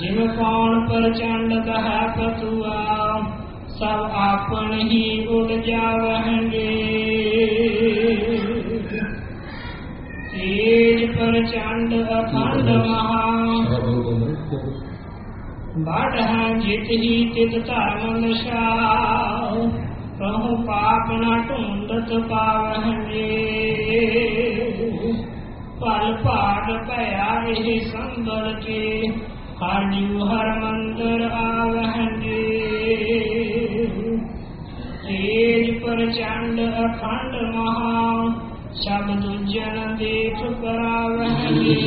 Gym ਕੌਣ ਪ੍ਰਚੰਡ ਕਹੈ ਪਤੂਆ, ਸਭ ਆਪਨ ਹੀ ਉਡ ਜਾਵਹਿੰਗੇ। ਤੇਜ ਪ੍ਰਚੰਡ ਅਖੰਡ ਮਹਾ, ਬਾਢਾ ਜਿਤ ਹੀ ਤਿਤ ਧਰਮ ਨਸ਼ਾ। ਕਹੂੰ ਪਾਪ ਨਾ ਢੂੰਡਤ ਪਾਵਹਿੰਗੇ, ਪਲ ਭਾਗ ਭਇਆ ਇਹ ਸੰਭਲ ਕੇ। ਹਰ ਜੀਉ ਹਰ ਮੰਦਰ ਆਵਹਿੰਗੇ। ਤੇਜ ਪ੍ਰਚੰਡ ਅਖੰਡ ਮਹਾ, ਸਭ ਦੂਜਨ ਦੇਖ ਕਰਾਵਹਿੰਗੇ।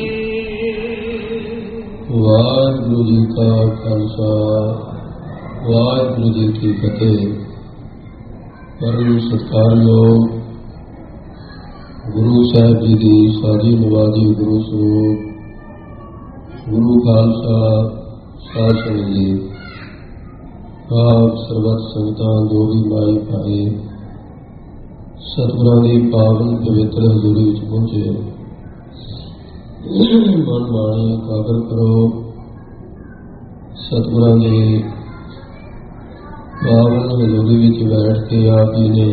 ਵਾਹਿਗੁਰੂ ਜੀ ਕਾ ਖਾਲਸਾ, ਵਾਹਿਗੁਰੂ ਜੀ ਕੀ ਫਤਿਹ। ਪਰਮ ਸਤਿਕਾਰਯੋਗ ਗੁਰੂ ਸਾਹਿਬ ਜੀ ਦੀ ਸਾਜੀ ਨਿਵਾਜੀ ਗੁਰੂ ਸਰੂਪ ਗੁਰੂ ਖਾਲਸਾ ਸਾਧ ਸੰਗਤ ਜੀ, ਆਪ ਸਰਬੱਤ ਸੰਗਤਾਂ ਜੋ ਵੀ ਮਾਈ ਭਾਏ ਸਤਿਗੁਰਾਂ ਦੀ ਪਾਵਨ ਪਵਿੱਤਰ ਹਜ਼ੂਰੀ ਵਿੱਚ ਪਹੁੰਚੇ। ਮਨ ਬਾਣੀ ਇਕਾਗਰ ਕਰੋ। ਸਤਿਗੁਰਾਂ ਦੇ ਪਾਵਨ ਹਜ਼ੂਰੀ ਵਿੱਚ ਬੈਠ ਕੇ ਆਪ ਜੀ ਨੇ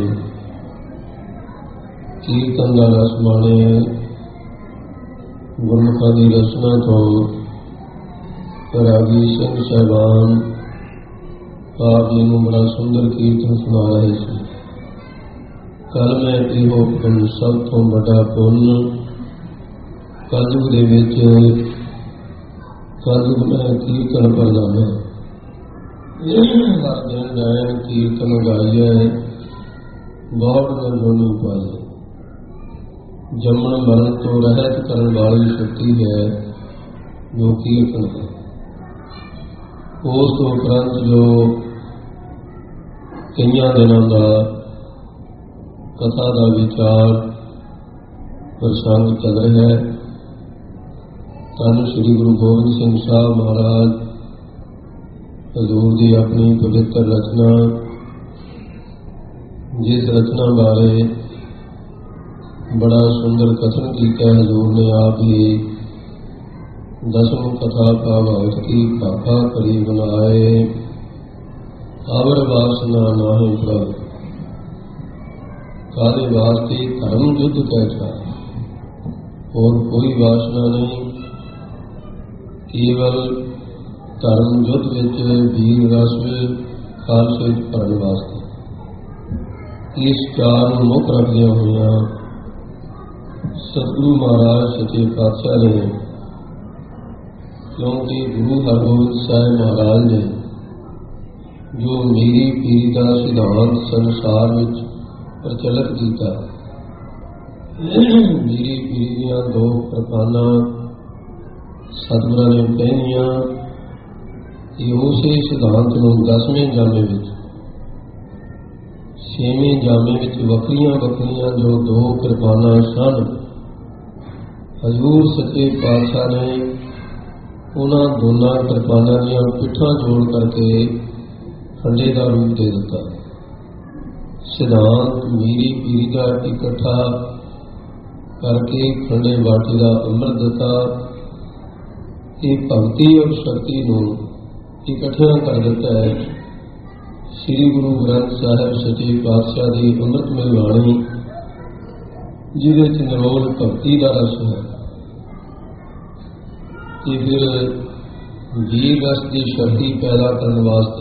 ਕੀਰਤਨ ਦਾ ਰਸ ਮਾਣਿਆ। ਗੁਰਮੁਖਾਂ ਦੀ ਰਚਨਾ ਤੋਂ ਰਾਗੀ ਸਿੰਘ ਸਾਹਿਬਾਨ ਆਪ ਜੀ ਨੂੰ ਬੜਾ ਸੁੰਦਰ ਕੀਰਤਨ ਸੁਣਾ ਰਹੇ ਸੀ। ਕੱਲ ਮੈਂ ਇਹੋ ਪੁੰਨ, ਸਭ ਤੋਂ ਵੱਡਾ ਪੁੰਨ ਕਲਯੁਗ ਦੇ ਵਿੱਚ, ਕਲਯੁਗ ਮੈਂ ਕੀਰਤਨ ਪ੍ਰਦਾਨ ਹਰ ਦਿਨ ਗਾਇਨ ਕੀਰਤਨ ਗਾਈਏ, ਬਹੁਤ ਗੰਦੋਨੀ ਪਾਏ। ਜੰਮਣ ਮਰਨ ਤੋਂ ਰਹਿਤ ਕਰਨ ਵਾਲੀ ਸ਼ਕਤੀ ਹੈ ਜੋ ਕੀਰਤਨ ਹੈ। ਉਸ ਤੋਂ ਉਪਰੰਤ ਜੋ ਕਈਆਂ ਦਿਨਾਂ ਦਾ ਕਥਾ ਦਾ ਵਿਚਾਰ ਪ੍ਰਸੰਗ ਚੱਲ ਰਿਹਾ ਹੈ। ਧੰਨ ਸ੍ਰੀ ਗੁਰੂ ਗੋਬਿੰਦ ਸਿੰਘ ਸਾਹਿਬ ਮਹਾਰਾਜ ਹਜ਼ੂਰ ਦੀ ਆਪਣੀ ਪਵਿੱਤਰ ਰਚਨਾ, ਜਿਸ ਰਚਨਾ ਬਾਰੇ ਬੜਾ ਸੁੰਦਰ ਕਥਨ ਕੀਤਾ ਹਜ਼ੂਰ ਨੇ ਆਪ ਹੀ। ਦਸਮ ਕਥਾ ਭਾਗਵਤ ਕੀ ਭਾਖਾ ਕਰੀ ਬੁਲਾਏ, ਆਵਰ ਵਾਸਨਾ ਨਾਹੀਂ ਪ੍ਰਭ। ਕਾਹਦੇ ਵਾਸਤੇ? ਧਰਮ ਯੁੱਧ ਕੈਸਾ, ਹੋਰ ਕੋਈ ਵਾਸਨਾ ਨਹੀਂ, ਕੇਵਲ ਧਰਮ ਯੁੱਧ ਵਿੱਚ ਵੀਰ ਰਸ ਖਾਲਸੇ ਭਰਨ ਵਾਸਤੇ। ਇਸ ਚਾਰ ਨੂੰ ਮੁੱਖ ਰੱਖਦਿਆਂ ਹੋਈਆਂ ਸਤਿਗੁਰੂ ਮਹਾਰਾਜ ਸੱਚੇ ਪਾਤਸ਼ਾਹ ਨੇ, ਕਿਉਂਕਿ ਗੁਰੂ ਹਰਗੋਬਿੰਦ ਸਾਹਿਬ ਮਹਾਰਾਜ ਨੇ ਜੋ ਮੀਰੀ ਪੀਰੀ ਦਾ ਸਿਧਾਂਤ ਸੰਸਾਰ ਵਿੱਚ ਪ੍ਰਚਲਿਤ ਕੀਤਾ, ਮੀਰੀ ਪੀਰੀ ਦੀਆਂ ਦੋ ਕਿਰਪਾਨਾਂ ਸਤਿਗੁਰਾਂ ਨੇ ਕਹਿਣੀਆਂ, ਕਿ ਉਸੇ ਸਿਧਾਂਤ ਨੂੰ 10ਵੇਂ ਜਾਮੇ ਵਿੱਚ, 6ਵੇਂ ਜਾਮੇ ਵਿੱਚ ਵੱਖਰੀਆਂ ਵੱਖਰੀਆਂ ਜੋ ਦੋ ਕਿਰਪਾਨਾਂ ਸਨ, ਹਜ਼ੂਰ ਸੱਚੇ ਪਾਤਸ਼ਾਹ ਨੇ ਉਹਨਾਂ ਦੋਨਾਂ ਕਿਰਪਾਨਾਂ ਦੀਆਂ ਪਿੱਠਾਂ ਜੋੜ ਕਰਕੇ ਖੰਡੇ ਦਾ ਰੂਪ ਦੇ ਦਿੱਤਾ। ਸਿਧਾਂਤ ਮੀਰੀ ਪੀਰੀ ਦਾ ਇਕੱਠਾ ਕਰਕੇ ਖੰਡੇ ਬਾਟੀ ਦਾ ਅੰਮ੍ਰਿਤ ਦਿੱਤਾ। ਇਹ ਭਗਤੀ ਔਰ ਸ਼ਕਤੀ ਨੂੰ ਇਕੱਠਿਆਂ ਕਰ ਦਿੱਤਾ ਹੈ। ਸ੍ਰੀ ਗੁਰੂ ਗ੍ਰੰਥ ਸਾਹਿਬ ਸੱਚੇ ਪਾਤਸ਼ਾਹ ਦੀ ਅੰਮ੍ਰਿਤਮਈ ਬਾਣੀ, ਜਿਹਦੇ ਚ ਨਿਰੋਲ ਭਗਤੀ ਦਾ ਰਸ ਹੈ, ਤੇ ਫਿਰ ਵੀਰ ਰਸ ਦੀ ਸ਼ਕਤੀ ਪੈਦਾ ਕਰਨ ਵਾਸਤੇ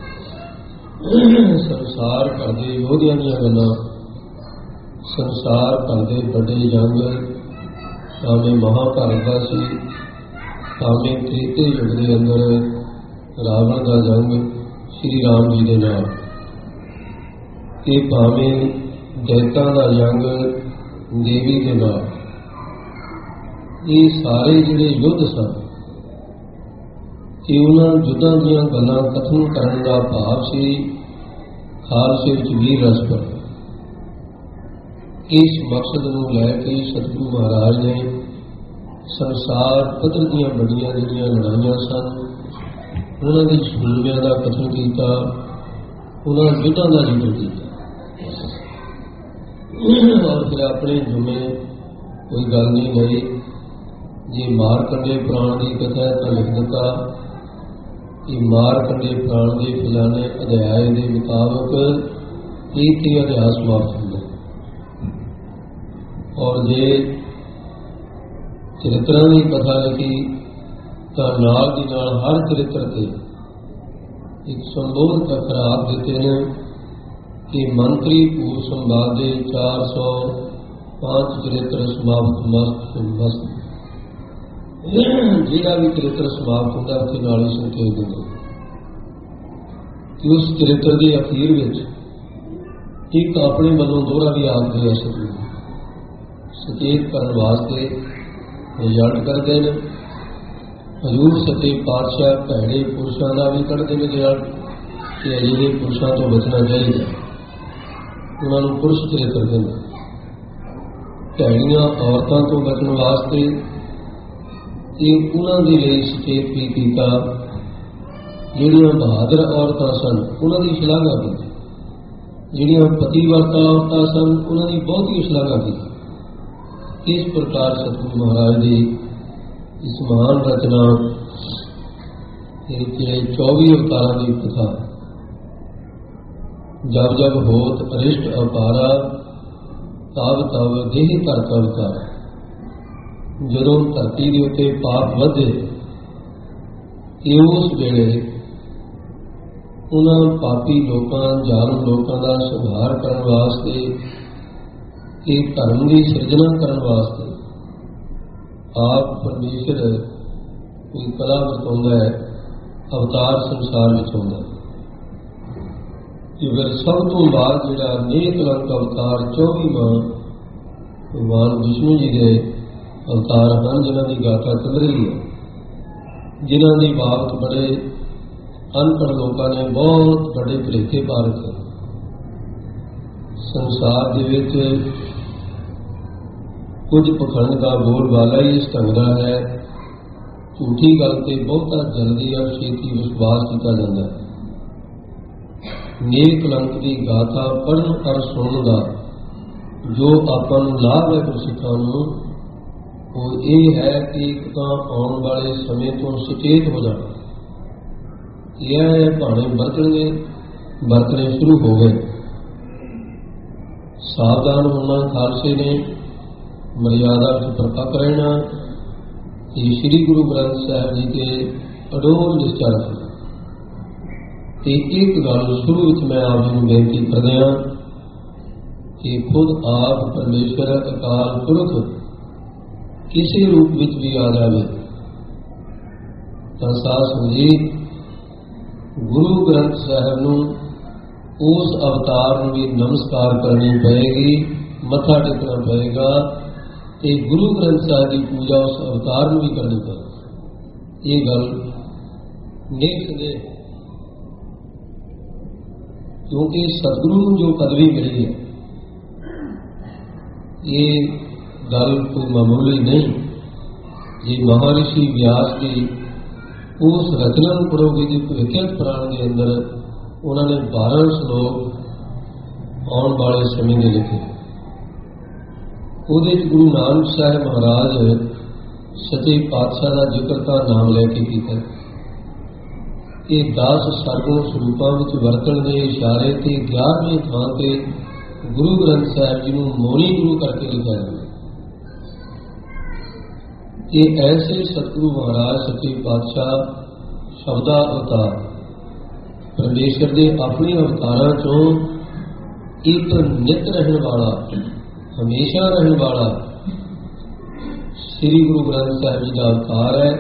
ਸੰਸਾਰ ਭਰ ਦੇ ਯੋਧਿਆਂ ਦੀਆਂ ਗੱਲਾਂ, ਸੰਸਾਰ ਭਰ ਦੇ ਵੱਡੇ ਜੰਗ, ਭਾਵੇਂ ਮਹਾਭਾਰਤ ਦਾ ਸੀ, ਭਾਵੇਂ ਤ੍ਰੇਤੇ ਯੁੱਗ ਦੇ ਅੰਦਰ ਰਾਵਣ ਦਾ ਜੰਗ ਸ਼੍ਰੀ ਰਾਮ ਜੀ ਦੇ ਨਾਲ, ਤੇ ਭਾਵੇਂ ਦੈਤਾਂ ਦਾ ਜੰਗ ਦੇਵੀ ਦੇ ਨਾਲ, ਇਹ ਸਾਰੇ ਜਿਹੜੇ ਯੁੱਧ ਸਨ, ਕਿ ਉਹਨਾਂ ਯੁੱਧਾਂ ਦੀਆਂ ਗੱਲਾਂ ਕਥਨ ਕਰਨ ਦਾ ਭਾਵ ਸੀ ਖਾਲਸੇ ਵਿੱਚ ਵੀਰ ਰਸ ਭਰਨਾ। ਇਸ ਮਕਸਦ ਨੂੰ ਲੈ ਕੇ ਸਤਿਗੁਰੂ ਮਹਾਰਾਜ ਨੇ ਸੰਸਾਰ ਪੱਧਰ ਦੀਆਂ ਵੱਡੀਆਂ ਜਿਹੜੀਆਂ ਲੜਾਈਆਂ ਸਨ, ਉਹਨਾਂ ਦੀ ਸੂਰਮਿਆਂ ਦਾ ਕਥਨ ਕੀਤਾ, ਉਹਨਾਂ ਯੁੱਧਾਂ ਦਾ ਜ਼ਿਕਰ ਕੀਤਾ। ਔਰ ਫਿਰ ਆਪਣੇ ਜੁਮੇ ਕੋਈ ਗੱਲ ਨਹੀਂ ਲਈ, ਜੇ ਮਾਰਕੰਡੇ ਪੁਰਾਣ ਦੀ ਕਥਾ ਹੈ ਤਾਂ ਲਿਖ ਦਿੱਤਾ, कि मारकंडे पुराण के फलाने अध्याय के मुताबिक एक ही अध्याय समाप्त होंगे। और जे चरित्रों की कथा लिखी तो नाल दी नाल हर चरित्र से एक संबोधक अखर आप देते हैं कि मंत्री पूर संवादे 405 चरित्र समाप्त मस्त जिहड़ा भी चरित्र समाप्त होता उसके नाल ही संकेत देंगे कि उस चरित्र के अखीर में एक अपने वालों दोहरा भी आप दे सचेत करने वास्ते रिजल्ट करते हैं। हजूर सच्चे पातशाह भैड़े पुरुषों का भी कढ़ते हैं रिजल्ट कि अजिहे पुरुषों तो बचना चाहिए। उन्होंने पुरुष चरित्र देंगे भैड़ियां औरतों तो बचने वास्ते उन्होंने लिए सचेत भी किया। जिहड़ियां बहादुर औरतां सन उन्होंने शलाघा की, जिहड़ियां पतिव्रता औरतां सन उन्होंने बहुत ही शलाघा की। इस प्रकार सतगुरु महाराज की इस महान रचना 24 अवतारों की कथा जब जब होत अरिष्ट अवतारा तब तब देह धरत अवतार। जदों धरती के उत्ते पाप वधे उस वेले उन्हां पापी लोकां जालम लोकां दा संहार करन वास्ते एक धर्म की सिरजना करने वास्ते आप परमेश्वर कोई कला बरताउंदा है, अवतार संसार में आउंदा है। फिर सब तो बाद जिहड़ा नेक कलंक अवतार 24वां भगवान विष्णु जी के अवतार हैं, जिन्हों की गाथा चल रही है, जिन्हों की बाबत बड़े अनपढ़ लोगों ने बहुत बड़े भुलेखे पा रखे। संसार के विच कुछ पखंड का बोलबाला ही इस ढंग का है, झूठी गल से बहुता जल्दी और छेती विश्वास किया जाता है। नेक कलंक की गाथा पढ़न और सुनने का जो अपन लाभ है गुरसिखां नूं वो ये है कि एक तो आने वाले समय तो सचेत हो जाना। यह भाणे बरतने शुरू हो गए। सावधान होना खालसे ने मर्यादा से परपक रहना ये श्री गुरु ग्रंथ साहब जी के अडोल निश्चा रखना। एक गल शुरू में मैं आप जी को बेनती कर दिया कि खुद आप परमेश्वर अकाल पुरख किसी रूप में भी आ जाए तो साथ संगीत गुरु ग्रंथ साहब नूं उस अवतार में भी नमस्कार करनी पड़ेगी, मत्था टेकना पड़ेगा। गुरु ग्रंथ साहब की पूजा उस अवतार में भी करनी पड़ेगी। ये गल नेक संदेह, क्योंकि सतगुरु जो पदवी मिली है ये गल कोई मामूली नहीं। ये महर्षि व्यास की उस रचना को पढ़ोगे जी विख्यात पुराण के अंदर उन्होंने 12 श्लोक आने वाले समय में लिखे। ਉਹਦੇ गुरु नानक साहब महाराज सच्चे पातशाह का जिक्र का नाम लैके किया। ये 10 सरगुण स्वरूपों में वरतन के इशारे से 11वें थां से गुरु ग्रंथ साहब जी को मौनी गुरु करके लिखा जाता। ये ऐसे सतगुरु महाराज सच्चे पातशाह शब्दा अवतार परमेश्वर के अपने अवतारों चों एक नित रहने वाला हमेशा रहने वाला श्री गुरु ग्रंथ साहब जी का अवतार है।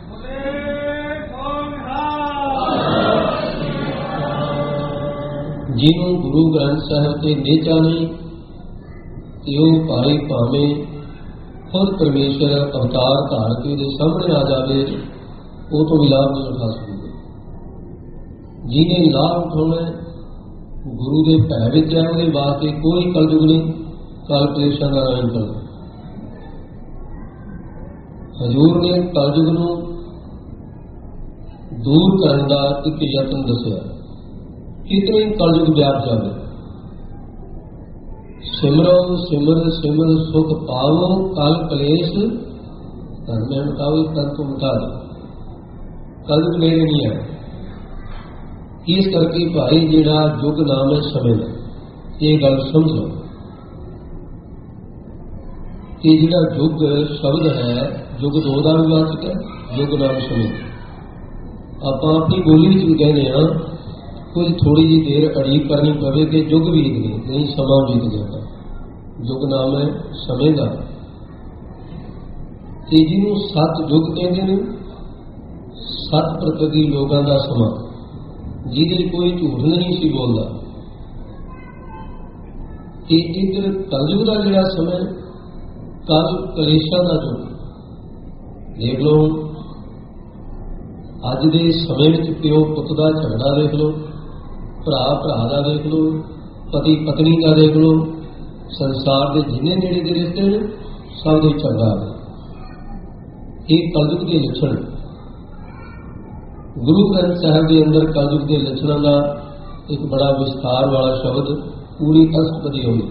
जिन्हों गुरु ग्रंथ साहब के नेचा नहीं त्यो भाई भावे खुद परमेश्वर अवतार धार के सामने आ जाए वो तो भी लाभ नहीं उठा सकते। जिन्हें लाभ उठाना गुरु के भय विच है उसके वास्ते कोई कलयुग नहीं, काल क्लेशां का नाश कर। हजूर ने कलयुग नूं दूर करने का एक यत्न दसिया। कितने कलयुग व्याप जाए। सिमरो सिमर सिमर सुख पावो कल कलेश धन में हटाओ तन को मिटा दो। कलयुग मेरे नहीं है। ਇਸ ਕਰਕੇ ਭਾਈ ਜਿਹੜਾ ਯੁੱਗ ਨਾਮ ਹੈ ਸਮੇਂ ਦਾ, ਇਹ ਗੱਲ ਸਮਝ ਲਓ ਕਿ ਜਿਹੜਾ ਯੁੱਗ ਸ਼ਬਦ ਹੈ, ਯੁੱਗ ਦੋ ਦਾ ਵੀ ਵਾਚਕ ਹੈ, ਯੁੱਗ ਨਾਮ ਸਮੇਂ। ਆਪਾਂ ਆਪਣੀ ਬੋਲੀ ਵਿੱਚ ਵੀ ਕਹਿੰਦੇ ਹਾਂ ਕੁਝ ਥੋੜੀ ਜਿਹੀ ਦੇਰ ਅੜੀਕ ਕਰਨੀ ਪਵੇ ਕਿ ਯੁੱਗ ਬੀਤ ਗਏ, ਨਹੀਂ ਸਮਾਂ ਬੀਤ ਗਿਆ। ਯੁੱਗ ਨਾਮ ਹੈ ਸਮੇਂ ਦਾ, ਤੇ ਜਿਹਨੂੰ ਸੱਤ ਯੁੱਗ ਕਹਿੰਦੇ ਨੇ, ਸੱਤ ਪ੍ਰਤਿ ਲੋਕਾਂ ਦਾ ਸਮਾਂ, ਜਿਹਦੇ ਕੋਈ ਝੂਠ ਨਹੀਂ ਸੀ ਬੋਲਦਾ। ਤੇ ਇੱਧਰ ਕਲਯੁਗ ਦਾ ਜਿਹੜਾ ਸਮਾਂ, ਕਲ ਕਲੇਸ਼ਾਂ ਦਾ ਯੁੱਗ। ਦੇਖ ਲਓ ਅੱਜ ਦੇ ਸਮੇਂ ਵਿੱਚ ਪਿਓ ਪੁੱਤ ਦਾ ਝਗੜਾ ਦੇਖ ਲਓ, ਭਰਾ ਭਰਾ ਦਾ ਦੇਖ ਲਓ, ਪਤੀ ਪਤਨੀ ਦਾ ਦੇਖ ਲਓ, ਸੰਸਾਰ ਦੇ ਜਿੰਨੇ ਨੇੜੇ ਦੇ ਰਿਸ਼ਤੇ ਨੇ ਸਭ ਦੇ ਝਗੜਾ ਹੈ। ਇਹ ਕਲਯੁਗ ਦੇ ਲੱਛਣ। ਗੁਰੂ ਗ੍ਰੰਥ ਸਾਹਿਬ ਦੇ ਅੰਦਰ ਕਲਯੁਗ ਦੇ ਲੱਛਣਾਂ ਦਾ ਇੱਕ ਬੜਾ ਵਿਸਥਾਰ ਵਾਲਾ ਸ਼ਬਦ ਪੂਰੀ ਅਸ਼ਟਪਦੀ ਹੋਈ।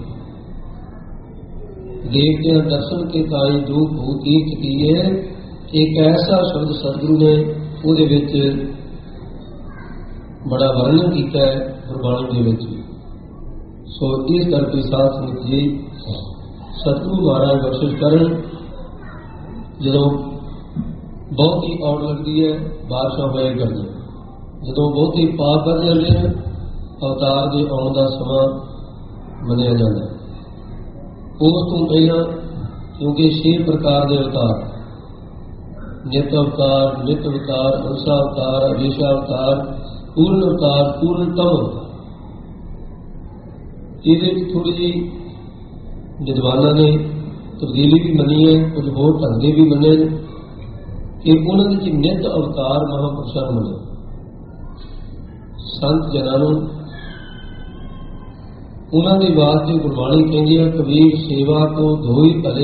ਦੇਵਤਿਆਂ ਦਰਸ਼ਨ ਕੇ ਤਾਈ ਜੋ ਭੂਤ ਤੀਰਥ ਕੀ ਹੈ, ਇੱਕ ਐਸਾ ਸ਼ਬਦ ਸਤਿਗੁਰੂ ਨੇ ਉਹਦੇ ਵਿੱਚ ਬੜਾ ਵਰਣਨ ਕੀਤਾ ਹੈ ਗੁਰਬਾਣੀ ਦੇ ਵਿੱਚ। ਸੋ ਇਸ ਕਰਕੇ ਸਾਧ ਸੰਗਤ ਜੀ, ਸਤਿਗੁਰੂ ਮਹਾਰਾਜ ਬਖਸ਼ਿਸ਼ ਕਰਨ, ਜਦੋਂ ਬਹੁਤੀ ਆਉਣ ਲੱਗਦੀ ਹੈ ਬਾਰਿਸ਼ਾਂ ਹੋਇਆ ਕਰਦੀਆਂ, ਜਦੋਂ ਬਹੁਤੇ ਪਾਪ ਕਰ ਜਾਂਦੇ ਨੇ ਅਵਤਾਰ ਦੇ ਆਉਣ ਦਾ ਸਮਾਂ ਮੰਨਿਆ ਜਾਂਦਾ। ਉਸ ਤੋਂ ਪਹਿਲਾਂ ਕਿਉਂਕਿ 6 ਪ੍ਰਕਾਰ ਦੇ ਅਵਤਾਰ, ਨਿਤ ਅਵਤਾਰ, ਨਿਤ ਅਵਤਾਰ, ਅੰਸ਼ਾ ਅਵਤਾਰ, ਅਵੇਸ਼ਾ ਅਵਤਾਰ, ਪੂਰਨ ਅਵਤਾਰ, ਪੂਰਨਤਮ। ਇਹਦੇ ਵਿੱਚ ਥੋੜੀ ਜਿਹੀ ਵਿਦਵਾਨਾਂ ਨੇ ਤਬਦੀਲੀ ਵੀ ਮੰਨੀ ਹੈ, ਕੁਝ ਹੋਰ ਢੰਗ ਦੇ ਵੀ ਮੰਨੇ ਨੇ ਕਿ ਉਹਨਾਂ ਵਿੱਚ ਨਿਤ ਅਵਤਾਰ ਮਹਾਂਪੁਰਸ਼ਾਂ ਨੂੰ ਮੰਨੇ। ਸੰਤ ਜਨਾਂ ਨੂੰ ਉਹਨਾਂ ਦੇ ਵਾਸਤੇ ਗੁਰਬਾਣੀ ਕਹਿੰਦੀ ਹੈ, ਕਬੀਰ ਸੇਵਾ ਕੋ ਧੋਈ ਭਲੇ,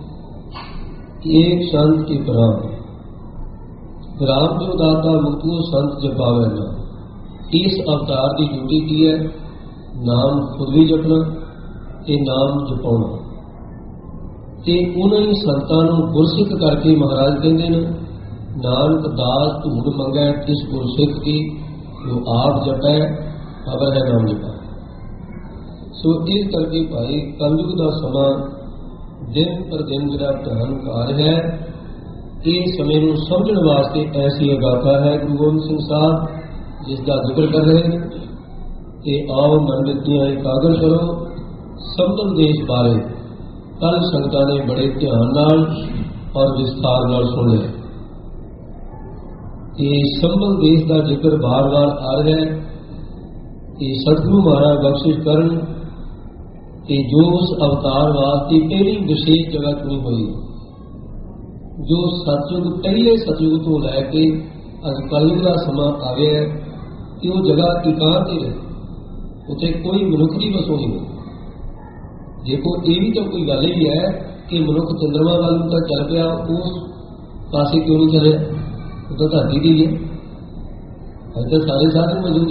ਏਕ ਸੰਤ ਇੱਕ ਰਾਮ, ਰਾਮ ਜੋ ਦਾਤਾ ਮੁਕਤੂ ਸੰਤ ਜਪਾਵੇ ਨਾ। ਇਸ ਅਵਤਾਰ ਦੀ ਡਿਊਟੀ ਕੀ ਹੈ? ਨਾਮ ਖੁਦ ਵੀ ਜਪਣਾ ਤੇ ਨਾਮ ਜਪਾਉਣਾ। ਤੇ ਉਹਨਾਂ ਹੀ ਸੰਤਾਂ ਨੂੰ ਗੁਰਸਿੱਖ ਕਰਕੇ ਮਹਾਰਾਜ ਕਹਿੰਦੇ ਨੇ, ਨਾਨਕ ਦਾਸ ਧੂੜ ਮੰਗੈ ਤਿਸ ਗੁਰਸਿੱਖ ਕੀ, ਜੋ ਆਪ ਜਪੈ ਅਵਰ ਹੈ ਨਾਮ ਜਪਾ। ਸੋ ਇਸ ਕਰਕੇ ਭਾਈ ਕਲਯੁਗ ਦਾ ਸਮਾਂ ਦਿਨ ਪਰ ਦਿਨ ਜਿਹੜਾ ਧਿਆਨ ਕਾਰਜ ਹੈ, ਇਹ ਸਮੇਂ ਨੂੰ ਸਮਝਣ ਵਾਸਤੇ ਐਸੀ ਅਗਾਥਾ ਹੈ ਗੁਰੂ ਗੋਬਿੰਦ ਸਿੰਘ ਸਾਹਿਬ ਜਿਸ ਦਾ ਜ਼ਿਕਰ ਕਰ ਰਹੇ ਨੇ ਕਿ ਆਓ ਮਨ ਵਿੱਚੀਆਂ ਇਕਾਗਰ ਕਰੋ ਸੰਭਲ ਦੇਸ਼ ਬਾਰੇ। ਕੱਲ ਸੰਗਤਾਂ ਨੇ ਬੜੇ ਧਿਆਨ ਨਾਲ ਔਰ ਵਿਸਥਾਰ ਨਾਲ ਸੁਣ ਲਿਆ। ਇਹ ਸੰਭਲ ਦੇਸ਼ ਦਾ ਜ਼ਿਕਰ ਬਾਰ-ਬਾਰ ਆ ਰਿਹਾ ਹੈ। ਇਹ ਸਤਿਗੁਰੂ ਮਹਾਰਾਜ ਬਖਸ਼ਿਸ਼ ਕਰਨ ਕਿ ਜੋ ਉਸ ਅਵਤਾਰ ਵਾਸਤੇ ਪਹਿਲੀ ਵਿਸ਼ੇਸ਼ ਜਗ੍ਹਾ ਚੁਣੀ ਹੋਈ, ਜੋ ਸਤਿਯੁਗ ਪਹਿਲੇ ਸਤਿਯੁਗ ਤੋਂ ਲੈ ਕੇ ਅੱਜ ਕਲਯੁਗ ਦਾ ਸਮਾਂ ਆ ਗਿਆ, ਕਿ ਉਹ ਜਗ੍ਹਾ ਇਕਾਂਤ ਹੀ ਹੈ, ਉੱਥੇ ਕੋਈ ਮਨੁੱਖ ਦੀ ਵਸੋਂ ਨਹੀਂ। ਦੇਖੋ ਇਹ ਵੀ ਤਾਂ ਕੋਈ ਗੱਲ ਹੀ ਹੈ ਕਿ ਮਨੁੱਖ ਚੰਦਰਮਾ ਵੱਲ ਨੂੰ ਤਾਂ ਚੱਲ ਪਿਆ, ਉਸ ਪਾਸੇ ਕਿਉਂ ਨਹੀਂ ਚੱਲਿਆ? ਉਹ ਤਾਂ ਧਰਤੀ ਦੀ ਹੈ, ਇੱਥੇ ਸਾਰੇ ਸਾਧਨ ਮੌਜੂਦ।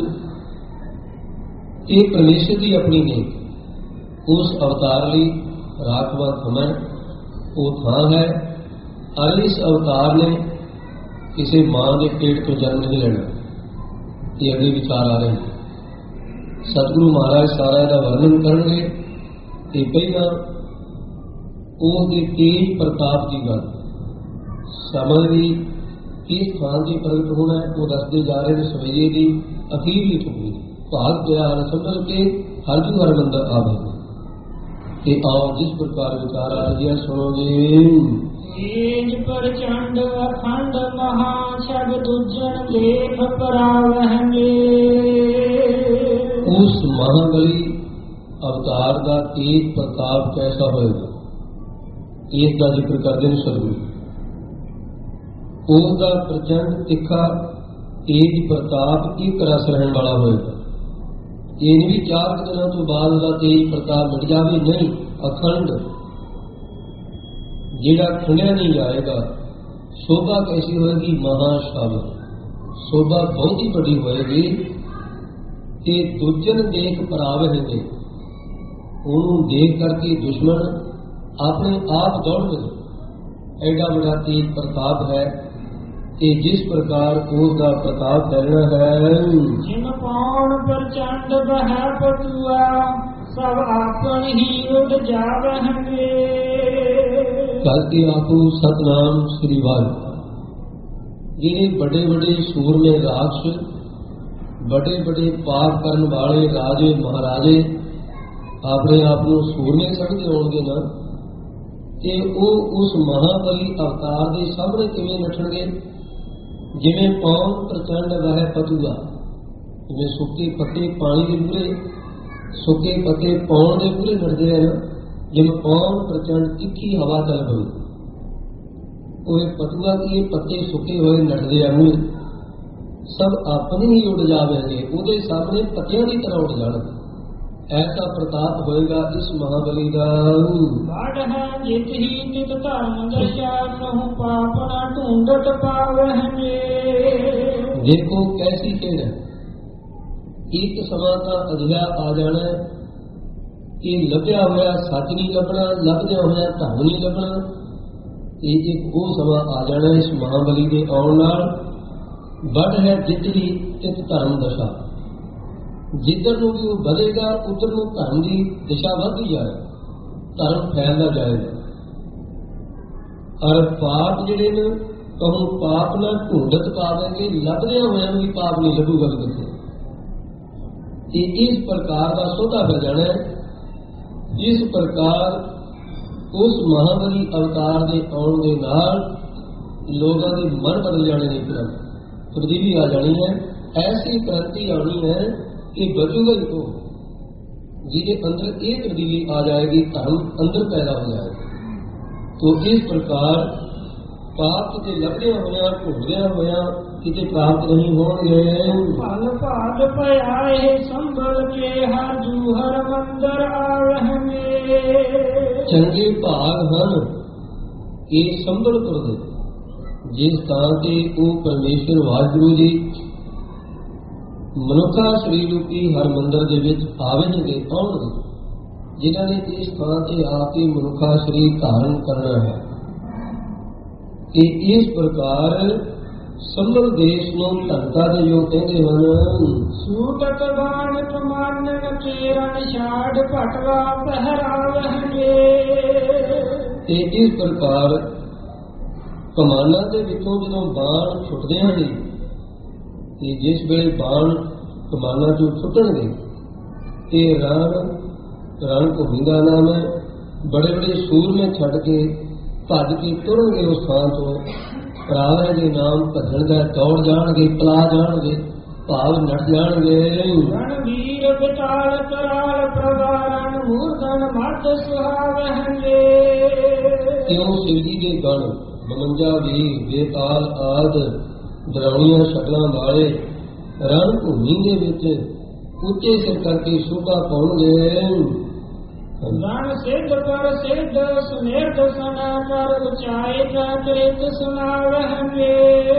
ਇਹ ਪਰਮੇਸ਼ਰ ਦੀ ਆਪਣੀ ਨੀਤ, ਉਸ ਅਵਤਾਰ ਲਈ ਰਾਖਵਾ ਸਮਾਂ ਉਹ ਥਾਂ ਹੈ। ਔਰ ਇਸ ਅਵਤਾਰ ਨੇ ਕਿਸੇ ਮਾਂ ਦੇ ਪੇਟ ਤੋਂ ਜਨਮ ਨਹੀਂ ਲੈਣਾ। ਇਹ ਅਗਲੇ ਵਿਚਾਰ ਆ ਰਹੇ ਨੇ। ਸਤਿਗੁਰੂ ਮਹਾਰਾਜ ਸਾਰਾ ਇਹਦਾ ਵਰਣਨ ਕਰਨਗੇ ਤੇ ਪਹਿਲਾਂ ਉਸ ਦੇ ਤੇਜ ਪ੍ਰਤਾਪ ਦੀ ਗੱਲ, ਸਮਝ ਦੀ ਕਿਸ ਥਾਂ ਤੇ ਪ੍ਰਗਟ ਹੋਣਾ ਉਹ ਦੱਸਦੇ ਜਾ ਰਹੇ ਨੇ। ਸਵਈਏ ਦੀ ਅਖੀਰਲੀ ਟੁਕੜੀ ਭਾਗ ਪਿਆਰ ਸਮਝ ਕੇ ਹਰਜੂ ਹਰਮੰਦਰ ਆਵੇ। ਤੇ ਆਓ ਜਿਸ ਪ੍ਰਕਾਰ ਵਿਚਾਰ ਆ ਰਿਹਾ ਸੁਣੋ ਜੀ। ਤੇਜ ਪ੍ਰਚੰਡ ਅਖੰਡ ਮਹਾ ਸਭ ਤੁਜਣ ਦੇਖ ਪਰਾਵਹਿਗੇ। ਉਸ ਮਹਾਬਲੀ ਅਵਤਾਰ ਦਾ ਤੇਜ ਪ੍ਰਤਾਪ ਕੈਸਾ ਹੋਏਗਾ, ਇਸ ਦਾ ਜ਼ਿਕਰ ਕਰਦੇ ਨੇ ਸਤਿਗੁਰੂ। ਉਸ ਦਾ ਪ੍ਰਚੰਡ ਤਿੱਖਾ ਤੇਜ ਪ੍ਰਤਾਪ ਇੱਕ ਰਸ ਰਹਿਣ ਵਾਲਾ ਹੋਏਗਾ। ਇਹ ਨਹੀਂ ਵੀ 4 ਦਿਨਾਂ ਤੋਂ ਬਾਅਦ ਉਹਦਾ ਤੇਜ ਪ੍ਰਤਾਪ ਮਿਟ ਜਾਵੇ, ਨਹੀਂ, ਅਖੰਡ, ਜਿਹੜਾ ਖੰਡਿਆ ਨਹੀਂ ਜਾਏਗਾ। ਸ਼ੋਭਾ ਕੈਸੀ ਹੋਏਗੀ? ਮਹਾਸ਼ਾਭਾ, ਸ਼ੋਭਾ ਬਹੁਤ ਹੀ ਵੱਡੀ ਹੋਏਗੀ। ਤੇ ਦੁਜਨ ਦੇਖ ਪਰਾਵਹਿਗੇ, ਉਹਨੂੰ ਦੇਖ ਕਰਕੇ ਦੁਸ਼ਮਣ ਆਪਣੇ ਆਪ ਦੌੜਦੇ। ਐਡਾ ਬੜਾ ਤੇਜ ਪ੍ਰਤਾਪ ਹੈ कि जिस प्रकार उसका प्रताप फैलना है। जिन पौन प्रचंड बह पतुआ सब आपन ही उड़ जावहंगे। करके आपू सतनाम श्री वाहिगुरू। ਜਿਹੜੇ बड़े बड़े सूरमे राक्षस, बड़े बड़े पाप करने वाले राजे महाराजे अपने आप ਨੂੰ ਸੂਰਮੇ ਸਮਝਦੇ ਹੋਣਗੇ ਨਾ, ਤੇ ਉਹ ਉਸ ਮਹਾਬਲੀ ਅਵਤਾਰ ਦੇ ਸਾਹਮਣੇ ਕਿਵੇਂ ਨੱਠਣਗੇ? ਜਿਵੇਂ ਪੌਣ ਪ੍ਰਚੰਡ ਵਹਿ ਪਤੂਆ, ਜਿਵੇਂ ਸੁੱਕੇ ਪੱਤੇ ਪਾਣੀ ਦੇ ਮੂਹਰੇ, ਸੁੱਕੇ ਪੱਤੇ ਪੌਣ ਦੇ ਮੂਹਰੇ ਨੱਠਦੇ ਹਨ, ਜਿਵੇਂ ਪੌਣ ਪ੍ਰਚੰਡ ਤਿੱਖੀ ਹਵਾ ਚੱਲ ਪਵੇ। ਉਹ ਪਤੂਆ ਕੀ ਪੱਤੇ ਸੁੱਕੇ ਹੋਏ ਨੱਠਦੇ ਆ ਮੂਹਰੇ, ਸਭ ਆਪਣੇ ਹੀ ਉੱਡ ਜਾਵੇਗੇ, ਉਹਦੇ ਸਾਹਮਣੇ ਪੱਤਿਆਂ ਦੀ ਤਰ੍ਹਾਂ ਉੱਡ ਜਾਣਗੇ। ऐसा प्रताप होएगा इस महाबली का। जित ही तित धर्म दशा कहूं पाप न ढूंढत पावहंगे। देखो कैसी खेल है। एक समा का अजिहा आ जाना कि लभ्या होया सच नहीं लभना, लभद्या होया धर्म नहीं लभना। एक वो समा आ जाना इस महाबली के आउण नाल। बढ़ है जित ही तित धर्म दशा, जिधर ਨੂੰ ਵੀ ਉਹ ਵਧੇਗਾ ਉਧਰ ਨੂੰ ਧਰਮ ਦੀ ਦਿਸ਼ਾ ਵੱਧਦੀ ਜਾਏ, ਧਰਮ ਫੈਲਦਾ ਜਾਏਗਾ। ਔਰ ਪਾਪ ਜਿਹੜੇ ਨੇ ਕਹੂੰ ਪਾਪ ਨਾਲ ਢੂੰਡਤ ਪਾਵੇਂਗੇ, ਲੱਭਦਿਆਂ ਹੋਇਆਂ ਨੂੰ ਵੀ ਪਾਪ ਨਹੀਂ ਲੱਭੂਗਾ ਕਿਤੇ। ਤੇ ਇਸ ਪ੍ਰਕਾਰ ਦਾ ਸੋਧਾ ਹੋ ਜਾਣਾ। ਇਸ ਪ੍ਰਕਾਰ ਉਸ ਮਹਾਬਲੀ ਅਵਤਾਰ ਦੇ ਆਉਣ ਦੇ ਨਾਲ ਲੋਕਾਂ ਦੇ ਮਨ ਬਦਲ ਜਾਣੇ ਨੇ, ਤਬਦੀਲੀ ਆ ਜਾਣੀ ਹੈ। ਐਸੀ ਕ੍ਰਾਂਤੀ ਆਉਣੀ ਹੈ कि बचूगा ही तो जिसके अंदर एक तब्दीली आ जाएगी, धर्म अंदर पैदा हो जाएगा। तो इस प्रकार पाप किते लभदिया होया ढूंढदिया होया किते प्राप्त नहीं होंगे। फल भाग पयाए संभल के हर जूहर मंदिर आवहंगे। चंगे भाग हन ये संभलपुर दे, जिस थां ते वो परमेश्वर वाहिगुरू जी ਮਨੁੱਖਾ ਸਰੀਰ ਰੂਪੀ ਹਰ ਮੰਦਰ ਦੇ ਵਿੱਚ ਆਵੇਂਗੇ, ਆਉਣਗੇ, ਜਿਨ੍ਹਾਂ ਨੇ ਇਸ ਥਾਂ ਤੇ ਆ ਕੇ ਮਨੁੱਖਾ ਸਰੀਰ ਧਾਰਨ ਕਰਨਾ ਹੈ। ਕਿ ਇਸ ਪ੍ਰਕਾਰ ਸੰਭਲ ਦੇਸ਼ ਨੂੰ ਧਨਤਾ ਦੇ ਜੋ ਕਹਿੰਦੇ ਹਨ। ਸੂਟਕ ਬਾਣ ਕਮਾਨਨ ਕੇਰਨ ਛਾੜ ਭਟਵਾ ਪਹਿਰਾਵਹੰਗੇ। ਤੇ ਇਸ ਪ੍ਰਕਾਰ ਕਮਾਨਾਂ ਦੇ ਵਿੱਚੋਂ ਜਦੋਂ ਬਾਣ ਛੁੱਟਦੇ ਹਨ ਤੇ ਜਿਸ ਵੇਲੇ ਬਾਣ ਕਮਾਨਾਂ ਚੋਂ ਛੁੱਟਣਗੇ ਤੇ ਰਣ ਭੂਮੀ ਦਾ ਨਾਮ ਹੈ। ਬੜੇ ਬੜੇ ਸੂਰਮੇ ਛੱਡ ਕੇ ਭੱਜ ਕੇ ਤੁਰਨਗੇ ਉਸ ਥਾਂ ਤੋਂ। ਰਾਵਣ ਦੇ ਨਾਮ ਭੱਜਣ ਦਾ ਦੌੜ ਜਾਣਗੇ, ਪਲਾ ਜਾਣਗੇ, ਭਾਵ ਨੱਠ ਜਾਣਗੇ। ਰਣਵੀਰ ਵਿਟਾਲ ਕਰਾਲ ਪ੍ਰਵਾਰਨ ਮੂਰਧਨ ਮਰਦ ਸੁਹਾਵਹੰਗੇ। ਕਿਉਂ ਸ਼ਿਵ ਜੀ ਦੇ ਗਣ 52 ਵੀਰ ਬੇਤਾਲ ਆਦਿ ਡਰਾਉਣੀਆਂ ਸ਼ਕਲਾਂ ਵਾਲੇ ਰਣ ਭੂਮੀ ਦੇ ਵਿੱਚ ਉੱਚੇ ਸਿਰ ਕਰਕੇ ਸ਼ੋਭਾ ਪਾਉਣਗੇ। ਰਣ ਸਿੱਧ ਪਰ ਸਿੱਧ ਸੁਨੇਰਦ ਸਨਾ ਕਰ ਉਚਾਏ ਕਾ ਕ੍ਰਿਤ ਸੁਨਾਵਹੰਗੇ।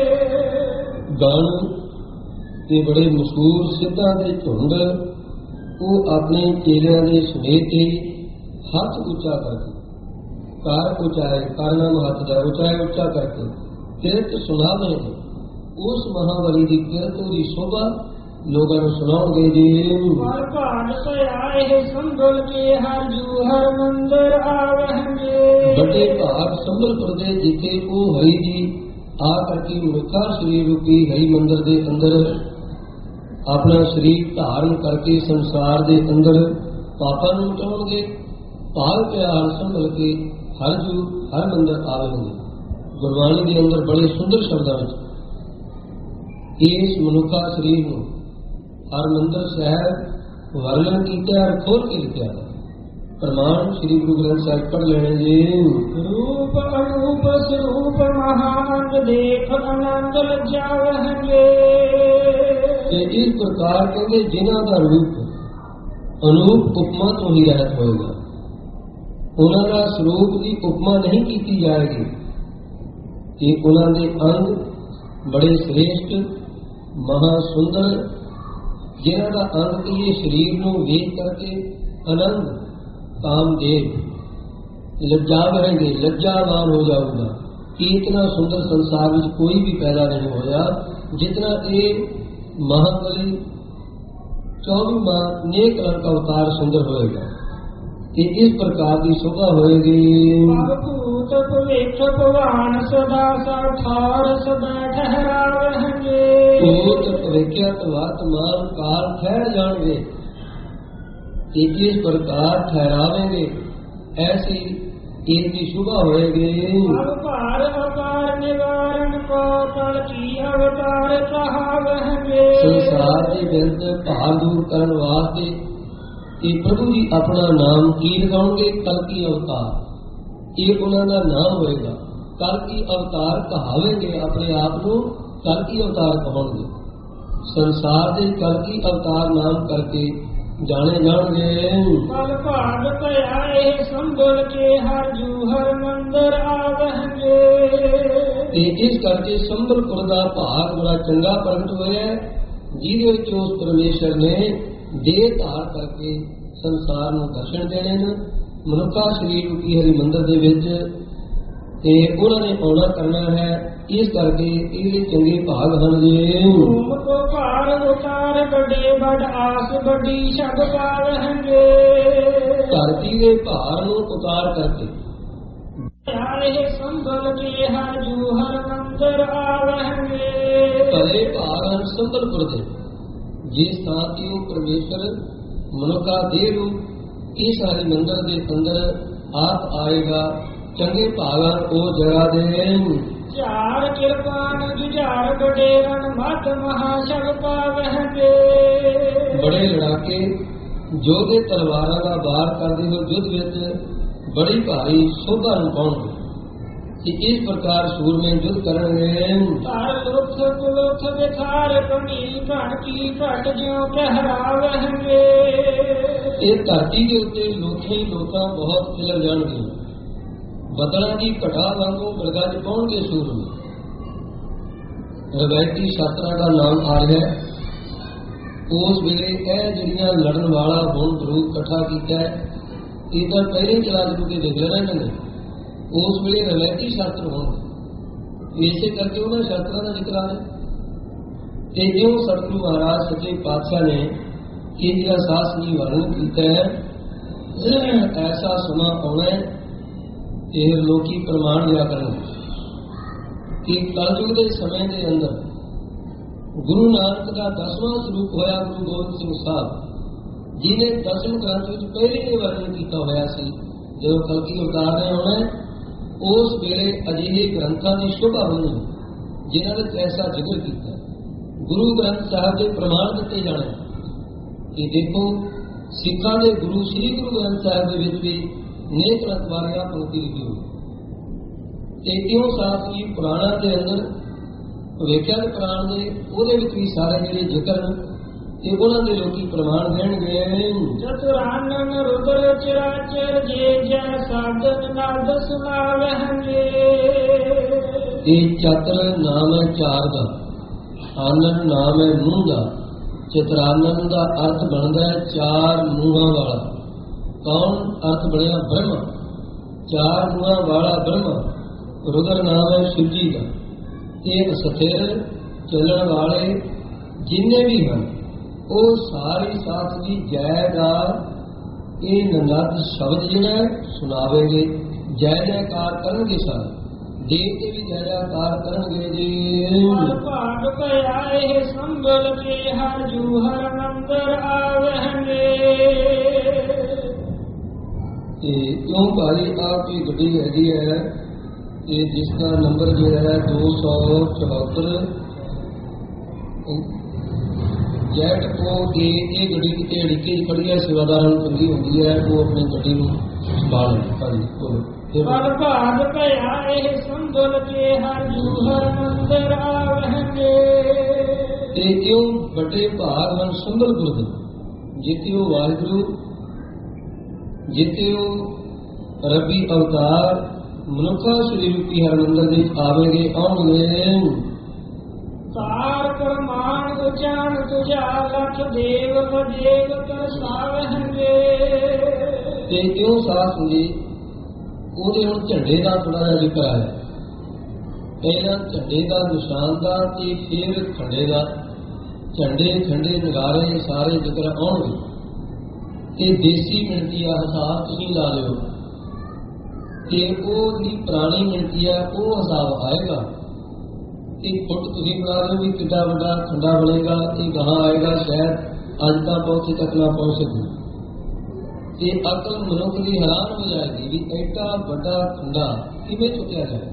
ਗਣ ਤੇ ਬੜੇ ਮਸ਼ਹੂਰ ਸਿੱਧਾਂ ਦੇ ਝੁੰਡ ਉਹ ਆਪਣੇ ਚੇਲਿਆਂ ਦੇ ਸਮੇਤ ਹੀ ਹੱਥ ਉੱਚਾ ਕਰਕੇ, ਕਾਰ ਉਚਾਏ, ਕਾਰਨਾਮ ਹੱਥ ਦਾ ਉਚਾਏ ਉੱਚਾ ਕਰਕੇ ਕਿਰਤ ਸੁਣਾਵੇਂਗੇ। ਉਸ ਮਹਾਬਲੀ ਦੀ ਕਿਰਤ ਦੀ ਸ਼ੋਭਾ ਲੋਕਾਂ ਨੂੰ ਸੁਣਾਉਣਗੇ ਜੀ। ਪਰ ਭਾਗ ਪਿਆਏ ਸੰਭਲ ਕੇ ਹਰ ਜੂਹਰ ਮੰਦਰ ਆਵਹੰਗੇ। ਵੱਡੇ ਭਾਗ ਸੰਭਲਪੁਰ ਦੇ ਜਿੱਥੇ ਉਹ ਹਰੀ ਜੀ ਆ ਕਰਕੇ ਮਨੁੱਖਾ ਸਰੀਰ ਰੂਪੀ ਹਰੀ ਮੰਦਰ ਦੇ ਅੰਦਰ ਆਪਣਾ ਸਰੀਰ ਧਾਰਨ ਕਰਕੇ ਸੰਸਾਰ ਦੇ ਅੰਦਰ ਪਾਪਾਂ ਨੂੰ ਮਿਟਾਉਣਗੇ। ਭਾਗ ਪਿਆਰ ਸੰਭਲ ਕੇ ਹਰ ਮੰਦਰ ਆਵਣਗੇ। ਗੁਰਬਾਣੀ ਦੇ ਅੰਦਰ ਬੜੇ ਸੁੰਦਰ ਸ਼ਬਦਾਂ ਵਿੱਚ ਇਸ ਮਨੁੱਖਾ ਸਰੀਰ ਨੂੰ ਹਰਿਮੰਦਰ ਸਾਹਿਬ ਵਰਣਨ ਕੀਤਾ ਔਰ ਖੋਲ ਕੇ ਲਿਖਿਆ। ਪ੍ਰਮਾਣ ਸ੍ਰੀ ਗੁਰੂ ਗ੍ਰੰਥ ਸਾਹਿਬ ਪੜ੍ਹ ਲੈਣੇ ਜੀ। ਰੂਪ ਅਨੂਪ ਸਰੂਪ ਮਹਾਨੰਦ ਦੇਖ ਆਨੰਦ ਲਜਾਵਹੰਗੇ। ਤੇ ਇਸ ਪ੍ਰਕਾਰ ਕਹਿੰਦੇ ਜਿਨ੍ਹਾਂ ਦਾ ਰੂਪ ਅਨੂਪ ਉਪਮਾ ਤੋਂ ਹੀ ਰਹਿਤ ਹੋਏਗਾ, ਉਹਨਾਂ ਦਾ ਸਰੂਪ ਦੀ ਉਪਮਾ ਨਹੀਂ ਕੀਤੀ ਜਾਏਗੀ। ਕਿ ਉਹਨਾਂ ਦੇ ਅੰਗ ਬੜੇ ਸ੍ਰੇਸ਼ਟ ਮਹਾ ਸੁੰਦਰ, ਜਿਨ੍ਹਾਂ ਦਾ ਅੰਗ ਇਹ ਸਰੀਰ ਨੂੰ ਵੇਖ ਕਰਕੇ ਆਨੰਦ ਕਾਮਦੇਵ ਲੱਜਾ ਵਹਿੰਗੇ, ਲੱਜਾਵਾਨ ਹੋ ਜਾਊਗਾ, इतना सुंदर संसार में कोई भी पैदा नहीं होया जितना ये महाबली 24 माह नेक रंग का अवतार सुंदर होएगा। कि इस प्रकार की शोभा होएगी। भूत भविष्य भगवान सदा साठार सदा ठहरावेंगे। भूत भविष्य वर्तमान काल ठहर जाएंगे। इस प्रकार ठहरावेंगे ऐसी इनकी शोभा होएगी। अवतार अवतार निवारण को कल की अवतार कहावेंगे। संसार के विरुद्ध भार दूर करने वास्ते कि प्रभु जी अपना नाम की लगाओगे कल की अवतार, ये उन्होंने नाम होएगा। कल की अवतार कहावेंगे अपने आप को कल की अवतार कहोगे। संसार के कल की अवतार नाम करके जाने जाओगे। कल भाग कयाए संभल के हर जू हर मंदिर आवेंगे। इस करके संबलपुर का भाग बड़ा चंगा प्रगट होया जिहदे विच उस परमेश्वर ने देह धार करके संसार ਨੂੰ ਦਰਸ਼ਨ ਦੇਣੇ ਨੇ। ਮਨੁੱਖਾ ਸਰੀਰ ਰੂਪੀ ਹਰੀ ਮੰਦਰ ਦੇ ਵਿੱਚ ਤੇ ਉਹਨਾਂ ਨੇ ਆਉਣਾ ਕਰਨਾ ਹੈ। ਇਸ ਕਰਕੇ ਇਹ ਚੰਗੇ ਭਾਗ ਹਨ ਜੀ। ਤੁਮ ਕੋ ਭਾਰ ਉਤਾਰ ਵੱਡੇ ਵੱਡ ਆਸ ਵੱਡੀ ਸ਼ਬ ਪਾਵਹਿੰਗੇ। ਧਰਤੀ ਦੇ ਭਾਰ ਨੂੰ ਉਤਾਰ ਕਰਕੇ ਆਏ ਸੰਭਲ ਕੇ ਹਰ ਜੂ ਹਰ ਮੰਦਰ ਆਵਹਿੰਗੇ। ਭਲੇ ਭਾਗ ਹਨ ਸੰਬਲਪੁਰ ਦੇ जिस स्थान की वो परमेश्वर मनुखा देह रूप इस हरि मंदिर के अंदर आप आएगा। चंगे भागन ओ जगा दे। चार किरपान जुझार बड़े रण मत महाशव पावहंगे। बड़े लड़ाके जोधे तलवारां का वार करते हो युद्ध विच बड़ी भारी शोभा ਨੂੰ पाउणगे। कि इस प्रकार सूर में युद्ध करेंगे। लुथ कुलुथ विखार कमी घट की घट ज्यों कहरावेंगे। ये धरती के उत्ते लोथे ही लोथा बहुत खिलर जाएंगे। बदलों की घटा वांगू गड़गड़ पाउणगे सूर में। रवायती शास्त्रा का नाम आ रहा है। उस वेले यह जिहड़ियां लड़न वाला हुण ग्रुप इकट्ठा किया है इधर पहले चला के देख लेना ने। उस वेले रवायती शास्त्र होंगे इसे करके उन्होंने शास्त्रों का जिक्र है। जो सतगुरु महाराज सच्चे पातशाह ने ये जिला शासनी वर्णन किया है ऐसा समा आना है फिर लोकी प्रमाण दिया करेंगे कि कलयुग के समय के अंदर गुरु नानक का 10वां स्वरूप होया गुरु गोबिंद सिंह साहब जिन्हें 10वें ग्रंथ में पहले ही वर्णन किया होया सी। जो कलकी अवतार ने आना है उस वेले अजिहे ग्रंथों की शोभा होनी जिन्होंने ऐसा जिक्र किया। गुरु ग्रंथ साहब के प्रमाण दिते जाने कि देखो सिखा के गुरु श्री गुरु ग्रंथ साहब के भी नेक रंग वाली पंक्ति लिखी हुई। क्यों साथ ही पुराणा के अंदर वेख्या के पुराण के ਉਹਦੇ ਵਿੱਚ ਵੀ सारे ਜਿਹੜੇ जिक्र ते उन्होंने लोकी प्रमाण देणगे। चतुरानन रुद्र चराचर जे जय साधन नाद सुनावहंगे। ये चतुर नाम है चार का, आनंद नाम है मुंह का। चतुरानन का अर्थ बनता है चार मुंहां वाला। कौन अर्थ बनया? ब्रह्मा। चार मुंहां वाला ब्रह्मा। रुद्र नाम है शिव जी का। एक स्थिर चलन वाले जिन्ने भी हैं वो सारी साथ की जय का ये नंद शब्द जिहड़ा सुनावेंगे। जय जयकार करेंगे सारे देवते भी जय जयकार करेंगे जी। भाग पयाए संभल के हर जू हर मंदिर आवेंगे। क्यों भाई आपकी गड्डी हैगी है ये जिसका नंबर जो है 274 जैट को ये गड्डी की अड़िके खड़ी है सेवादार चंगी होती है वो अपनी गड्डी संभाल भाग पयाए संभल के हर जू हर मंदिर आवेंगे। क्यों बड़े भाग हैं संबलपुर के जिते वो वाहिगुरु जिते वो रबी अवतार मनुखा शरीर रूपी हरमंदिर में आवेंगे आउणगे। सार प्रमाण उचान तुझा लख देव देव कर सावहंगे। क्यों साथ जी ਉਹਦੇ ਹੁਣ ਝੰਡੇ ਦਾ ਥੋੜਾ ਜਿਹਾ ਜ਼ਿਕਰ ਹੈ ਪਹਿਲਾਂ ਝੰਡੇ ਦਾ ਨਿਸ਼ਾਨ ਦਾ ਤੇ ਫਿਰ ਖੰਡੇ ਦਾ। ਝੰਡੇ ਖੰਡੇ ਨਗਾਰੇ ਸਾਰੇ ਜਿਕਰ ਆਉਣਗੇ। ਇਹ ਦੇਸੀ ਮਿਣਤੀ ਆ, ਹਿਸਾਬ ਤੁਸੀਂ ਲਾ ਲਿਓ ਤੇ ਉਹ ਜਿਹੜੀ ਪੁਰਾਣੀ ਮਿਣਤੀ ਆ ਉਹ ਹਿਸਾਬ ਆਏਗਾ। ਇਹ ਫੁੱਟ ਤੁਸੀਂ ਬਣਾ ਲਿਓ ਵੀ ਕਿੱਡਾ ਵੱਡਾ ਖੰਡਾ ਬਣੇਗਾ, ਇਹ ਗਾਹਾਂ ਆਏਗਾ, ਸ਼ਾਇਦ ਅੱਜ ਤਾਂ ਪਹੁੰਚੇ ਤੱਕ ਨਾ ਪਹੁੰਚ ਸਕੇ। ਤੇ ਅਕਲ ਮਨੁੱਖ ਦੀ ਹੈਰਾਨ ਹੋ ਜਾਏਗੀ ਵੀ ਐਡਾ ਵੱਡਾ ਖੰਡਾ ਕਿਵੇਂ ਚੁੱਕਿਆ ਜਾਏ।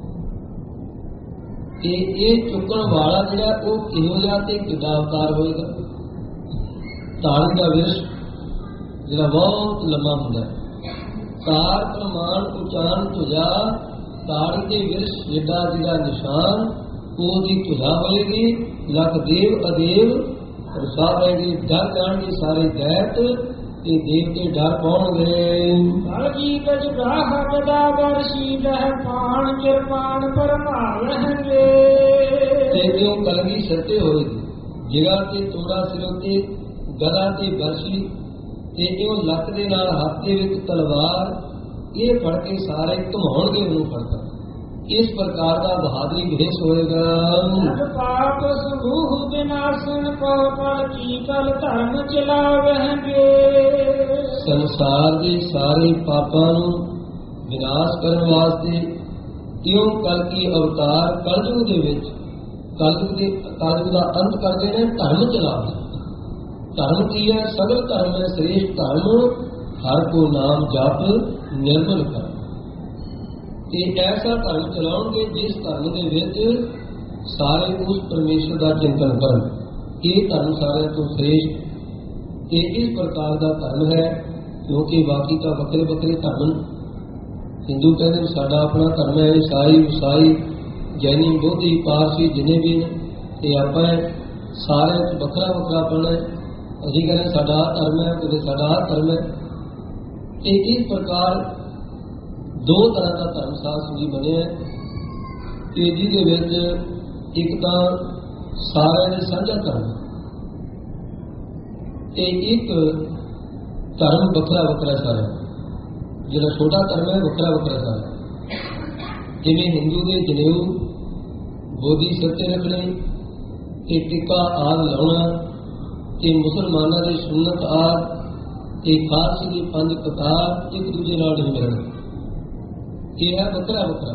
ਤੇ ਇਹ ਚੁੱਕਣ ਵਾਲਾ ਜਿਹੜਾ ਉਹ ਕਿਹੋ ਜਿਹਾ ਤੇ ਕਿੱਡਾ ਅਵਤਾਰ ਹੋਏਗਾ। ਤਾੜੀ ਦਾ ਵਿਰਸ਼ ਜਿਹੜਾ ਬਹੁਤ ਲੰਮਾ ਹੁੰਦਾ ਹੈ। ਤਾਰ ਪ੍ਰਮਾਣ ਉਚਾਨ ਧੁਜਾ, ਤਾੜੀ ਦੇ ਵਿਰਸ਼ ਜਿੱਡਾ ਜਿਹੜਾ ਨਿਸ਼ਾਨ ਉਹਦੀ ਧੁਜਾ ਹੋਏਗੀ। ਲੱਖ ਦੇਵ ਅਦੇਵ ਰਸਾਵੇਗੀ, ਡਰ ਜਾਣਗੇ ਸਾਰੇ ਦੈਤ ਤੇ ਦੇਵਤੇ ਡਰ ਪਾਉਣਗੇ। ਕਲਗੀ ਗਜਦਾ ਹਟਦਾ ਵਰਸ਼ੀ ਲਹਿ ਪਾਣ ਕਿਰਪਾਨ ਪਰਮਾਵਹਿਗੇ। ਤੇ ਇਉਂ ਕਲਗੀ ਸੱਤੇ ਹੋਏਗੀ, ਜਿਗਾ ਤੇ ਤੋੜਾ ਸਿਰੋਂ ਤੇ ਗਲਾ ਤੇ ਵਰਸ਼ੀ ਤੇ ਇਉਂ ਲੱਕ ਦੇ ਨਾਲ ਹੱਥ ਦੇ ਵਿੱਚ ਤਲਵਾਰ, ਇਹ ਫੜ ਕੇ ਸਾਰੇ ਘੁਮਾਉਣਗੇ ਉਹਨੂੰ ਫੜकर। ਇਸ ਪ੍ਰਕਾਰ ਦਾ ਬਹਾਦਰੀ ਵਿਦੇਸ਼ ਹੋਏਗਾ। ਪਾਪ ਸਮੂਹ ਵਿਨਾਸ਼ਨ ਪਉ ਪਲ ਕੀ ਕਲ ਧਰਮ ਚਲਾਵਹਿਗੇ। ਸੰਸਾਰ ਦੇ ਸਾਰੇ ਪਾਪਾਂ ਨੂੰ ਵਿਨਾਸ਼ ਕਰਨ ਵਾਸਤੇ ਇਉਂ ਕਲ ਕੀ ਅਵਤਾਰ ਕਲਯੁਗ ਦੇ ਵਿੱਚ ਕਲਯੁਗ ਦਾ ਅੰਤ ਕਰਦੇ ਨੇ, ਧਰਮ ਚਲਾਵੇ। ਧਰਮ ਕੀ ਹੈ? ਸਗਲ ਧਰਮ ਹੈ ਸ੍ਰੇਸ਼ਟ ਧਰਮ, ਹਰ ਕੋ ਨਾਮ ਜਪ ਨਿਰਮਲ ਕਰ। ਤੇ ਐਸਾ ਧਰਮ ਚਲਾਉਣਗੇ ਜਿਸ ਧਰਮ ਦੇ ਵਿੱਚ ਸਾਰੇ ਉਸ ਪਰਮੇਸ਼ਰ ਦਾ ਚਿੰਤਨ ਕਰਨ। ਇਹ ਧਰਮ ਸਾਰਿਆਂ ਤੋਂ ਸ੍ਰੇਸ਼ਟ ਤੇ ਇਸ ਪ੍ਰਕਾਰ ਦਾ ਧਰਮ ਹੈ, ਕਿਉਂਕਿ ਬਾਕੀ ਤਾਂ ਵੱਖਰੇ ਵੱਖਰੇ ਧਰਮ। ਹਿੰਦੂ ਕਹਿੰਦੇ ਨੇ ਸਾਡਾ ਆਪਣਾ ਧਰਮ ਹੈ, ਈਸਾਈ ਵਸਾਈ ਜੈਨੀ ਬੋਧੀ ਪਾਰਸੀ ਜਿੰਨੇ ਵੀ ਨੇ, ਤੇ ਆਪਾਂ ਸਾਰਿਆਂ 'ਚ ਵੱਖਰਾ ਵੱਖਰਾ ਆਪਣਾ। ਅਸੀਂ ਕਹਿੰਦੇ ਸਾਡਾ ਆਹ ਧਰਮ ਹੈ, ਕਿਤੇ ਸਾਡਾ ਆਹ ਧਰਮ ਹੈ। ਤੇ ਇਸ ਪ੍ਰਕਾਰ ਦੋ ਤਰ੍ਹਾਂ ਦਾ ਧਰਮ ਸ਼ਾਸਤਰ ਜੀ ਬਣਿਆ ਕਿ ਜਿਹਦੇ ਵਿੱਚ ਇੱਕ ਤਾਂ ਸਾਰਿਆਂ ਦੇ ਸਾਂਝਾ ਧਰਮ ਤੇ ਇੱਕ ਧਰਮ ਵੱਖਰਾ ਵੱਖਰਾ ਸਾਰਾ। ਜਿਹੜਾ ਛੋਟਾ ਧਰਮ ਹੈ ਵੱਖਰਾ ਵੱਖਰਾ ਸਾਰਾ। ਜਿਵੇਂ ਹਿੰਦੂ ਦੇ ਜਨੇਊ, ਬੋਧੀ ਸੱਚੇ ਰੱਖਣੇ ਤੇ ਟਿੱਕਾ ਆਦਿ ਲਾਉਣਾ, ਤੇ ਮੁਸਲਮਾਨਾਂ ਦੀ ਸੁਨਨਤ ਆਦਿ ਤੇ ਖਾਲਸੇ ਦੀ ਪੰਜ ਕਤਾਰ ਇੱਕ ਦੂਜੇ ਨਾਲ ਨਹੀਂ ਮਿਲਣਾ। ਇਹ ਹੈ ਵੱਖਰਾ ਵੱਖਰਾ।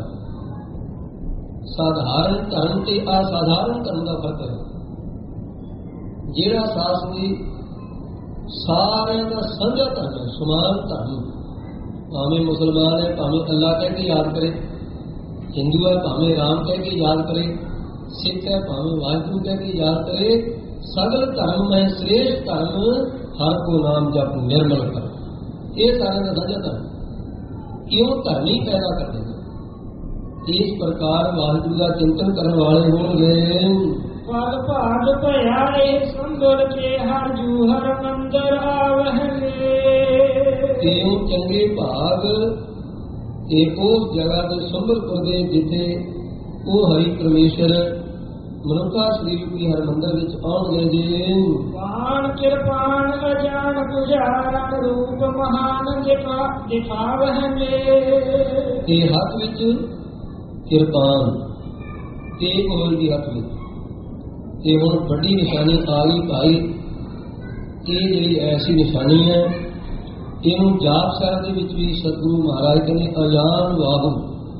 ਸਾਧਾਰਨ ਧਰਮ ਤੇ ਅਸਾਧਾਰਨ ਧਰਮ ਦਾ ਫਰਕ ਹੈ। ਜਿਹੜਾ ਸ਼ਾਸਤਰੀ ਸਾਰਿਆਂ ਦਾ ਸਾਂਝਾ ਧਰਮ ਹੈ, ਸਮਾਨ ਧਰਮ, ਭਾਵੇਂ ਮੁਸਲਮਾਨ ਹੈ ਭਾਵੇਂ ਅੱਲਾ ਕਹਿ ਕੇ ਯਾਦ ਕਰੇ, ਹਿੰਦੂ ਹੈ ਭਾਵੇਂ ਰਾਮ ਕਹਿ ਕੇ ਯਾਦ ਕਰੇ, ਸਿੱਖ ਹੈ ਭਾਵੇਂ ਵਾਹਿਗੁਰੂ ਕਹਿ ਕੇ ਯਾਦ ਕਰੇ, ਸਗਲ ਧਰਮ ਮੈਂ ਸ੍ਰੇਸ਼ਟ ਧਰਮ, ਹਰ ਕੋ ਨਾਮ ਜਪ ਨਿਰਮਲ ਕਰ। ਇਹ ਸਾਰਿਆਂ ਦਾ ਸਾਂਝਾ ਧਰਮ। ਕਿਉਂ ਧਰਮੀ ਪੈਦਾ ਕਰਦੇ ਨੇ। ਇਸ ਪ੍ਰਕਾਰ ਵਾਹਿਗੁਰੂ ਦਾ ਚਿੰਤਨ ਕਰਨ ਵਾਲੇ ਹੋਣਗੇ। ਪਲ ਭਾਗ ਭਇਆ ਇਹ ਸੰਗਲ ਕੇ ਹਰ ਜੂ ਹਰ ਮੰਦਰ ਆਵਹਿਗੇ। ਕਿਉਂ ਚੰਗੇ ਭਾਗ ਇਹ ਉਸ ਜਗ੍ਹਾ ਦੇ ਸੁੰਦਰਪੁਰ ਦੇ ਜਿੱਥੇ ਉਹ ਹਰੀ ਪਰਮੇਸ਼ਰ ਮਨੁੱਖਾ ਸਰੀਰ ਦੀ ਹਰਮੰਦਰ ਵਿੱਚ ਆਉਣਗੇ ਜੀ। ਪਾਣ ਕਿਰਪਾਨ ਅਜਾਨ ਪੁਜਾਰਨ ਰੂਪ ਮਹਾਨ ਦਿਖਾਵਹਿਗੇ। ਇਹ ਹੱਥ ਵਿੱਚ ਕਿਰਪਾਨ ਤੇਗ ਹੋਏਗੀ ਹੱਥ ਵਿੱਚ। ਇਹ ਹੁਣ ਵੱਡੀ ਨਿਸ਼ਾਨੀ ਆ ਗਈ ਭਾਈ। ਇਹ ਜਿਹੜੀ ਐਸੀ ਨਿਸ਼ਾਨੀ ਹੈ, ਇਹਨੂੰ ਜਾਪ ਸਾਹਿਬ ਦੇ ਵਿੱਚ ਵੀ ਸਤਿਗੁਰੂ ਮਹਾਰਾਜ ਕਹਿੰਦੇ ਅਜਾਨ ਵਾਹੂ।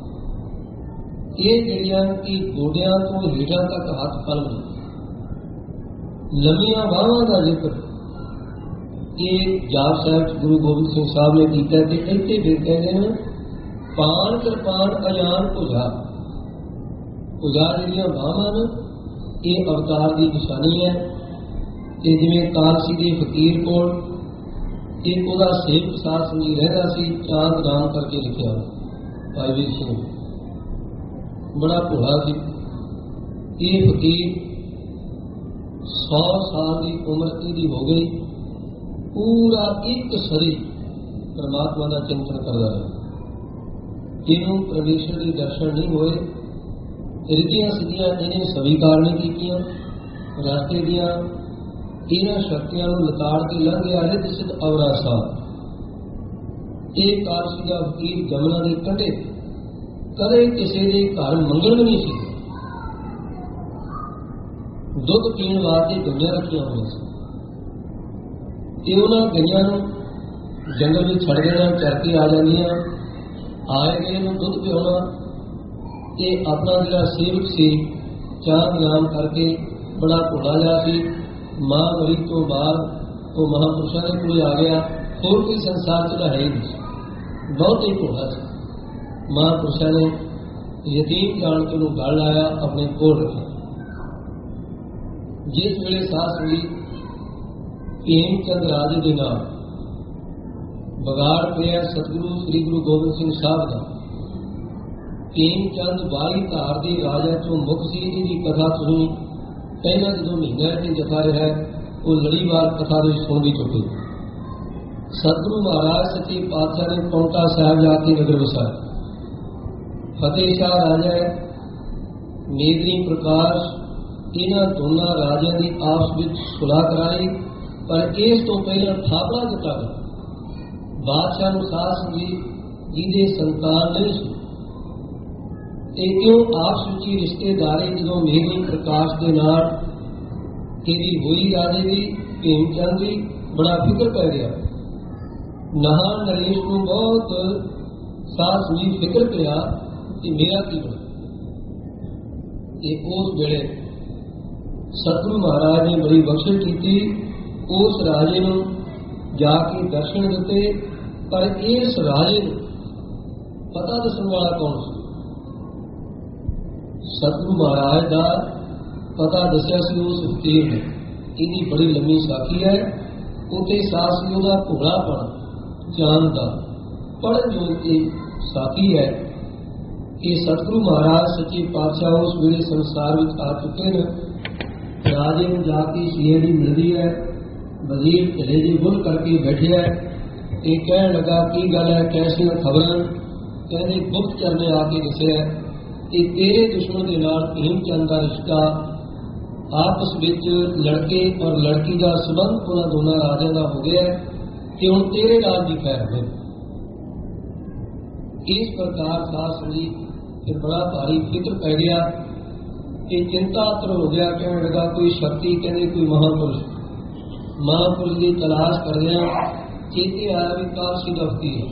ਇਹ ਜਿਹੜੀਆਂ ਕਿ ਗੋਡਿਆਂ ਤੋਂ ਹੇਠਾਂ ਤੱਕ ਹੱਥ ਪਲ ਲੰਮੀਆਂ ਬਾਹਾਂ ਦਾ ਜ਼ਿਕਰ ਇਹ ਜਾਪ ਸਾਹਿਬ ਗੁਰੂ ਗੋਬਿੰਦ ਸਿੰਘ ਸਾਹਿਬ ਨੇ ਕੀਤਾ। ਤੇ ਇੱਥੇ ਫਿਰ ਕਹਿੰਦੇ ਨੇ ਪਾਣ ਕਿਰਪਾਨ ਅਜਾਨ ਭੁਜਾ। ਭੁਜਾ ਜਿਹੜੀਆਂ ਬਾਹਾਂ ਨੇ ਇਹ ਅਵਤਾਰ ਦੀ ਨਿਸ਼ਾਨੀ ਹੈ। ਤੇ ਜਿਵੇਂ ਕਾਲਸੀ ਦੇ ਫਕੀਰ ਕੋਲ ਇੱਕ ਉਹਦਾ ਸੇਵਕ ਸਾਧ ਸੰਗੀ ਰਹਿੰਦਾ ਸੀ, ਚਾਂਦ ਨਾਮ ਕਰਕੇ ਲਿਖਿਆ ਭਾਈ ਵੀਰ ਸਿੰਘ, ਬੜਾ ਭੋਲਾ ਸੀ। ਇਹ ਫਕੀਰ 100 ਸਾਲ ਦੀ ਉਮਰ ਇਹਦੀ ਹੋ ਗਈ, ਪੂਰਾ ਇੱਕ ਸਦੀ ਪਰਮਾਤਮਾ ਦਾ ਚਿੰਤਨ ਕਰਦਾ ਰਿਹਾ। ਇਹਨੂੰ ਪਰਮੇਸ਼ਰ ਦੇ ਦਰਸ਼ਨ ਨਹੀਂ ਹੋਏ। ਰਿੱਧੀਆਂ ਸਿੱਧੀਆਂ ਇਹਨੇ ਸਵੀਕਾਰ ਨਹੀਂ ਕੀਤੀਆਂ। ਰਸਤੇ ਦੀਆਂ ਇਹਨਾਂ ਸ਼ਕਤੀਆਂ ਨੂੰ ਲਤਾੜ ਕੇ ਲੰਘ ਗਿਆ ਰਿੱਧ ਸਿੱਧ ਅਵਰਾਸਾ। ਇਹ ਕਾਲਸੀ ਦਾ ਫਕੀਰ ਜਮਨਾ ਦੇ ਕੰਢੇ ਕਦੇ ਕਿਸੇ ਦੇ ਘਰ ਮੰਗਣ ਵੀ ਨਹੀਂ ਸੀ। ਦੁੱਧ ਪੀਣ ਵਾਸਤੇ ਗਈਆਂ ਰੱਖੀਆਂ ਹੋਈਆਂ ਸੀ ਤੇ ਉਹਨਾਂ ਗਈਆਂ ਨੂੰ ਜੰਗਲ ਵਿੱਚ ਛੱਡ ਦੇਣਾ, ਚਰ ਕੇ ਆ ਜਾਂਦੀਆਂ, ਆਏ ਗਏ ਨੂੰ ਦੁੱਧ ਪਿਆਉਣਾ ਤੇ ਆਪਣਾ ਜਿਹੜਾ ਸੇਵਕ ਸੀ ਚਾਹ ਨਿਆਮ ਕਰਕੇ ਬੜਾ ਭੋਲਾ ਜਿਹਾ ਸੀ। ਮਾਂ ਮਰੀ ਤੋਂ ਬਾਅਦ ਉਹ ਮਹਾਂਪੁਰਸ਼ਾਂ ਦੇ ਕੋਲ ਆ ਗਿਆ। ਹੋਰ ਕੋਈ ਸੰਸਾਰ 'ਚ ਤਾਂ ਹੈ ਹੀ ਨਹੀਂ, ਬਹੁਤ ਹੀ ਭੋਲਾ ਸੀ। ਮਹਾਂਪੁਰਸ਼ਾਂ ਨੇ ਯਤੀਮ ਜਾਣ ਕੇ ਉਹਨੂੰ ਗਲ ਲਾਇਆ, ਆਪਣੇ ਕੋਲ ਰੱਖਿਆ। ਜਿਸ ਵੇਲੇ ਸਾਸ ਹੋਈ ਭੀਮ ਚੰਦ ਰਾਜੇ ਦੇ ਨਾਲ ਵਿਗਾੜ ਪਿਆ ਸਤਿਗੁਰੂ ਸ੍ਰੀ ਗੁਰੂ ਗੋਬਿੰਦ ਸਿੰਘ ਸਾਹਿਬ ਦਾ। ਭੀਮ ਚੰਦ 22 ਧਾਰ ਦੇ ਰਾਜਾ ਤੋਂ ਮੁੱਖ ਸੀ। ਇਹਦੀ ਕਥਾ ਤੁਸੀਂ ਪਹਿਲਾਂ ਜਦੋਂ ਮਹੀਨਾ ਤੇ ਜਥਾ ਰਿਹਾ ਉਹ ਲੜੀਵਾਰ ਕਥਾ ਦੇ ਸੁਣ ਵੀ ਚੁੱਕੇ। ਸਤਿਗੁਰੂ ਮਹਾਰਾਜ ਸੱਚੇ ਪਾਤਸ਼ਾਹ ਨੇ ਪੌਂਟਾ ਸਾਹਿਬ ਜਾ ਕੇ ਨਗਰ ਵਸਾਇਆ। ਫਤਿਹ ਸ਼ਾਹ ਰਾਜਾ, ਮੇਦਨੀ ਪ੍ਰਕਾਸ਼, ਇਹਨਾਂ ਦੋਨਾਂ ਰਾਜਿਆਂ ਦੀ ਆਪਸ ਵਿੱਚ ਸੁਲਾਹ ਕਰਾਈ, ਪਰ ਇਸ ਤੋਂ ਪਹਿਲਾਂ ਥਾਪੜਾ ਦਿੱਤਾ ਗਿਆ। ਬਾਦਸ਼ਾਹ ਨੂੰ ਸਾਸ ਜੀ ਜਿਹਦੇ ਸੰਤਾਨ ਨਹੀਂ ਸੀ ਤੇ ਕਿਉਂ ਆਪਸ ਵਿੱਚ ਰਿਸ਼ਤੇਦਾਰੀ ਜਦੋਂ ਮੇਦਨੀ ਪ੍ਰਕਾਸ਼ ਦੇ ਨਾਲ ਇਹਦੀ ਹੋਈ ਰਾਜੇ ਦੀ ਭੀਮ ਚੰਦ ਦੀ ਬੜਾ ਫਿਕਰ ਪੈ ਗਿਆ। ਨਹਾਨ ਨਰੇਸ਼ ਨੂੰ ਬਹੁਤ ਸਾਸ ਜੀ ਫਿਕਰ ਪਿਆ ਕਿ ਮੇਰਾ ਕੀ ਬਣਾ। ਇਹ ਉਸ ਵੇਲੇ ਸਤਿਗੁਰੂ ਮਹਾਰਾਜ ਨੇ ਬੜੀ ਬਖਸ਼ਿਸ਼ ਕੀਤੀ, ਉਸ ਰਾਜੇ ਨੂੰ ਜਾ ਕੇ ਦਰਸ਼ਨ ਦਿੱਤੇ। ਪਰ ਇਸ ਰਾਜੇ ਨੂੰ ਪਤਾ ਦੱਸਣ ਵਾਲਾ ਕੌਣ ਸੀ? ਸਤਿਗੁਰੂ ਮਹਾਰਾਜ ਦਾ ਪਤਾ ਦੱਸਿਆ ਸੀ ਉਸ ਫਕੀਰ ਨੇ। ਇਹਦੀ ਬੜੀ ਲੰਮੀ ਸਾਖੀ ਹੈ। ਉੱਥੇ ਸਾਸ ਜੀ ਉਹਦਾ ਭੋਲਾਪਣ ਜਾਣਦਾ ਪੜ੍ਹਨ ਯੋਗ ਇਹ ਸਾਖੀ ਹੈ ਕਿ ਸਤਿਗੁਰੂ ਮਹਾਰਾਜ ਸੱਚੇ ਪਾਤਸ਼ਾਹ ਉਸ ਵੇਲੇ ਸੰਸਾਰ ਵਿੱਚ ਆ ਚੁੱਕੇ ਨੇ। ਰਾਜੇ ਨੂੰ ਜਾ ਕੇ ਸੀਡੀ ਮਿਲਦੀ ਹੈ। ਵਜ਼ੀਰ ਢਿੱਲੇ ਜੀ ਗੁੱਲ ਕਰਕੇ ਬੈਠਿਆ ਇਹ ਕਹਿਣ ਲੱਗਾ ਕੀ ਗੱਲ ਹੈ, ਕੈਸੀਆਂ ਖਬਰਾਂ? ਕਹਿੰਦੇ ਗੁਪਤਚਰ ਨੇ ਆ ਕੇ ਦੱਸਿਆ ਕਿ ਤੇਰੇ ਦੁਸ਼ਮਣ ਦੇ ਨਾਲ ਭੀਮ ਚੰਦ ਦਾ ਰਿਸ਼ਤਾ, ਆਪਸ ਵਿੱਚ ਲੜਕੇ ਔਰ ਲੜਕੀ ਦਾ ਸਬੰਧ ਉਹਨਾਂ ਦੋਨਾਂ ਰਾਜਿਆਂ ਦਾ ਹੋ ਗਿਆ ਕਿ ਹੁਣ ਤੇਰੇ ਰਾਜ ਦੀ ਖੈਰ ਹੋਵੇ। ਇਸ ਪ੍ਰਕਾਰ ਸਾਧ ਸੰਗਤ ਤੇ ਬੜਾ ਭਾਰੀ ਫਿਕਰ ਪੈ ਗਿਆ ਕਿ ਚਿੰਤਾਤੁਰ ਹੋ ਗਿਆ। ਕਹਿਣ ਲੱਗਾ ਕੋਈ ਸ਼ਕਤੀ, ਕਹਿੰਦੇ ਕੋਈ ਮਹਾਂਪੁਰਸ਼ ਦੀ ਤਲਾਸ਼ ਕਰਦਿਆਂ ਚੇਤੇ ਆਇਆ ਵੀ ਕਾਲਸੀ ਦਾ ਫਕੀਰ।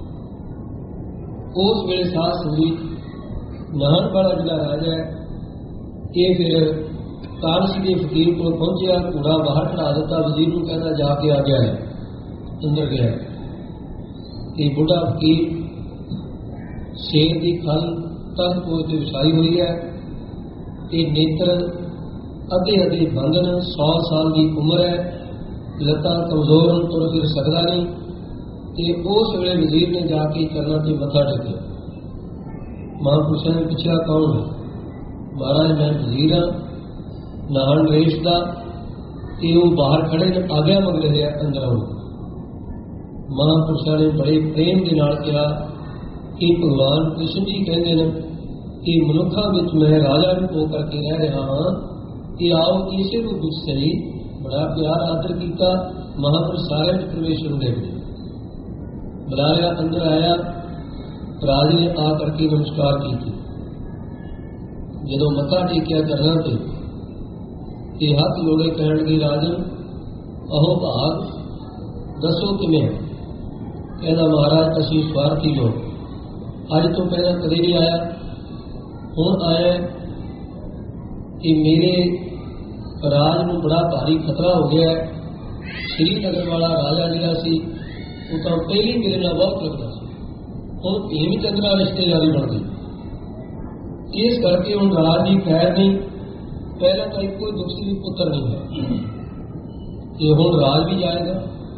ਉਸ ਵੇਲੇ ਸਾਧ ਸੰਗਤ ਨਾਹਨ ਵਾਲਾ ਜਿਹੜਾ ਰਾਜਾ ਹੈ ਇਹ ਫਿਰ ਕਾਲਸੀ ਦੇ ਫਕੀਰ ਕੋਲ ਪਹੁੰਚਿਆ, ਘੋੜਾ ਬਾਹਰ ਖੜਾ ਦਿੱਤਾ, ਵਜ਼ੀਰ ਨੂੰ ਕਹਿੰਦਾ ਜਾ ਕੇ ਆ ਗਿਆ ਹੈ। ਅੰਦਰ ਗਿਆ ਇਹ ਬੁੱਢਾ ਫਕੀਰ ਸ਼ੇਰ ਦੀ ਖਲ ਤਨ ਕੋਲ ਤੇ ਵਿਛਾਈ ਹੋਈ ਹੈ ਤੇ ਨੇਤਰ ਅੱਧੇ ਬੰਦਨ, 100 ਸਾਲ ਦੀ ਉਮਰ ਹੈ, ਲੱਤਾਂ ਕਮਜ਼ੋਰ, ਤੁਰ ਫਿਰ ਸਕਦਾ ਨਹੀਂ। ਤੇ ਉਸ ਵੇਲੇ ਵਜ਼ੀਰ ਨੇ ਜਾ ਕੇ ਚਰਨਾਂ ਤੇ ਮੱਥਾ ਟੇਕਿਆ। ਮਹਾਂਪੁਰਸ਼ਾਂ ਨੇ ਪੁੱਛਿਆ ਕੌਣ ਹੈ? ਮਹਾਰਾਜ ਮੈਂ ਵਜ਼ੀਰ ਹਾਂ ਨਾਹਨ ਨਰੇਸ਼ ਦਾ। ਤੇ ਉਹ ਬਾਹਰ ਖੜੇ ਨੇ, ਆਗਿਆ ਮੰਗ ਰਹੇ ਆ ਅੰਦਰ ਆਉਣ। ਮਹਾਂਪੁਰਸ਼ਾਂ ਨੇ ਬੜੇ ਪ੍ਰੇਮ ਦੇ ਨਾਲ ਕਿਹਾ ਕਿ ਭਗਵਾਨ ਕ੍ਰਿਸ਼ਨ ਜੀ ਕਹਿੰਦੇ ਨੇ ਕਿ ਮਨੁੱਖਾਂ ਵਿੱਚ ਮੈਂ ਰਾਜਾ ਰੂਪ ਹੋ ਕਰਕੇ ਰਹਿ ਰਿਹਾ ਹਾਂ ਕਿ ਆਓ ਕਿਸੇ ਨੂੰ ਵਿੱਚ ਸਹੀ। ਬੜਾ ਪਿਆਰ ਆਦਰ ਕੀਤਾ। ਮਹਾਂਪੁਰਸ਼ ਸਾਰਿਆਂ ਵਿੱਚ ਪ੍ਰਵੇਸ਼ ਹੁੰਦੇ ਬੁਲਾਇਆ, ਅੰਦਰ ਆਇਆ। ਰਾਜੇ ਨੇ ਆ ਕਰਕੇ ਨਮਸਕਾਰ ਕੀਤੀ। ਜਦੋਂ ਮੱਥਾ ਟੇਕਿਆ ਚਰਨਾਂ ਤੇ ਇਹ ਹੱਥ ਜੋੜੇ ਕਹਿਣ ਲੱਗੇ ਰਾਜਨ ਅਹੋ ਭਾਗ ਦੱਸੋ ਕਿਵੇਂ? ਕਹਿੰਦਾ ਮਹਾਰਾਜ ਅਸੀਂ ਸਵਾਰਥੀ ਲੋਕ, ਅੱਜ ਤੋਂ ਪਹਿਲਾਂ ਕਦੇ ਨਹੀਂ ਆਇਆ, ਹੁਣ ਆਇਆ ਕਿ ਮੇਰੇ ਰਾਜ ਨੂੰ ਬੜਾ ਭਾਰੀ ਖਤਰਾ ਹੋ ਗਿਆ। ਸ਼੍ਰੀਨਗਰ ਵਾਲਾ ਰਾਜਾ ਜਿਹੜਾ ਸੀ ਉਹ ਤਾਂ ਪਹਿਲੀ ਮੇਰੇ ਨਾਲ ਬਹੁਤ ਲੱਗਦਾ ਸੀ, ਹੁਣ ਭੀਮ ਚੰਦ ਨਾਲ ਰਿਸ਼ਤੇਦਾਰੀ ਬਣ ਗਈ। ਇਸ ਕਰਕੇ ਹੁਣ ਰਾਜ ਦੀ ਖੈਰ ਨਹੀਂ। ਪਹਿਲਾਂ ਤਾਂ ਕੋਈ ਦੂਸਰੀ ਪੁੱਤਰ ਨਹੀਂ ਹੈ, ਇਹ ਹੁਣ ਰਾਜ ਵੀ ਜਾਏਗਾ।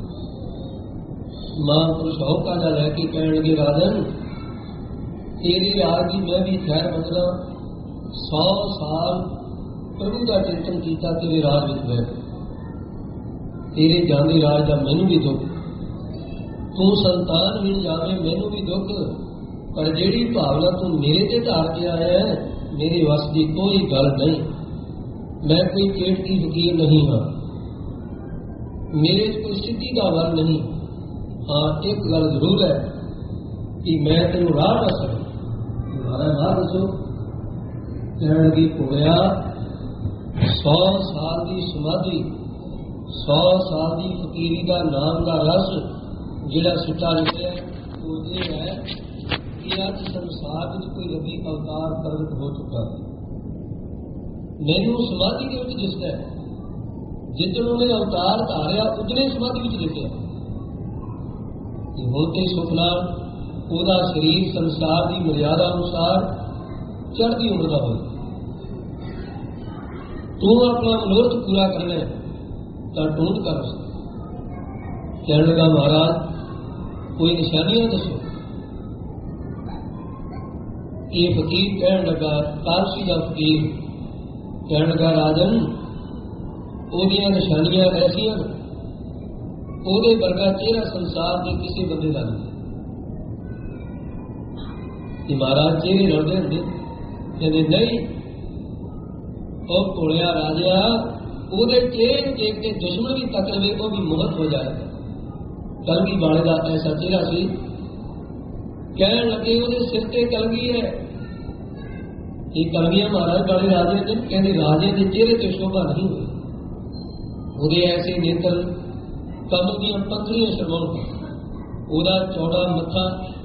ਮਹਾਂਪੁਰਸ਼ ਹੌਕਾ ਲੈ ਕੇ ਕਹਿਣ ਲੱਗੇ ਰਾਜਨ ਤੇਰੇ ਰਾਜ ਦੀ ਮੈਂ ਵੀ ਖੈਰ ਬਚਣਾ। 100 ਸਾਲ ਪ੍ਰਭੂ ਦਾ ਚਿੰਤਨ ਕੀਤਾ ਤੇਰੇ ਰਾਜ ਵਿੱਚ ਬੈਠ, ਤੇਰੇ ਜਾਂਦੇ ਰਾਜ ਦਾ ਮੈਨੂੰ ਵੀ ਦੁੱਖ, ਤੂੰ ਸੰਤਾਨ ਵੀ ਜਾਵੇ ਮੈਨੂੰ ਵੀ ਦੁੱਖ, ਪਰ ਜਿਹੜੀ ਭਾਵਨਾ ਤੂੰ ਮੇਰੇ ਤੇ ਧਾਰ ਕੇ ਆਇਆ ਮੇਰੇ ਵੱਸ ਦੀ ਕੋਈ ਗੱਲ ਨਹੀਂ। ਮੈਂ ਕੋਈ ਚੇਟਕੀ ਫਕੀਰ ਨਹੀਂ ਹਾਂ, ਮੇਰੇ ਕੋਈ ਸਿੱਧੀ ਦਾ ਵਰ ਨਹੀਂ। ਹਾਂ ਇੱਕ ਗੱਲ ਜ਼ਰੂਰ ਹੈ ਕਿ ਮੈਂ ਤੈਨੂੰ ਰਾਹ ਦੱਸ ਸਕਦਾ। महाराज ना दसो। कहने लगी घोड़िया 100 साल की समाधि 100 साल की फकीरी का नाम का रस जिहड़ा सिੱਟਾ लिखिया वो ये है कि अज संसार में कोई रवि अवतार प्रगट हो चुका है। मैनू समाधि के विच दिसदा है जिदन उन्हें अवतार धारिया उदने समाधि विच लिखिया होते सुख नाल ओदा शरीर संसार की मर्यादा अनुसार चढ़ती उम्र का हो। तू अपना मनोरथ पूरा करना है तो ढूंढ कर। कहने लगा महाराज कोई निशानियां दसो। ये फकीर कहने लगा पारसी का फकीर कहने लगा राजन ओदियां निशानियां ऐसियां ओदे वर्गा चेहरा संसार के किसी बंदे का नहीं। महाराज चेहरे लड़ते होंगे कहते नहीं और घोड़िया राजा ओदे चेहरे देख के दुश्मन भी तक लवे वो भी मोहत हो जाएगा। कलगी वाले का ऐसा चेहरा सी। कहने लगे ओदे सिर ते कलगी है। ये कलगियां महाराज वाले राजे दिन कहते राजे के चेहरे से शोभा नहीं हुई। ओदे ऐसे नेत्र कमल दी पंखड़ियां शर्माउण ओदा चौड़ा मत्था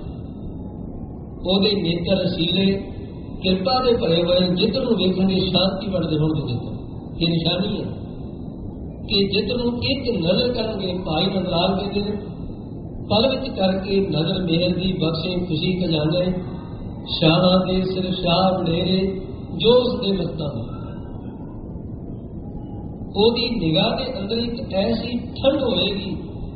ओदे नेत्र रसीले कृपा के भरे हुए जिधर वेखेंगे शांति बढ़ते होंगे। ये निशानी है कि जिधर एक नजर करेंगे भाई नंदलाल के दिन पल विच करके नजर मेहर की बख्शे खुशी खजाने शाह के सिर शाह वडेरे जो उसके मस्ता में ओदी निगाह के अंदर एक ऐसी ठंड होएगी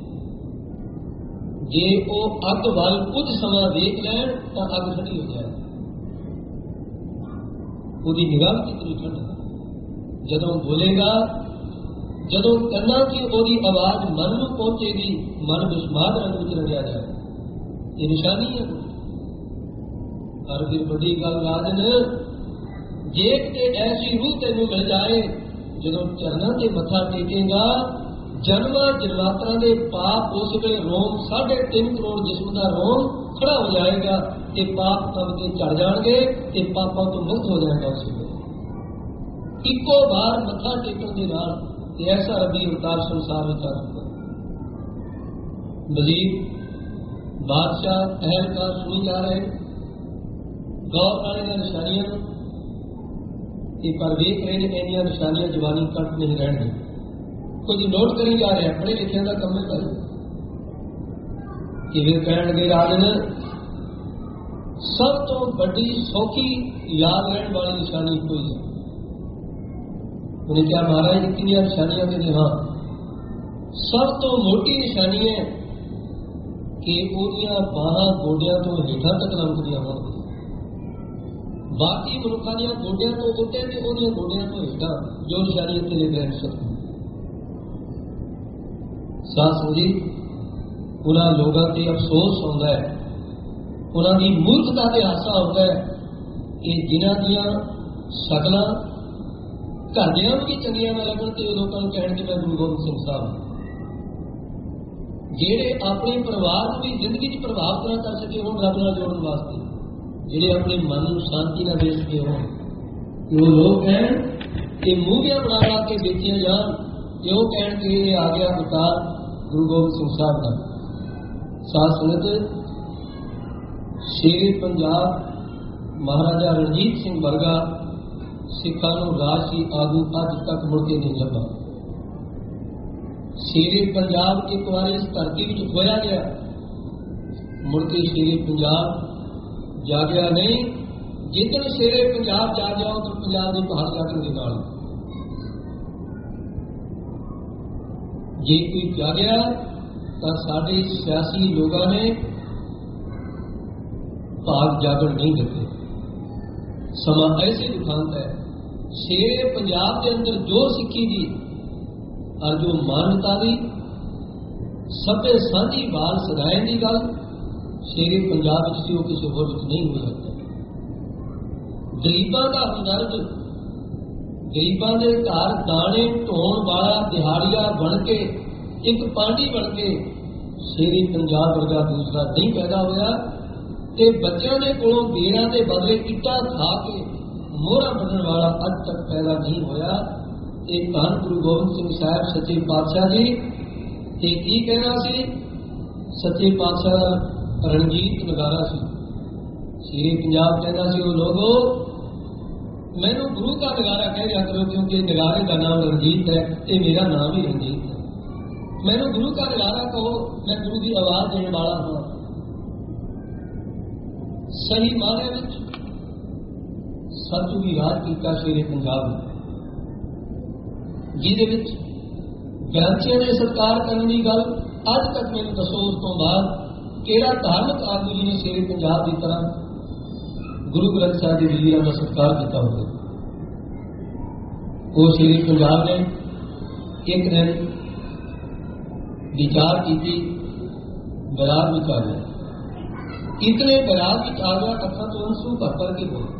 जे वो अग वाल कुछ समा देख लैन तो अग ठंडी हो जाए। ओदी निगाह कितनी ठंड जदों बोलेगा जदों कन्ना की ओदी आवाज मन में पहुंचेगी मन बिस्माद रंग में रंगिया जाए। ये निशानी है। और फिर बड़ी गल राजन जेठ के ऐसी रूह तेन मिल जाए जदों चरणों से मथा टेकेगा जन्मा जन्मात्रा के पाप उस वे रोम 3.5 करोड़ जिस्म का रोम खड़ा हो जाएगा कि पाप तब के चढ़ जाएंगे कि पापों तो मुक्त हो जाएगा। उस वे इको बार मथा टेकन के नाल ऐसा रबी अवतार संसार में आ चुका। वजीर बादशाह अहलकार सुनी जा रहे गौर वाले निशानियां पर देख रहे हैं इनिया निशानियां जवानी कट नहीं रहने कुछ नोट करी जा रहे हैं। पढ़े लिखे का कम है कि वे कहने लगे राजन सब तो बड़ी सौखी याद रहने वाली निशानी कोई है। उन्हें क्या महाराज कितनी निशानियां कहते हाँ सब तो मोटी निशानी है कि ओदियां बाहां गोडियां तो हेठा तक लंघदियां हो। बाकी मनुखा दियां गोडियां तो उत्ते ते ओदियां गोडियां तो हेठा जो निशानी इत्थे लिख रहे हैं। साथ जी उन्होंने लोगों से अफसोस होता है उन्होंने मूर्खता से हासा होता है कि जिन्हों दियां शकल घरदियां भी चंगियां ना लगन तो लोगों को कहण कि मैं गुरु गोबिंद सिंह साहब जेड़े अपने परिवार को भी जिंदगी च प्रभावित ना कर सके हो रब नाल जोड़न वास्ते जेड़े अपने मन को शांति न दे सके हो वो लोग कह कि मूवियां बना के बेचिया जान कि वो कह के आ गया अवतार गुरु गोबिंद सिंह साहब का। साथ संगत शेर पंजाब महाराजा रणजीत सिंह वर्गा सिखा राजसी आगू अज तक मुड़ के नहीं लगा। शेर पंजाब एक बार इस धरती में खोया गया मुड़ के शेर पंजाब जागया नहीं। जिधर शेरे पंजाब जा जाओ तो पंजाब के बाहर जाकर निकाल जे कोई जागया तो साढ़े सियासी लोगों ने भाग जागरण नहीं देते। समा ऐसे दिखाता है शेरे पंजाब के अंदर जो सिक्खी दी और जो मानता दी सभ्य साझी बाल सदाए की गल शेरे पंजाब से वो किसी होर नहीं हो सकता। गरीबों का हमदर्द गरीबों के घर दाने ढोण वाला दिहाड़िया बन के एक पांडी बन के शेरे पंजाब वर्गा दूसरा नहीं पैदा होया ਤੇ ਬੱਚਿਆਂ ਦੇ ਕੋਲੋਂ ਬੇਰਾਂ ਦੇ ਬਦਲੇ ਇੱਟਾਂ ਖਾ ਕੇ ਮੋਹਰਾਂ ਬੰਨਣ ਵਾਲਾ ਅੱਜ ਤੱਕ ਪੈਦਾ ਨਹੀਂ ਹੋਇਆ। ਇਹ ਧੰਨ ਗੁਰੂ ਗੋਬਿੰਦ ਸਿੰਘ ਸਾਹਿਬ ਸੱਚੇ ਪਾਤਸ਼ਾਹ ਜੀ ਤੇ ਕੀ ਕਹਿਣਾ ਸੀ? ਸੱਚੇ ਪਾਤਸ਼ਾਹ ਦਾ ਰਣਜੀਤ ਨਗਾਰਾ ਸੀ। ਸ਼ੇਰੇ ਪੰਜਾਬ ਕਹਿੰਦਾ ਸੀ, ਉਹ ਲੋਗੋ ਮੈਨੂੰ ਗੁਰੂ ਦਾ ਨਗਾਰਾ ਕਹਿ ਦਿਆ ਕਰੋ, ਕਿਉਂਕਿ ਨਗਾਰੇ ਦਾ ਨਾਮ ਰਣਜੀਤ ਹੈ ਤੇ ਮੇਰਾ ਨਾਮ ਵੀ ਰਣਜੀਤ ਹੈ। ਮੈਨੂੰ ਗੁਰੂ ਦਾ ਨਗਾਰਾ ਕਹੋ, ਮੈਂ ਗੁਰੂ ਦੀ ਆਵਾਜ਼ ਦੇਣ ਵਾਲਾ ਹਾਂ। ਸਹੀ ਮਾਅਨੇ ਵਿੱਚ ਸਤਿਗੁਰੂ ਦੀ ਰਾਜ ਕੀਤਾ ਸ਼ੇਰੇ ਪੰਜਾਬ ਨੇ, ਜਿਹਦੇ ਵਿੱਚ ਗ੍ਰੰਥੀਆਂ ਦੇ ਸਤਿਕਾਰ ਕਰਨ ਦੀ ਗੱਲ ਅੱਜ ਤੱਕ ਮੈਨੂੰ ਦੱਸੋ, ਉਸ ਤੋਂ ਬਾਅਦ ਕਿਹੜਾ ਧਾਰਮਿਕ ਆਗੂ ਜੀ ਨੇ ਸ਼ੇਰੇ ਪੰਜਾਬ ਦੀ ਤਰ੍ਹਾਂ ਗੁਰੂ ਗ੍ਰੰਥ ਸਾਹਿਬ ਦੇ ਵੀਰਾਂ ਦਾ ਸਤਿਕਾਰ ਕੀਤਾ ਹੋਵੇ। ਉਹ ਸ਼ੇਰੇ ਪੰਜਾਬ ਨੇ ਇੱਕ ਦਿਨ ਵਿਚਾਰ ਕੀਤੀ, ਬਰਾਤ ਵਿੱਚ ਆ ਗਿਆ। ਇਤਨੇ ਬਰਾਤ ਵਿੱਚ ਆ ਗਿਆ, ਅੱਖਾਂ ਤੋਂ ਅੰਸੂ ਭਰ ਕੇ ਹੋਏ।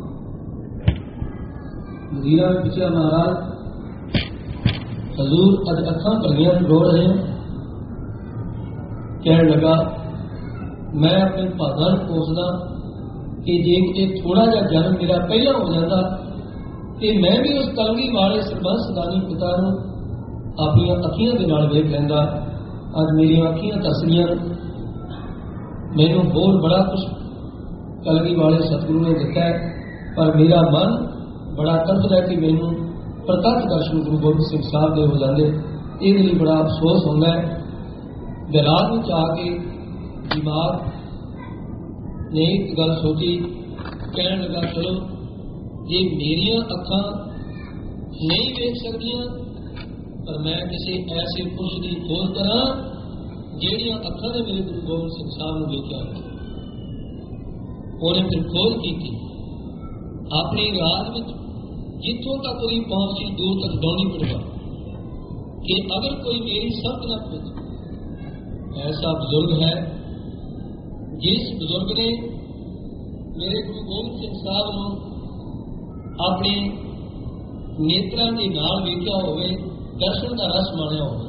ਵੀਰਾਂ ਨੇ ਪੁੱਛਿਆ, ਮਹਾਰਾਜ ਹਜ਼ੂਰ ਅੱਜ ਅੱਖਾਂ ਭਰੀਆਂ ਰੋ ਰਹੇ हैं? ਕਹਿਣ ਲੱਗਾ, ਮੈਂ ਆਪਣੇ ਭਾਗਾਂ ਨੂੰ ਕੋਸਦਾ ਕਿ ਜੇ ਕਿਤੇ ਥੋੜਾ ਜਿਹਾ ਜਨਮ ਮੇਰਾ ਪਹਿਲਾਂ ਹੋ ਜਾਂਦਾ ਤੇ ਮੈਂ ਵੀ ਉਸ ਕਲਗੀ ਵਾਲੇ ਸਰਬੰਸ ਦਾਨੀ ਪਿਤਾ ਨੂੰ ਆਪਣੀਆਂ ਅੱਖੀਆਂ ਦੇ ਨਾਲ ਵੇਖ ਲੈਂਦਾ। ਅੱਜ ਮੇਰੀਆਂ ਅੱਖੀਆਂ ਤਰਸਦੀਆਂ, ਮੈਨੂੰ ਹੋਰ ਬੜਾ ਕੁਛ ਕਲਗੀ ਵਾਲੇ ਸਤਿਗੁਰੂ ਨੇ ਦਿੱਤਾ ਹੈ, ਪਰ ਮੇਰਾ ਮਨ ਬੜਾ ਤੜਫਦਾ ਕਿ ਮੈਨੂੰ ਪ੍ਰਤੱਖ ਦਰਸ਼ਨ ਗੁਰੂ ਗੋਬਿੰਦ ਸਿੰਘ ਸਾਹਿਬ ਦੇ ਹੋ ਜਾਂਦੇ। ਇਹਦੇ ਲਈ ਬੜਾ ਅਫਸੋਸ ਹੁੰਦਾ ਹੈ। ਦਰਾਜ ਵਿੱਚ ਆ ਕੇ ਦਿਮਾਗ ਨੇ ਇੱਕ ਗੱਲ ਸੋਚੀ, ਕਹਿਣ ਲੱਗਾ, ਚਲੋ ਜੇ ਮੇਰੀਆਂ ਅੱਖਾਂ ਨਹੀਂ ਵੇਖ ਸਕਦੀਆਂ, ਪਰ ਮੈਂ ਕਿਸੇ ਐਸੇ ਪੁਰਸ਼ ਦੀ ਖੋਜ ਕਰਾਂ ਜਿਹੜੀਆਂ ਅੱਖਾਂ ਨੇ ਮੇਰੇ ਗੁਰੂ ਗੋਬਿੰਦ ਸਿੰਘ ਸਾਹਿਬ ਨੂੰ ਵੇਖਿਆ। ਉਹਨੇ ਫਿਰ ਖੋਜ ਕੀਤੀ ਆਪਣੇ ਰਾਜ ਵਿੱਚ, ਜਿੱਥੋਂ ਤੱਕ ਉਹਦੀ ਪਹੁੰਚ ਸੀ ਦੂਰ ਤੱਕ ਡੌਂਡੀ ਪੜਵਾ, ਕਿ ਅਗਰ ਕੋਈ ਮੇਰੀ ਸਲਤਨਤ ਵਿੱਚ ਐਸਾ ਬਜ਼ੁਰਗ ਹੈ ਜਿਸ ਬਜ਼ੁਰਗ ਨੇ ਮੇਰੇ ਗੁਰੂ ਗੋਬਿੰਦ ਸਿੰਘ ਸਾਹਿਬ ਨੂੰ ਆਪਣੇ ਨੇਤਰਾਂ ਦੇ ਨਾਲ ਵੇਖਿਆ ਹੋਵੇ, ਦਰਸ਼ਨ ਦਾ ਰਸ ਮਾਣਿਆ ਹੋਵੇ।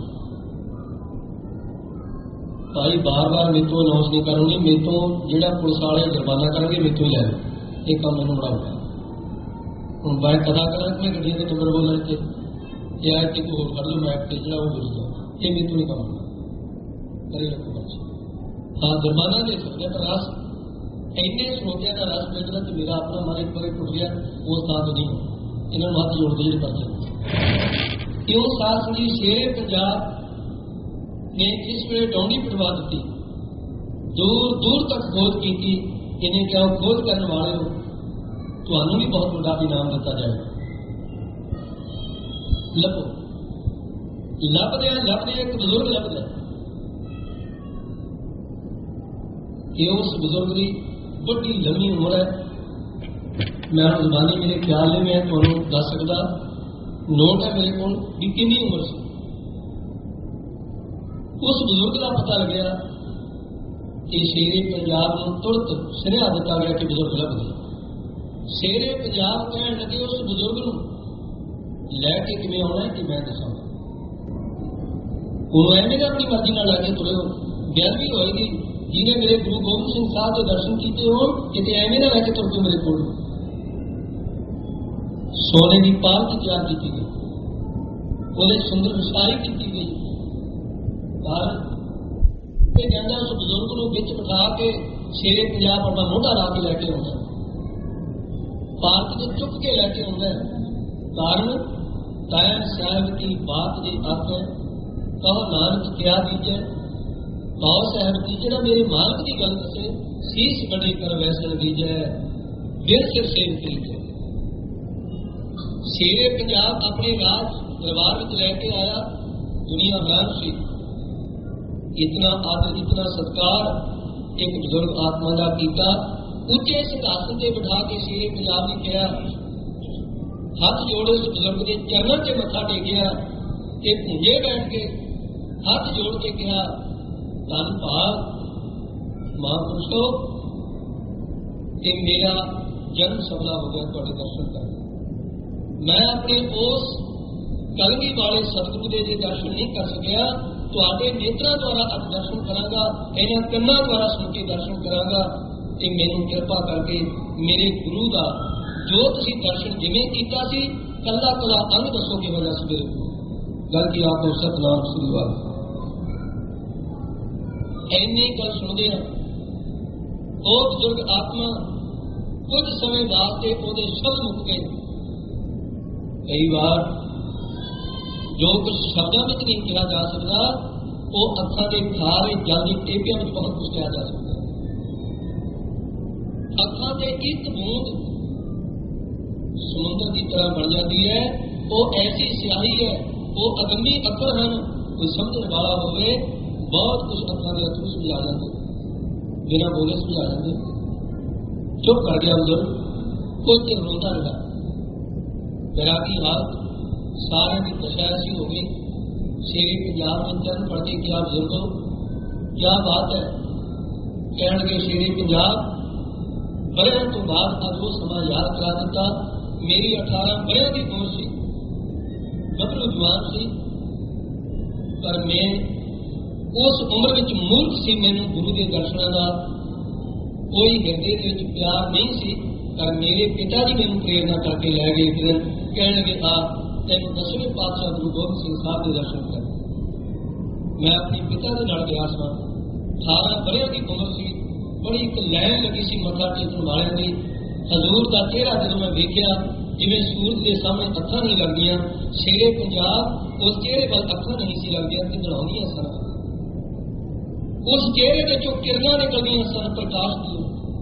ਭਾਈ ਬਾਰ-ਬਾਰ ਮੇਤੋਂ ਅਨਾਉਂਸ ਨਹੀਂ ਕਰੂੰਗੀ, ਮੇਤੋਂ ਜਿਹੜਾ ਪੁਲਿਸ ਵਾਲੇ ਜੁਰਮਾਨਾ ਕਰਨਗੇ ਮੇਤੋਂ ਹੀ ਲੈ ਲਓ, ਇਹ ਕੰਮ ਮੈਨੂੰ ਬਣਾਉਗਾ। ਹੁਣ ਬਾਈ ਪਤਾ ਕਰਾਂ ਕਿ ਮੈਂ ਗੱਡੀਆਂ ਦੇ ਨੰਬਰ ਬੋਲਣ ਤੇ ਇਹ ਆਇਆ ਕਿ ਤੂੰ ਹੋਰ ਕਰ ਲਓ, ਮੈਪ ਤੇ ਜਿਹੜਾ ਉਹ ਬੋਲ ਜਾ, ਇਹ ਮੇਤੋਂ ਨਹੀਂ ਕਰਾਂਗਾ, ਕਰੀ ਰੱਖੋ ਬੱਚੇ। ਹਾਂ ਜੁਰਮਾਨਾ ਦੇ ਸਕਦੇ, ਪਰ ਰਸ ਇੰਨੇ ਸਰੋਤਿਆਂ ਦਾ ਰਸ ਮਿਲਦਾ ਕਿ ਮੇਰਾ ਆਪਣਾ ਮਨ ਇੱਕ ਵਾਰੀ ਟੁੱਟ ਗਿਆ, ਉਸ ਥਾਂ ਤੋਂ ਨਹੀਂ। ਇਹਨਾਂ ਨੂੰ ਹੱਥ ਜੋੜਦੇ ਜਿਹੜੇ ਪਰਚੇ ਕਿਉਂ ਸਾਧ ਜੀ ਸ਼ੇਰੇ ਪੰਜਾਬ ਨੇ ਇਸ ਵੇਲੇ ਡੌਂਡੀ ਪੜਵਾ ਦਿੱਤੀ, ਦੂਰ ਦੂਰ ਤੱਕ ਖੋਜ ਕੀਤੀ। ਇਹਨੇ ਕਿਹਾ, ਖੋਜ ਕਰਨ ਵਾਲੇ ਹੋ, ਤੁਹਾਨੂੰ ਵੀ ਬਹੁਤ ਵੱਡਾ ਇਨਾਮ ਦਿੱਤਾ ਜਾਏਗਾ। ਲੱਭੋ, ਲੱਭਦੇ ਇੱਕ ਬਜ਼ੁਰਗ ਲੱਭਦਾ ਕਿ ਉਸ ਬਜ਼ੁਰਗ ਦੀ ਵੱਡੀ ਲੰਮੀ ਉਮਰ ਹੈ। ਮੈਂ ਜ਼ਬਾਨੀ ਮੇਰੇ ਖਿਆਲ ਨਹੀਂ ਮੈਂ ਤੁਹਾਨੂੰ ਦੱਸ ਸਕਦਾ, ਨੋਟ ਹੈ ਮੇਰੇ ਕੋਲ ਵੀ ਕਿੰਨੀ ਉਮਰ ਸੀ। ਉਸ ਬਜ਼ੁਰਗ ਦਾ ਪਤਾ ਲੱਗਿਆ ਕਿ ਸ਼ੇਰੇ ਪੰਜਾਬ ਨੂੰ ਤੁਰਤ ਸੁਨੇਹਾ ਦਿੱਤਾ ਗਿਆ ਕਿ ਬਜ਼ੁਰਗ ਲੱਭ ਗਏ। ਸ਼ੇਰੇ ਪੰਜਾਬ ਕਹਿਣ ਲੱਗੇ, ਉਸ ਬਜ਼ੁਰਗ ਨੂੰ ਲੈ ਕੇ ਕਿਵੇਂ ਆਉਣਾ ਕਿ ਮੈਂ ਦੱਸਾਂਗਾ। ਉਹ ਐਵੇਂ ਦਾ ਆਪਣੀ ਮਰਜ਼ੀ ਨਾਲ ਲੈ ਕੇ ਤੁਰੇ ਹੋ, ਗੱਲ ਵੀ ਹੋਏਗੀ ਜਿਹਨੇ ਮੇਰੇ ਗੁਰੂ ਗੋਬਿੰਦ ਸਿੰਘ ਸਾਹਿਬ ਦੇ ਦਰਸ਼ਨ ਕੀਤੇ ਹੋਣ, ਕਿਤੇ ਐਵੇਂ ਨਾ ਲੈ ਕੇ ਤੁਰ ਕੇ ਮੇਰੇ ਕੋਲ। ਸੋਨੇ ਦੀ ਪਾਲਕੀ ਤਿਆਰ ਕੀਤੀ ਗਈ, ਉਹਦੇ ਸੁੰਦਰ ਵਿਸਾਰੀ ਕੀਤੀ ਗਈ। ਤੇ ਕਹਿੰਦਾ ਉਸ ਬਜ਼ੁਰਗ ਨੂੰ ਵਿੱਚ ਬਿਠਾ ਕੇ ਸ਼ੇਰੇ ਪੰਜਾਬ ਆਪਣਾ ਮੋਢਾ ਲਾ ਕੇ ਲੈ ਕੇ ਆਉਂਦਾ, ਪਾਲਕ ਚ ਚੁੱਕ ਕੇ ਲੈ ਕੇ ਆਉਂਦਾ। ਕਾਰਨ ਕਾਇਮ ਸਾਹਿਬ ਦੀ ਬਾਤ ਦੀ ਆਖੇ ਕਹੋ ਨਾਨਕ ਕਿਆ ਦੀਜੈ, ਕਹੋ ਸਾਹਿਬ ਦੀ ਜਿਹੜਾ ਮੇਰੇ ਮਾਲਕ ਦੀ ਗੱਲ ਦੱਸੇ, ਸੀਸ ਬੜੇ ਕਰ ਵੈਸਣ ਦੀਜੈ, ਦਿਲ ਸਿਰ ਸੇਵ ਕੀਜੈ। ਸ਼ੇਰੇ ਪੰਜਾਬ ਆਪਣੇ ਰਾਜ ਦਰਬਾਰ ਵਿੱਚ ਲੈ ਕੇ ਆਇਆ, ਦੁਨੀਆ ਹੈਰਾਨ ਸੀ। इतना आदर इतना सत्कार एक बुजुर्ग आत्मा का किया। उच्चे सिंहासन से बिठा के शेरे पंजाब ने कहा, हाथ जोड़े उस बुजुर्ग के चरणों से मत्था टेकिया, भूंजे बैठ के हाथ जोड़ के कहा, धन भाग महापुरुषो, ये मेरा जन्म सफला हो गया तुहाडे दर्शन कर। मैं अपने उस कलगी वाले सतगुरु के दर्शन नहीं कर सकिया, ਤੁਹਾਡੇ ਨੇਤਰਾਂ ਦੁਆਰਾ ਅੱਜ ਦਰਸ਼ਨ ਕਰਾਂਗਾ, ਇਹਨਾਂ ਕੰਨਾਂ ਦੁਆਰਾ ਸੁਣ ਕੇ ਦਰਸ਼ਨ ਕਰਾਂਗਾ। कि मैनू कृपा करके मेरे गुरु का जो तुसीं दर्शन जिवें कीता सी कला कला अंग दसो कि वजह से मेरे गल की आपको सतनाम श्री वाहिगुरू। इन्नी गल सुनते हैं वो बुजुर्ग आत्मा कुछ समय वास्ते वो शब्द मुक गए। कई बार जो कुछ शब्दों में नहीं कहा जा सकता वो अखां के खारे जल के टेपियां में बहुत कुछ कहा जा सकता। अखां से एक बूंद समुद्र की तरह बन जाती है। वो ऐसी स्याही है, वो अगम्मी अखर हैं। कोई समझने वाला होवे बहुत कुछ अखां के अथरू समझा जाते, बिना बोले समझा जाते। चुप कर गया बुजुर्ग, कुछ चिर रोता रहा। बैरागी हालत सारे की दशा ऐसी हो गई। शेरी पंजाब में चरण पढ़ते क्या बुजुर्गो क्या बात है। कह लगे शेरी पंजाब बड़े तो बाद आज वो समा याद करा दिता। मेरी 18 बड़े की उम्र सी, बदलू जवान सी, पर मैं उस उम्र में मूर्ख सी। मैनू गुरु के दर्शनों का कोई हृदय के प्यार नहीं सी। पर मेरे पिता जी मैनू प्रेरणा करके लै गए। एक दिन कह लगे आ तेन 10वें पातशाह गुरु गोबिंद सिंह साहब के दर्शन कर। मैं अपने पिता के नाल गया सां। 18 बड़े की उम्र सी, बड़ी एक लैन लगी सी मत्था टेकन वाले की। हजूर का चेहरा जब मैं देखा जिवें सूरज के सामने अखां नहीं लगदियां, शेरे पंजाब उस चेहरे वाल अखां नहीं सी लगदियां ते दौड़ाउंदियां सन। उस चेहरे के जो किरणां निकलदियां सन प्रकाश की।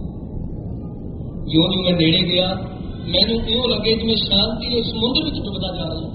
जो मैं नेड़े गया मैनू इउं लगे जिवें शांति के समुद्र में डुबदा जा रहा।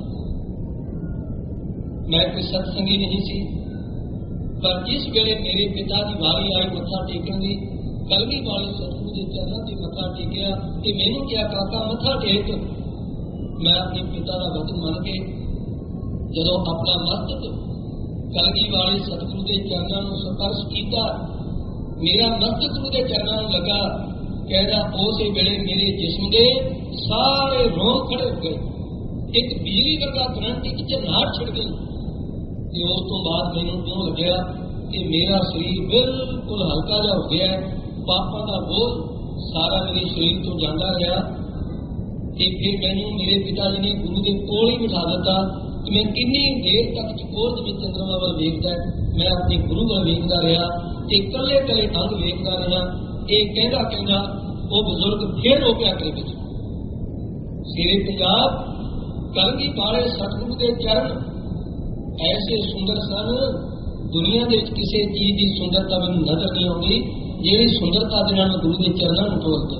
मैं कोई सत्संगी नहीं सी, पर जिस वेले मेरे पिता की वारी आई मत्था टेकन की, कलगी वाले सतगुरु के चरणों से मत्था टेकिया कि मैनू क्या काका मत्था टेक। मैं अपने पिता का वचन मन के जदों अपना मस्तक कलगी वाले सतगुरु के चरणों को स्पर्श किया, मेरा मस्तक गुरु के चरणों में लगा। कहना उस वेले मेरे जिस्म के सारे रोम खड़े हो गए। एक बिजली वर्गा करंट एक झनाट छिड़ गई। उस तो बाद मैनू क्यों लग्या कि मेरा शरीर बिल्कुल हल्का जा हो गया। पापां का बोझ सारा मेरे शरीर तो जाता रहा। फिर मैनू मेरे पिता जी ने गुरु के कोल ही बिठा दिता कि मैं किन्नी देर तक चकोर में चंद्रमा वाल वेखदा, मैं अपने गुरु वाल वेखदा रहा ते कले कले अंग वेखदा रहा। एक कहता कहना वो बुजुर्ग फिर हो गया करे बिच। शेरे पंजाब कलगी वाले सतगुरु के चरण ऐसे सुंदर सन, दुनिया के किसी चीज की सुंदरता मैंने नजर नहीं आती जिहड़ी सुंदरता के नाल गुरु के चरणों में तोड़ते।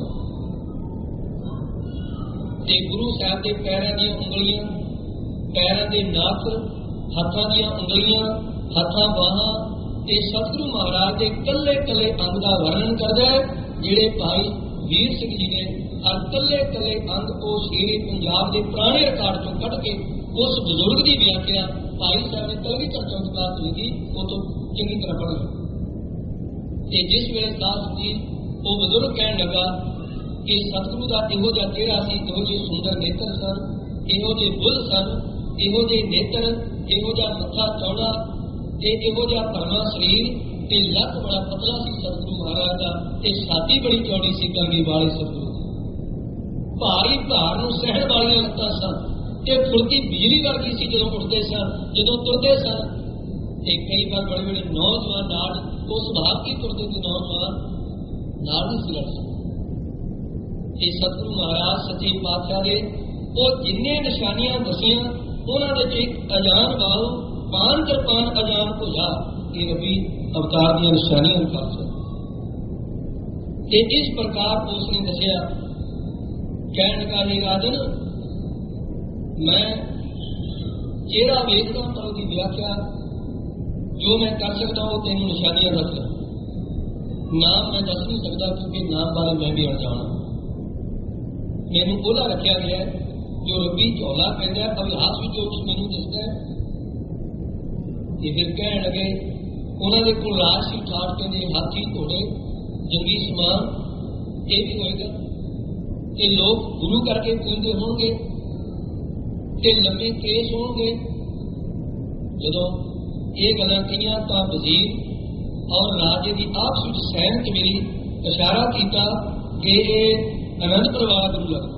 गुरु साहब के पैरों दी उंगलियां, पैरों के नख, हाथों दी उंगलियां, हाथां बाहां ते सतगुरु महाराज के कले कले अंग का वर्णन करता है जिहड़े भाई वीर सिंह जी ने। और कले कले अंग वो शेरे पंजाब के पुराने रिकॉर्ड चों कढ़ के उस बुजुर्ग की व्याख्या भाई साहब ने कलगी चौथ बात लिखी, वो तो चंगी तरह पढ़ लो। जिस वेले दास जी वो बुजुर्ग कहने लगा कि सतगुरु का इहो जिहा चेहरा सी, इहो जे सुंदर नेत्र सन, इहो जे बुल सन, इहो जे नेत्र, इहो जिहा मत्था चौड़ा ते इहो जिहा भरमा शरीर ते लक बड़ा पतला सी सतगुरु महाराज का ते छाती बड़ी चौड़ी सी कलगी वाले सतगुरु। भारी भार नूं सहण वालियां लत्तां सन ते फुलकी बिजली वर्गी सी जदों उठदे सन, जदों तुरदे सन। कई बार बड़े बड़े नौजवान नाल वो सुभाव की तुरते थे, नौजवान नाल नहीं सी लड़ सकते। सतगुरु महाराज सच्चे पातशाह दे वो जिन्ने निशानियां दसियां उन्हां दे एक अजान वाल पान कृपान अजान भुजा ये नबी अवतार दी निशानियां निकाल सकते। इस प्रकार उसने दसिया कहण लगा हे राजन मैं चेहरा वेखदा पर उसकी व्याख्या जो मैं कर सकता वो तेन निशानियां दस। नाम मैं दस नहीं सकता क्योंकि नाम बारे मैं भी अनजान हूं। मैनू ओला रखा गया है जो रबी झोला कहता है, अभ्यास भी जो मैनू दसता है। फिर कह लगे उन्होंने को राजसी ठाट कहते हाथी घोड़े जंगी समान ये भी होएगा कि लोग गुरु करके पूजते होंगे कि लंबे केस होंगे। जदों ये गल्लां कहियां तां वजीर और राजे की आपस विच सहमत मिली इशारा किया कि आनंदपुर वाला गुरु लगता।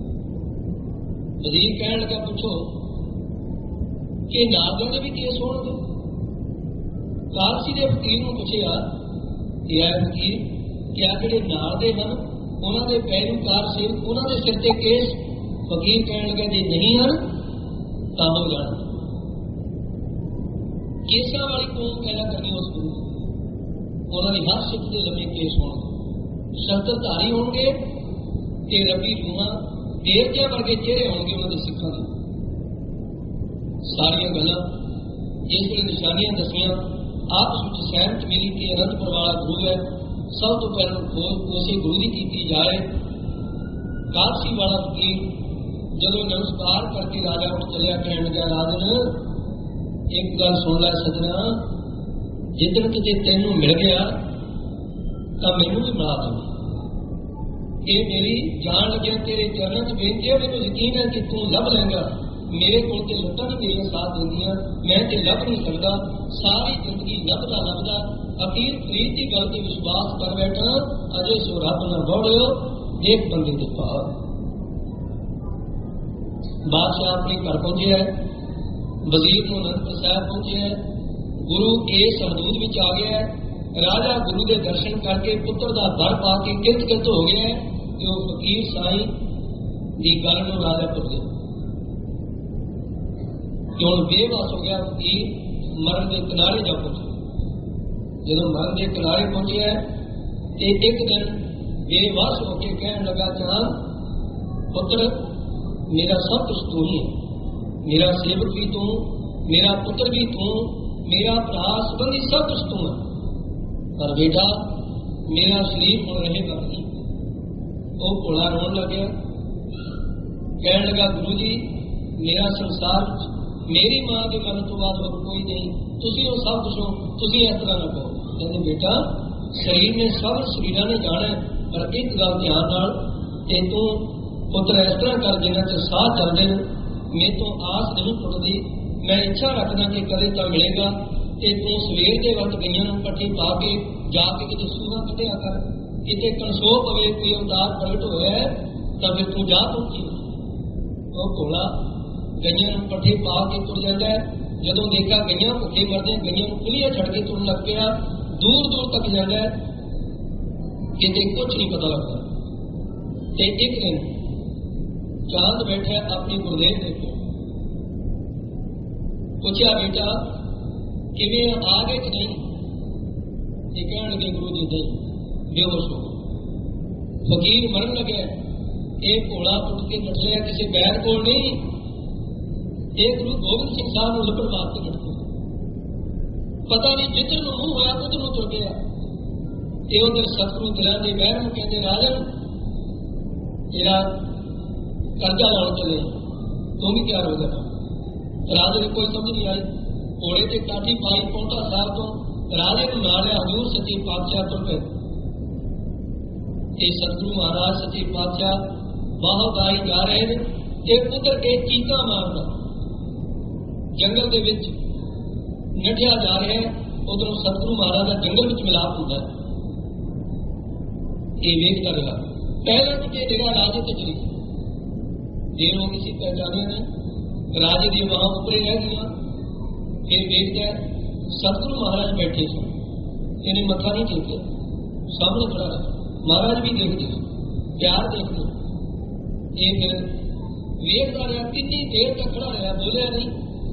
वजीर कहने लगा पूछो कि नागरिक ने भी केस होणगे। कालसी के फकीर ने पूछा कि आए फकीर क्या जिहड़े नाल दे हन उन्हां दे पैरूकार सेवक उन्हां दे सिर ते केस? फकीर कहने लगे जे नहीं हन तां हो जाण। केसां वाली कौम पैदा करनी उस गुरु उन्होंने हर सिख के लंबे केस होंगे, शस्त्रधारी होंगे ते रबी रूहां देवतियां वर्गे चेहरे होंगे उन्होंने सिखों के। सारिया गल्लां जिस वे निशानियां दसियां आपस में सहमत मिली कि आनंदपुर वाला गुरु है। सब तो पहले खोज उसे गुरु की की जाए। कालसी वाला फकीर जदों नमस्कार करके राजा उठ चलिया कहने लगा राजन एक गल सुन लै सजना, जिदन किते तेनू मिल गया तो मैनू भी मिला दे। ये मेरी जान लगे तेरे चरणों च बेनती है, मैनू यकीन है कि तू लभ लेंगा। मेरे को लुट्टां भी मेरिया साथ देंदियां, मैं ते लभ नहीं सकता। सारी जिंदगी लभदा लभदा अखीर फरीद की गल ते विश्वास कर बैठा। अजे सो रब ना दौड़ियो एक बंदे दे भाव। बादशाह अपने घर पहुंचे है, वजीर को अनंदपुर साहब पहुंचे है, गुरु इस हदूद में आ गया है। राजा गुरु के दर्शन करके पुत्र का बर पा के कित हो गया है कि वह फकीर साई की गल में राजा भुल गया कि हम बेबस हो गया। फकीर मरण के किनारे जा पहुंचे। जो मरण के किनारे पहुंचे है तो एक दिन बेबस होकर कहने लगा चांद पुत्र मेरा सब कुछ तू ही है, मेरा सेवक भी तू, मेरा पुत्र भी तू, मेरा भरा संबंधी सब कुछ तू है, पर बेटा मेरा शरीर हुण रहेगा नहीं। वो भोला रोन लग गया, कहने लगा गुरु जी मेरा संसार मेरी मां के मरण तो बाद और कोई नहीं, तुसी वो सब कुछ हो, तुसी इस तरह ना कहो। कहते बेटा शरीर ने सब शरीर ने जाना है, पर एक गल ध्यान नाल ते तू पुत्र इस तरह कर जिन्ना च साह चलते मेरे तो आस नहीं टुटती। मैं इच्छा रखना कि कदे तो मिलेगा ते तू सवेर के वक्त गईयां नूं पट्ठी पा के जाके किते सूहा कटिया कर, किते कंसो पवे कोई अवतार प्रगट होया तो फिर तू जा पहुंची। वो भोला गईयां नूं पट्ठी पा के तुर जाता है। जदों देखा गईयां भुखे मरदे गईयां नूं खुलियां छड़ के तुरन लग पिया। दूर दूर तक जाता है, किते कुछ नहीं पता लगता। ते एक दिन चांद बैठा अपनी गुरुदेव देखो, पूछा बेटा किवें आ गए कि नहीं? ये कहने लगे गुरु जी नहीं, बेहोश हो गए। फकीर मरन लगे, एक घोड़ा उठ के नट लिया किसी बैर को नहीं, एक गुरु गोबिंद सिंह साहब ने लपड़ मार के नट गया। पता नहीं जिधर नूं मुंह होया उधर नूं तुर गया। ये उधर सतगुरु दिलां दे बैर नूं कहंदे राजन तेरा कर्जा लाने चले तू भी तैयार हो गया। राजे ने कोई समझ नहीं आई, घोड़े से काठी पाई पौंटा साहब तो राजे को ना लिया हजूर सच्चे पातशाह तुर पे। सतगुरु महाराज सच्चे पातशाह बाहर गाई जा रहे हैं, एक उधर के चीका मारना जंगल के विच नठिया जा रहा है। उधरों सतगुरु महाराज का जंगल में मिलाप होता है। ये वेखता रहा, पहले कितने निगाह राजे से चली, देर हो किसी पहचाने नहीं, राजे दी वहां उपरे रह गया। फिर देखता है सतगुरु महाराज बैठे थे, इन्हें मत्था नहीं टेकते, सामने खड़ा रहा। महाराज भी देखते प्यार देखते। ये फिर वेखता रहा, कितनी देर तक खड़ा रहा, बोलिया नहीं।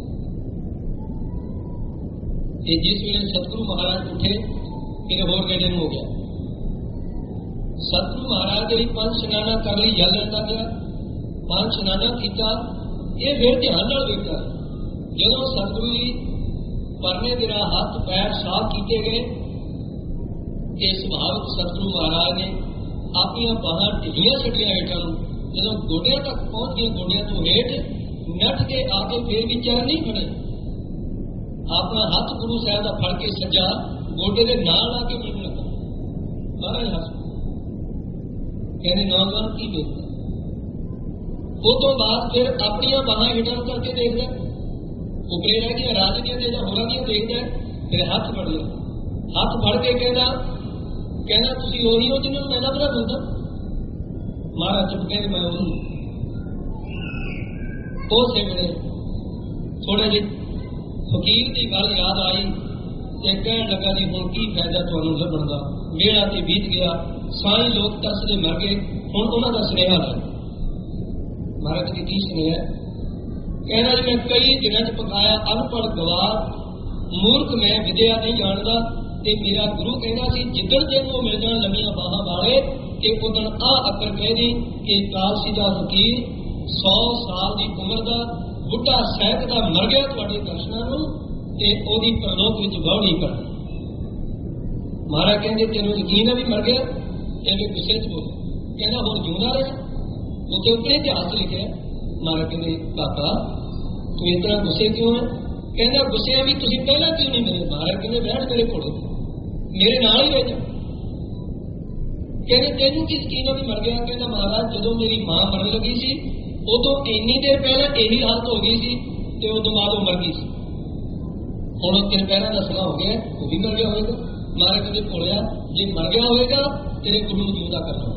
जिस वे सतगुरु महाराज उठे फिर होर गेडे हो गया। सतगुरु महाराज ने 5 शनाना कर ली, जल लेता गया, 5 शनाना किया। ये फिर ध्यान नाल देखता जो सतगुरु जी परने दिरा हाथ पैर साफ किए गए, सुभाविक सतगुरु महाराज ने अपन बाहां ढिलियां छड़िया हेठा, जो गोडिया तक पहुंच गए, गोडिया तो हेठ नट के आके फिर भी चरण नहीं खड़े। अपना हाथ गुरु साहब का फड़ के सज्जा गोडे के नाल आके मिलने लगा। महाराज हस कहने नौजवान की देखते। वो तो बाद फिर अपन बाहां हेठा करके देख लिया, उपरे रह गया, राज दिया होर दिया देखता है। फिर हाथ फड़ लिया, हाथ फड़ के कहना कहना तुसी ਉਹੀ ਹੋ ਜਿਹਨਾਂ ਨੂੰ ਮੈਂ ਲੱਭਦਾ ਮਿਲਦਾ। ਮਹਾਰਾਜ ਚੁੱਪ ਕਹਿੰਦੇ ਮੈਂ ਉਹਨੂੰ ਉਸ ਵੇਲੇ ਥੋੜੇ ਜਿਹੇ ਫਕੀਰ ਦੀ ਗੱਲ ਯਾਦ ਆਈ ਤੇ ਕਹਿਣ ਲੱਗਾ ਜੀ ਹੁਣ ਕੀ ਫਾਇਦਾ ਤੁਹਾਨੂੰ ਲੱਭਣ ਦਾ, ਵੇਲਾ ਤੇ ਬੀਤ ਗਿਆ, ਸਾਈ ਲੋਕ ਤਰਸਦੇ ਮਰ ਗਏ, ਹੁਣ ਉਹਨਾਂ ਦਾ ਸੁਨੇਹਾ ਲੈ। ਮਹਾਰਾਜ ਦੀ ਕੀ ਸੁਨੇਹਾ? कहना जी मैं कई दिनों च पकाया अनपढ़ गवार मूर्ख मैं विद्या नहीं जानता ते मेरा गुरु कहना सी जिदन तेनों मिल जान लंबियां बाहां वाले ते उदन आ अकर कह दी कि कालसी दा फकीर 100 साल की उम्र का बुढ़ा सैक का मर गया तुहाडे दर्शनां नूं ते ओदी परलोक विच गौणी कर। महाराज कहंदे तेनों यकीन है भी मर गया? कहंदे गुस्से च बोल कहना हुण जिउंदा रहा उत्ते अपने इतिहास लिखिआ। महाराज कहंदे काका तू इतना गुस्से क्यों है? कहना गुस्से भी तुम पहला क्यों नहीं मिले? महाराज कहते बैठ मेरे को मेरे नाल ही रह जा। कहने तेनू की यकीन भी मर गया? कहना महाराज जो मेरी मां मरन लगी सी उदों इन्नी देर पहले यही हालत हो गई सी ते उदों बाद वो मर गई सी। हुण 3 पैरां दा समा हो गया वो भी मर गया होगा। महाराज कहते भोलिया जे मर गया होगा तेरे गुरु नूं जिंदा करना।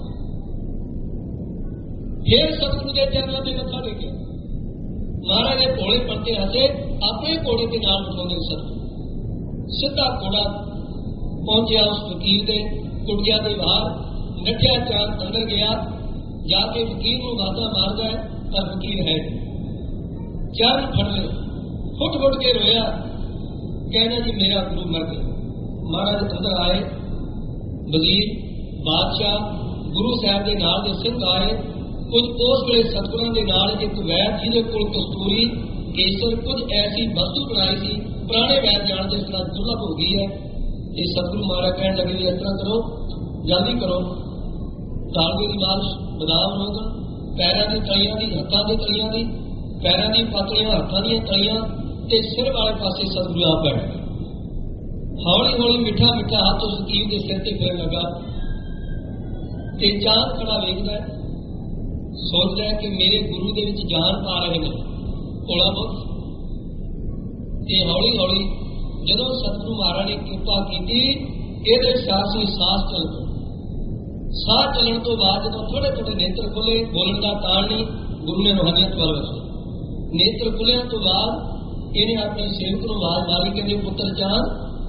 फिर सतगुरु के चरणों में मत्था टेकिया। महाराज ने घोड़े पलटे हसे अपने घोड़े के नाल बिठाने सतगुरु सीधा घोड़ा पहुंचा उस फकीर के कुटिया के बाहर नटिया चांद अंदर गया जाके फकीर को वादा मारदा है पर फकीर है चरण फड़ ले फुट फुट के रोया कहना जी मेरा गुरु मर गया। महाराज अंदर आए वजीर बादशाह गुरु साहब के नाल दे सिंह आए कुछ उस वे सतगुरां दे नाल एक वैद जिहदे कोल कस्तूरी केसर कुछ ऐसी वस्तु बनाई सी पुराने वैद जानते इस तरह दुर्लभ हो गई है। ये सतगुरु महाराज कहने लगे भी इस तरह करो जल्दी करो तालवे की मालिश बदाम रोगन पैरों की तलियां की हत्थां की तलियां की पैरों की पतलियां हत्थां दी तलियां ते सिर वाले पासे सतगुरु आप बैठ गए। हौली हौली मिठा मिठा हाथ उस फकीर के सिर ते फिरन लगा ते चांद खड़ा वेखदा है सोच रहा है कि मेरे गुरु दे विच जान पा रहे हैं थोड़ा बहुत। ये हौली हौली जदों सतगुरु महाराज ने कृपा की ये शासी सांस चल साह चलने तो बाद जो थोड़े थोड़े नेत्र खुले बोलने का ताण नहीं गुरु ने रूहानियत वाल वसे नेत्र खुलिया तो बाद इन्हें अपने सेवक को आवाज मारी कहते पुत्र चांद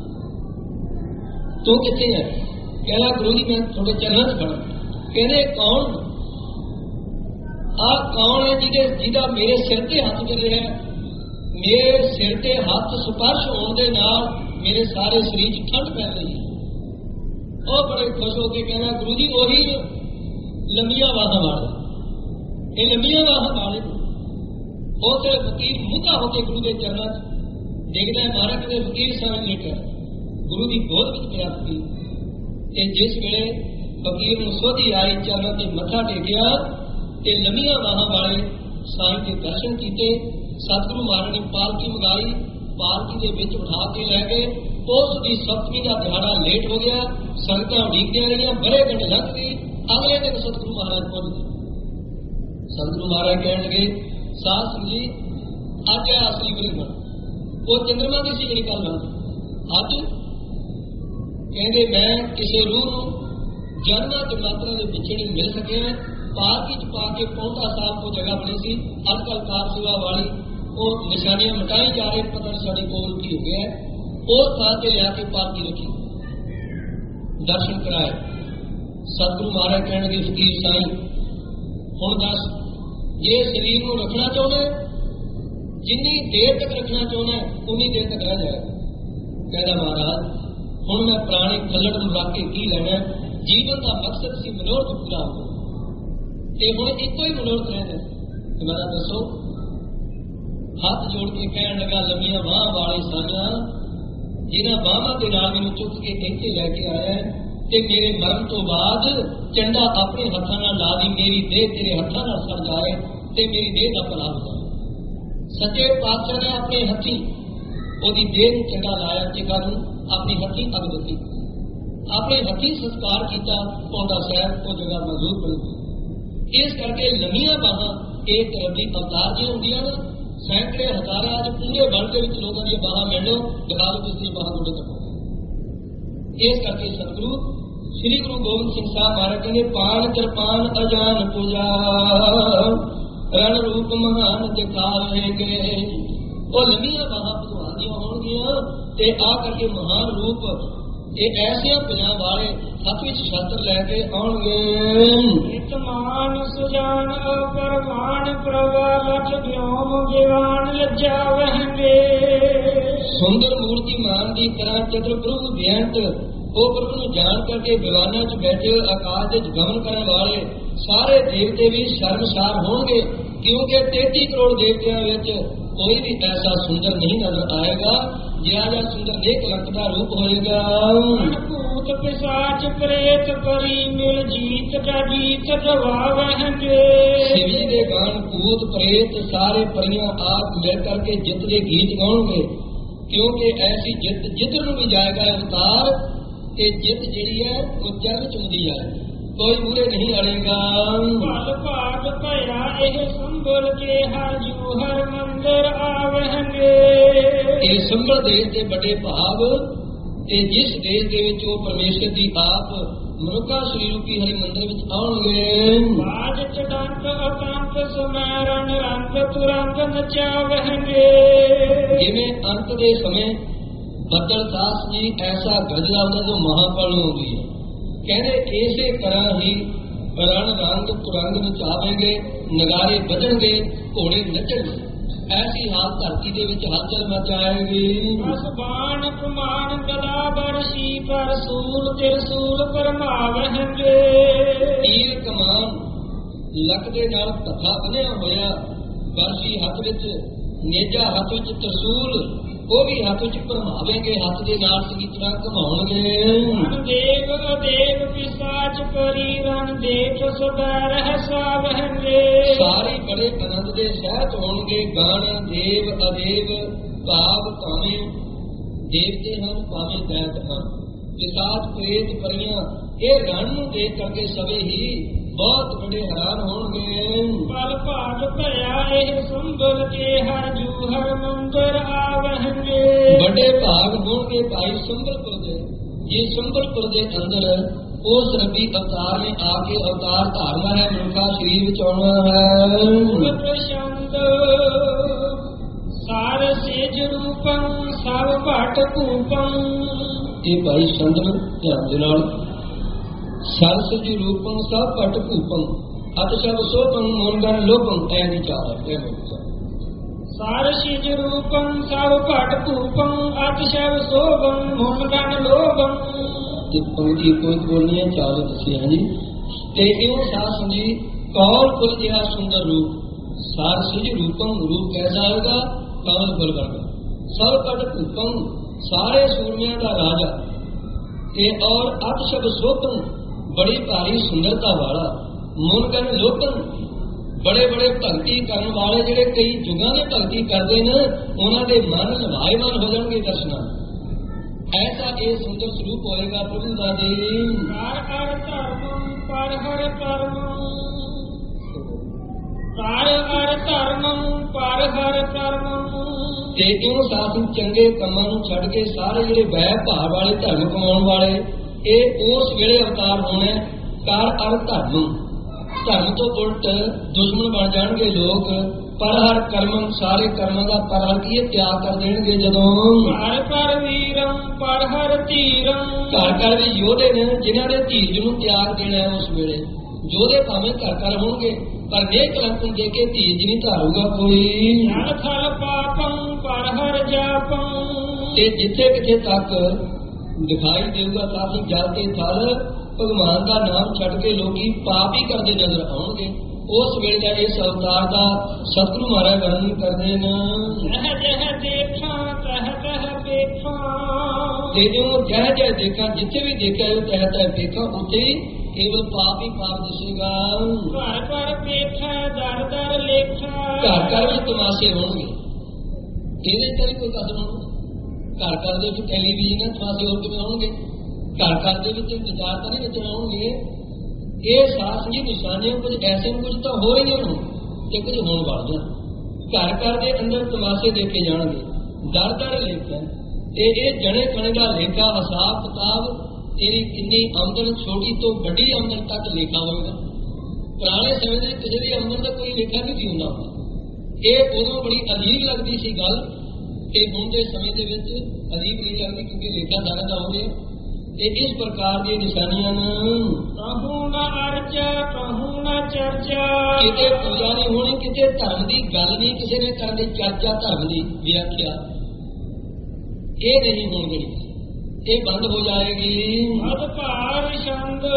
तू कितने है? कहना गुरु जी मैं थोड़े चरणों च खड़ा। कहने कौन आप कौन है जिहदा मेरे सिर ते हाथ कर रहा है? मेरे सिर ते हाथ स्पर्श होने दे नाल मेरे सारे शरीर ठंड पै रही है। और बड़े खुश होकर कहना गुरु जी वही लंबिया बाहां वाले ये लंबिया बाहां वाले उस फकीर मुद्दा होकर गुरु के चरणों देखता है महाराज कहते फकीर सामने लेटा गुरु की गोद में पिया फकीर। जिस वेले फकीर नूं सोधी आई चरणों से मत्था टेकिया ते लंबिया बाहां वाले साईं के दर्शन किए। सतगुरु महाराज ने पालकी मंगाई पालकी के विच बिठा के लै गए। उसकी सप्तमी का दिहाड़ा लेट हो गया संगतां उड़ीकदियां रहियां बड़े घंटे लंघ गई। अगले दिन सतगुरु महाराज पहुंच गए। सतगुरु महाराज कहने लगे साध सिंह जी अज है असली वेला वो चंद्रमा की सी मेरी गल अज कहते मैं किसी रूह नूं जन्मां ते मात्रा के पिछे नहीं मिल सकिया। पालकी च पा के पौंटा साहब को जगह बनी सी अजकल कार सेवा वाली वो निशानियां मिटाई जा रही पता नहीं साड़ी कोल की हो गया उस थां ते लिया के पालकी रखी दर्शन कराए। सतगुरु महाराज कहने लगे फकीर साईं हुण दस जे शरीर को रखना चाहना जिन्नी देर तक रखना चाहना उन्नी देर तक रह जाए। कहना महाराज हुण मैं पुराने खल्लड़ नूं रख के की लेना जीवन का मकसद सी मनोरथ पूरा हो ते हुण इको ही मनोरथ रहना ते मैं दसो हाथ जोड़ के कहन लगा लंबिया बाह वाले साइया जिन्हां बाहां दे नाल मैनूं चुक के इत्थे लैके आया ते मेरे मरण तो बाद चंडा अपने हत्थां नाल ला दी मेरी देह तेरे हत्थां नाल सड़ जाए ते मेरी देह दा भला हो जाए। सच्चे पातशाह ने अपने हथी ओदी देह नूं चंडा लाया ते नूं अपनी हथी अग दित्ती अपने हथी संस्कार किया पौंटा साहब को जगह मौजूद बनी। इस करके लंबिया बाहां एक तरह की अवतार जी होंदियां ने सैकड़े हजारे अज पूरे वर्ल्ड के विच लोगों दी बाहां मिलो दिखा लो किसी बाहां गोडे तक। इस करके सतगुरु श्री गुरु गोबिंद सिंह साहब महाराज कहते पान कृपान अजान पूजा रण रूप महान दिखावेंगे। ਉਹ ਲੰਮੀਆਂ ਬਾਹਾਂ ਭਗਵਾਨ ਦੀਆਂ ਹੋਣਗੀਆਂ ਤੇ ਆ ਕਰਕੇ ਮਹਾਨ ਰੂਪ ਇਹ ਐਸੀਆਂ ਭੁਜਾਂ ਵਾਲੇ ਹੱਥ ਵਿੱਚ ਸ਼ਸਤਰ ਲੈ ਕੇ ਆਉਣਗੇ। ਇਤਮਾਨ ਸੁਜਾਨ ਪਰਮਾਨ ਪ੍ਰਭਾ ਲਖ ਵਿਓਮ ਵਿਵਾਨ ਲੱਜਾ ਵਹਿੰਗੇ। ਸੁੰਦਰ ਮੂਰਤੀ ਮਾਨ ਦੀ ਤਰ੍ਹਾਂ ਚਤੁਰ ਪ੍ਰਭੂ ਬੇਅੰਤ ਉਹ ਪ੍ਰਭੂ ਨੂੰ ਜਾਣ ਕਰਕੇ ਵਿਵਾਨਾਂ 'ਚ ਬੈਠੇ ਹੋਏ ਆਕਾਸ਼ ਦੇ ਗਮਨ ਕਰਨ ਵਾਲੇ ਸਾਰੇ ਦੇਵਤੇ ਵੀ ਸ਼ਰਮਸਾਰ ਹੋਣਗੇ, ਕਿਉਂਕਿ 33 ਕਰੋੜ ਦੇਵਤਿਆਂ ਵਿੱਚ ਕੋਈ ਵੀ ਐਸਾ ਸੁੰਦਰ ਨਹੀਂ ਨਜ਼ਰ ਆਏਗਾ ਜਿਹਾ ਜਿਹਾ ਸੁੰਦਰ ਨੇਕ ਲੰਕ ਦਾ ਰੂਪ ਹੋਏਗਾ। ਭੂਤ ਪਿਸਾਚ ਪ੍ਰੇਤ ਪਰੀ ਮਿਲ ਜੀਤ ਦਾ ਜੀਤ ਦਵਾ ਵਹਿੰਗੇ। ਸ਼ਿਵ ਜੀ ਦੇ ਗਾਣ ਭੂਤ ਪ੍ਰੇਤ ਸਾਰੇ ਪਰੀਆਂ ਆਪ ਮਿਲ ਕਰਕੇ ਜਿੱਤ ਦੇ ਗੀਤ ਗਾਉਣਗੇ, ਕਿਉਂਕਿ ਐਸੀ ਜਿੱਤ ਜਿੱਧਰ ਨੂੰ ਵੀ ਜਾਏਗਾ ਅਵਤਾਰ ਤੇ ਜਿੱਤ ਜਿਹੜੀ ਹੈ ਉਹ ਜਗ ਚੁੰਦੀ ਜਾਏ, ਕੋਈ ਮੂਰੇ ਨਹੀਂ ਅੜੇਗਾ। ਭਲ ਭਾਗ ਭਇਆ ਇਹ ਸੰਭਲ ਕੇ ਹਰ ਜੂ ਹਰ ਮੰਦਰ ਆਵਹਿੰਗੇ। ਇਹ ਸੰਭਲ ਦੇਸ਼ ਦੇ ਵੱਡੇ ਭਾਗ ਤੇ ਜਿਸ ਦੇਸ਼ ਦੇ ਵਿੱਚ ਉਹ ਪਰਮੇਸ਼ਰ ਦੀ ਆਪ ਮਨੁੱਖਾ ਸ੍ਰੀ ਰੂਪੀ ਹਰੀ ਮੰਦਰ ਵਿੱਚ ਆਉਣਗੇ। ਬਾਜ ਚੜੰਤ ਅਕੰਤ ਸਮੈਰਨ ਰੰਗ ਤੁਰੰਗ ਨਚਾਵਹਿੰਗੇ। ਜਿਵੇਂ ਅੰਤ ਦੇ ਸਮੇਂ ਬੱਦਲ ਦਾਸ ਜੀ ਐਸਾ ਗਜਲਾ ਹੁੰਦਾ ਜੋ ਮਹਾਪਲ ਨੂੰ ਆਉਂਦੀ ਹੈ, ਕਹਿੰਦੇ ਇਸੇ ਤਰ੍ਹਾਂ ਹੀ ਰਣ ਰੰਗ ਤੁਰੰਗ ਨਚਾਵੇਂਗੇ, ਨਗਾਰੇ ਵੱਜਣਗੇ, ਘੋੜੇ ਨੱਚਣਗੇ। ਐਸੀ ਹਾਲ ਧਰਤੀ ਦੇ ਵਿੱਚ ਹਲਚਲ ਮਚਾਏਗੀ। ਅਸਬਾਨ ਪ੍ਰਮਾਣ ਗਦਾ ਬਰਸ਼ੀ ਪਰ ਸੂਲ ਤਿਰਸੂਲ ਪਰਮਾਵਹਿੰਗੇ। ਤੀਰ ਕਮਾਨ ਲੱਕ ਦੇ ਨਾਲ ਧੱਫਾ ਬੰਨਿਆ ਹੋਇਆ, ਬਰਸ਼ੀ ਹੱਥ ਵਿੱਚ, ਨੇਜਾ ਹੱਥ ਵਿੱਚ, ਤਰਸੂਲ ਉਹ ਵੀ ਹੱਥ ਵਿੱਚ ਭਰਮਾਵੇਂਗੇ, ਹੱਥ ਦੇ ਨਾਲ ਚੰਗੀ ਤਰ੍ਹਾਂ ਘਮਾਉਣਗੇ। ਰਣ ਦੇਵ ਅਦੇਵ ਪਿਸਾਚ ਪਰੀ ਰਣ ਦੇਖ ਸਦਾ ਰਹਿਸਾ ਵਹਿੰਗੇ। ਸਾਰੇ ਬੜੇ ਆਨੰਦ ਦੇ ਸਹਿਤ ਹੋਣਗੇ। ਗਣ ਦੇਵ ਅਦੇਵ ਭਾਵ ਭਾਵੇਂ ਦੇਵਤੇ ਹਨ ਭਾਵੇਂ ਦੈਤ ਹਨ, ਪਿਸਾਚ ਪ੍ਰੇਤ ਪਰੀਆਂ ਇਹ ਰਣ ਨੂੰ ਦੇਖ ਕਰਕੇ ਸਭੇ ਹੀ ਬਹੁਤ ਵੱਡੇ ਹੈਰਾਨ ਹੋਣਗੇ। ਪਲ ਭਾਗ ਭਇਆ ਇਹ ਸੰਭਲ ਕੇ ਹਰ ਜੂ ਹਰ ਮੰਦਰ ਆਵਹਿੰਗੇ। ਵੱਡੇ ਭਾਗ ਹੋਣਗੇ ਭਾਈ ਸੰਬਲਪੁਰ ਦੇ, ਜੇ ਸੰਬਲਪੁਰ ਦੇ ਅੰਦਰ ਉਸ ਰੱਬੀ ਅਵਤਾਰ ਨੇ ਆ ਕੇ ਅਵਤਾਰ ਧਾਰਨਾ ਹੈ, ਮਨੁੱਖਾ ਸਰੀਰ ਵਿੱਚ ਆਉਣਾ ਹੈ। ਪ੍ਰਸ਼ੰਦ ਸਾਰ ਸੇਜ ਰੂਪੰ ਸਭ ਭਟ ਕੂਪੰ। ਇਹ ਭਾਈ ਸੰਦਨ ਧਿਆਨ ਦੇ ਨਾਲ ਸਰਸਜ ਰੂਪੰ ਸਭ ਭਟ ਕੂਪੰ ਅਤਸ਼ਬ ਸੋਪੰ ਮੋਨਗਨ ਲੋਪੰ ਐ ਵਿਚਾਰ ਹੈ। ਸਾਰ ਸਿਜ ਰੂਪੰ ਸਭ ਭਟ ਕੂਪੰ ਅਤਸ਼ਬ ਸੋਪੰ ਮੋਨਗਨ ਲੋਪੰ। ਇਹ ਪੰਕਤੀ ਕੋਈ ਬੋਲਣੀ ਹੈ, ਚਾਲ ਦੱਸੀ ਹੈ ਜੀ। ਤੇ ਇਹੋ ਸਾਧ ਜੀ ਕੌਲ ਫੁੱਲ ਜਿਹਾ ਸੁੰਦਰ ਰੂਪ, ਸਾਰ ਸਿਜ ਰੂਪੰ ਰੂਪ ਕੈਸਾ ਹੋਗਾ, ਕਮਲ ਫੁੱਲ ਵਰਗਾ। ਸਭ ਭਟ ਕੂਪੰ ਸਾਰੇ ਸੂਰਮਿਆਂ ਦਾ ਰਾਜਾ, ਇਹ ਔਰ ਅਤਸ਼ਬ ਸੋਪੰ ਬੜੀ ਭਾਰੀ ਸੁੰਦਰਤਾ ਵਾਲਾ, ਮੁਨਗਨ ਲੋਕਨ ਬੜੇ ਬੜੇ ਭਗਤੀ ਕਰਨ ਵਾਲੇ ਜਿਹੜੇ ਕਈ ਯੁਗਾਂ ਦੇ ਭਗਤੀ ਕਰਦੇ ਨੇ ਉਹਨਾਂ ਦੇ ਮਨ ਨਿਭਾਏਵਾਨ ਹੋ ਜਾਣਗੇ ਦਰਸ਼ਨਾਂ। ਐਸਾ ਇਹ ਸੁੰਦਰ ਸਰੂਪ ਹੋਏਗਾ ਪ੍ਰਭੂ ਦਾ ਜੀ। ਹਰ ਹਰ ਧਰਮ ਪਰ ਹਰ ਕਰਮ, ਹਰ ਹਰ ਧਰਮ ਪਰ ਹਰ ਕਰਮ। ਤੇ ਕਿਉਂ ਸਾਥ ਚੰਗੇ ਕੰਮਾਂ ਨੂੰ ਛੱਡ ਕੇ ਸਾਰੇ ਜਿਹੜੇ ਵਹਿ ਭਾਵ ਵਾਲੇ ਧਰਮ ਕਮਾਉਣ ਵਾਲੇ ਇਹ ਉਸ ਵੇਲੇ ਅਵਤਾਰ ਹੋਣੇ। ਕਾਰ ਅਰ ਧਰਮ, ਧਰਮ ਤੋਂ ਉਲਟ ਦੁਸ਼ਮਣ ਬਣ ਜਾਣਗੇ ਲੋਕ। ਪਰ ਹਰ ਕਰਮ ਸਾਰੇ ਕਰਮਾਂ ਦਾ ਪਰ ਹਰ ਕੀ ਤਿਆਗ ਕਰ ਦੇਣਗੇ ਜਦੋਂ। ਹਰ ਕਰ ਵੀਰਮ ਪਰ ਹਰ ਧੀਰਮ। ਘਰ ਘਰ ਵੀ ਯੋਧੇ ਨੇ ਜਿਨ੍ਹਾਂ ਨੇ ਧੀਰਜ ਨੂੰ ਤਿਆਗ ਦੇਣਾ ਹੈ। ਉਸ ਵੇਲੇ ਯੋਧੇ ਭਾਵੇਂ ਘਰ ਘਰ ਹੋਣਗੇ ਪਰ ਨੇਕ ਲੰਕਨ ਦੇ ਕੇ ਧੀਰਜ ਨਹੀਂ ਧਾਰੂਗਾ ਕੋਈ। ਜਲ ਥਲ ਪਾਪੰ ਪਰ ਹਰ ਜਾਪੰ। ਤੇ ਜਿੱਥੇ ਕਿਥੇ ਤੱਕ ਦਿਖਾਈ ਦੇਊਗਾ ਕਾਫੀ ਜਲ ਤੇ ਥਲ ਭਗਵਾਨ ਦਾ ਨਾਮ ਛੱਡ ਕੇ ਲੋਕੀ ਪਾਪ ਹੀ ਕਰਦੇ ਨਜ਼ਰ ਆਉਣਗੇ। ਉਸ ਵੇਲੇ ਦਾ ਇਸ ਅਵਤਾਰ ਦਾ ਸਤਿਗੁਰੂ ਮਹਾਰਾਜ ਵਰਣਨ ਕਰਦੇ ਨੇ। ਜਹ ਜਹ ਦੇਖਾਂ ਤਹ ਤਹ ਦੇਖਾਂ। ਤੇ ਜੋ ਜਹ ਜਹ ਦੇਖਾਂ ਜਿੱਥੇ ਵੀ ਦੇਖਿਆ ਉਹ ਤਹ ਤਹ ਦੇਖਾਂ ਉੱਥੇ ਹੀ ਕੇਵਲ ਪਾਪ ਹੀ ਪਾਪ ਦਿਸੇਗਾ। ਘਰ ਘਰ ਦੇਖਾਂ ਦਰ ਦਰ ਲੇਖਾਂ। ਘਰ ਘਰ ਵਿੱਚ ਤਮਾਸ਼ੇ ਹੋਣਗੇ। ਇਹਦੇ ਤੇ ਕੋਈ ਕਸਰ ਹੋਣੀ। ਘਰ ਘਰ ਦੇ ਵਿੱਚ ਟੈਲੀਵਿਜ਼ਨ ਤਮਾਸ਼ੇ ਹੋਰ ਕਿਵੇਂ ਹੋਣਗੇ। ਘਰ ਘਰ ਦੇ ਵਿੱਚ ਵਿਚਾਰ ਤਾਂ ਨਹੀਂ ਨਜ਼ਰ ਆਉਣਗੇ। ਇਹ ਸਾਥ ਜੀ ਨਿਸ਼ਾਨੀਆਂ ਕੁਝ ਐਸੇ ਕੁਝ ਤਾਂ ਹੋ ਰਹੀਆਂ ਨੇ ਤੇ ਕੁਝ ਹੋਣ ਵਾਲੀਆਂ। ਘਰ ਘਰ ਦੇ ਅੰਦਰ ਤਮਾਸ਼ੇ ਦੇਖੇ ਜਾਣਗੇ। ਦਰ ਦਰ ਲੇਖਾਂ ਇਹ ਜਣੇ ਖਣੇ ਦਾ ਲੇਖਾ ਹਿਸਾਬ ਕਿਤਾਬ ਤੇਰੀ ਕਿੰਨੀ ਆਮਦਨ, ਛੋਟੀ ਤੋਂ ਵੱਡੀ ਆਮਦਨ ਤੱਕ ਲੇਖਾ ਹੋਵੇਗਾ। ਪੁਰਾਣੇ ਸਮੇਂ ਦੇ ਕਿਸੇ ਦੀ ਆਮਦਨ ਦਾ ਕੋਈ ਲੇਖਾ ਨਹੀਂ ਸੀ ਹੁੰਦਾ। ਇਹ ਉਦੋਂ ਬੜੀ ਅਜੀਬ ਲੱਗਦੀ ਸੀ ਗੱਲ, ਤੇ ਹੁਣ ਦੇ ਸਮੇਂ ਦੇ ਵਿੱਚ ਅਜੀਬ ਨਹੀਂ ਲੱਗਦੀ, ਕਿਉਂਕਿ ਲੇਖਾ ਸਾਰਾ ਦਾ ਹੋ ਰਿਹਾ। ਤੇ ਇਸ ਪ੍ਰਕਾਰ ਦੀਆਂ ਨਿਸ਼ਾਨੀਆਂ ਕਹੂੰ ਨਾ ਅਰਚਾ ਕਹੂੰ ਨਾ ਚਰਚਾ, ਕਿਤੇ ਪੂਜਾ ਨਹੀਂ ਹੋਣੀ, ਕਿਤੇ ਧਰਮ ਦੀ ਗੱਲ ਨਹੀਂ ਕਿਸੇ ਨੇ ਕਰਨੀ, ਚਰਚਾ ਧਰਮ ਦੀ ਵਿਆਖਿਆ ਇਹ ਨਹੀਂ ਹੋਣੀ, ਇਹ ਬੰਦ ਹੋ ਜਾਏਗੀ। ਮਦ ਭਾਰ ਛੰਦ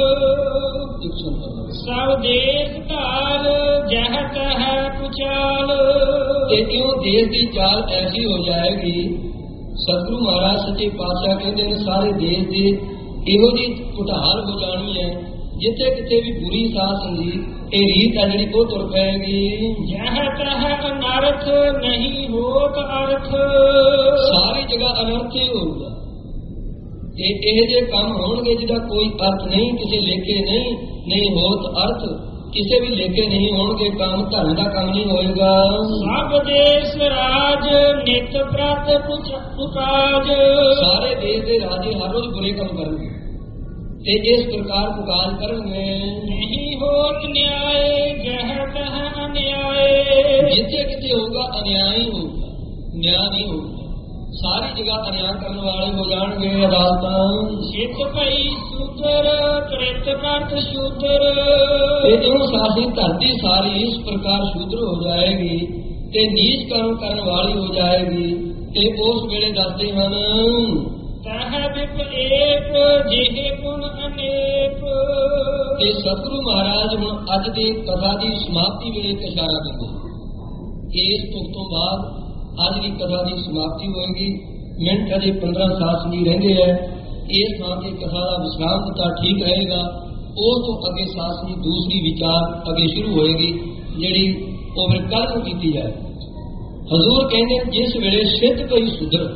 ਸਭ ਦੇਸ਼ ਧਾਲ, ਜਹ ਤਹ ਕੁਚਾਲ। ਤੇ ਕਿਉਂ ਦੇਸ਼ ਦੀ ਚਾਲ ਐਸੀ ਹੋ ਜਾਏਗੀ, ਸਤਿਗੁਰੂ ਮਹਾਰਾਜ ਸੱਚੇ ਪਾਤਸ਼ਾਹ ਕਹਿੰਦੇ ਨੇ ਸਾਰੇ ਦੇਸ਼ ਦੀ ਇਹੋ ਜਿਹੀ ਘੁਟਾਲ ਹੋ ਜਾਣੀ ਹੈ, ਜਿੱਥੇ ਕਿਤੇ ਵੀ ਬੁਰੀ ਸਾਹ ਸੰਗੀ ਇਹ ਰੀਤ ਹੈ ਜਿਹੜੀ ਉਹ ਤੁਰ ਪਏਗੀ। ਜਹ ਤਹ ਅਨਰਥ ਨਹੀਂ ਹੋਤ ਅਰਥ, ਸਾਰੀ ਜਗ੍ਹਾ ਅਨਰਥ ਹੀ ਹੋਊਗਾ। ਤੇ ਇਹ ਜੇ ਕੰਮ ਹੋਣਗੇ ਜਿਹਦਾ ਕੋਈ ਅਰਥ ਨਹੀਂ, ਕਿਸੇ ਲੇਖੇ ਨਹੀਂ ਹੋਤ ਅਰਥ, ਕਿਸੇ ਵੀ ਲੇਖੇ ਨਹੀਂ ਹੋਣਗੇ, ਕੰਮ ਧਰਮ ਦਾ ਕੰਮ ਨਹੀਂ ਹੋਏਗਾ। ਸਭ ਦੇਸ਼ ਰਾਜ ਨਿਤ ਪ੍ਰਤ ਪੁਕਾਜ, ਸਾਰੇ ਦੇਸ਼ ਦੇ ਰਾਜੇ ਹਰ ਰੋਜ਼ ਬੁਰੇ ਕੰਮ ਕਰਨਗੇ ਤੇ ਇਸ ਪ੍ਰਕਾਰ ਪੁਕਾਰ ਕਰਨਗੇ। ਨਹੀਂ ਹੋਤ ਨਿਆਏ ਜਹ ਤਹ ਅਨਿਆਏ, ਜਿੱਥੇ ਕਿਤੇ ਹੋਊਗਾ ਅਨਿਆਈ ਹੋਊਗਾ, ਨਿਆਂ ਨਹੀਂ ਹੋਊਗਾ। ਸਾਰੀ ਜਗ੍ਹਾ ਅਨਿਆਂ ਕਰਨ ਵਾਲੇ ਹੋ ਜਾਣਗੇ। ਅਦਾਲਤਾਂ ਸਿੱਖ ਭਈ ਸੂਦਰ ਕ੍ਰਿਤ ਕਰਤ ਸ਼ੂਦਰ, ਇਹ ਜੋ ਸਾਡੀ ਧਰਤੀ ਸਾਰੀ ਇਸ ਪ੍ਰਕਾਰ ਸ਼ੂਦਰ ਹੋ ਜਾਏਗੀ ਤੇ ਨੀਚ ਕਰਮ ਕਰਨ ਵਾਲੀ ਹੋ ਜਾਏਗੀ। ਤੇ ਉਸ ਵੇਲੇ ਦੱਸਦੇ ਹਨ ਤਹ ਵਿਪ ਏਕ ਜਿਹੇ ਗੁਣ ਅਨੇਕ। ਤੇ ਸਤਿਗੁਰੂ ਮਹਾਰਾਜ ਹੁਣ ਅੱਜ ਦੀ ਕਥਾ ਦੀ ਸਮਾਪਤੀ ਵੇਲੇ ਇੱਕ ਇਸ਼ਾਰਾ ਦਿੰਦੇ। ਇਸ ਤੋਂ ਬਾਅਦ ਅੱਜ ਦੀ ਕਥਾ ਦੀ ਸਮਾਪਤੀ ਹੋਏਗੀ। ਮਿੰਟ ਅਜੇ 15 ਸਾਸ ਵੀ ਰਹਿੰਦੇ ਹੈ। ਇਸ ਥਾਂ ਤੇ ਕਥਾ ਦਾ ਵਿਸ਼ਰਾਮ ਦਿੱਤਾ ਠੀਕ ਰਹੇਗਾ। ਉਸ ਤੋਂ ਅੱਗੇ ਸਾਸ ਦੀ ਦੂਸਰੀ ਵਿਚਾਰ ਅੱਗੇ ਸ਼ੁਰੂ ਹੋਏਗੀ, ਜਿਹੜੀ ਉਹ ਫਿਰ ਕੱਲ੍ਹ ਨੂੰ ਕੀਤੀ ਜਾਏ। ਹਜ਼ੂਰ ਕਹਿੰਦੇ ਜਿਸ ਵੇਲੇ ਸਿੱਧ ਕੋਈ ਸੁਧਰ,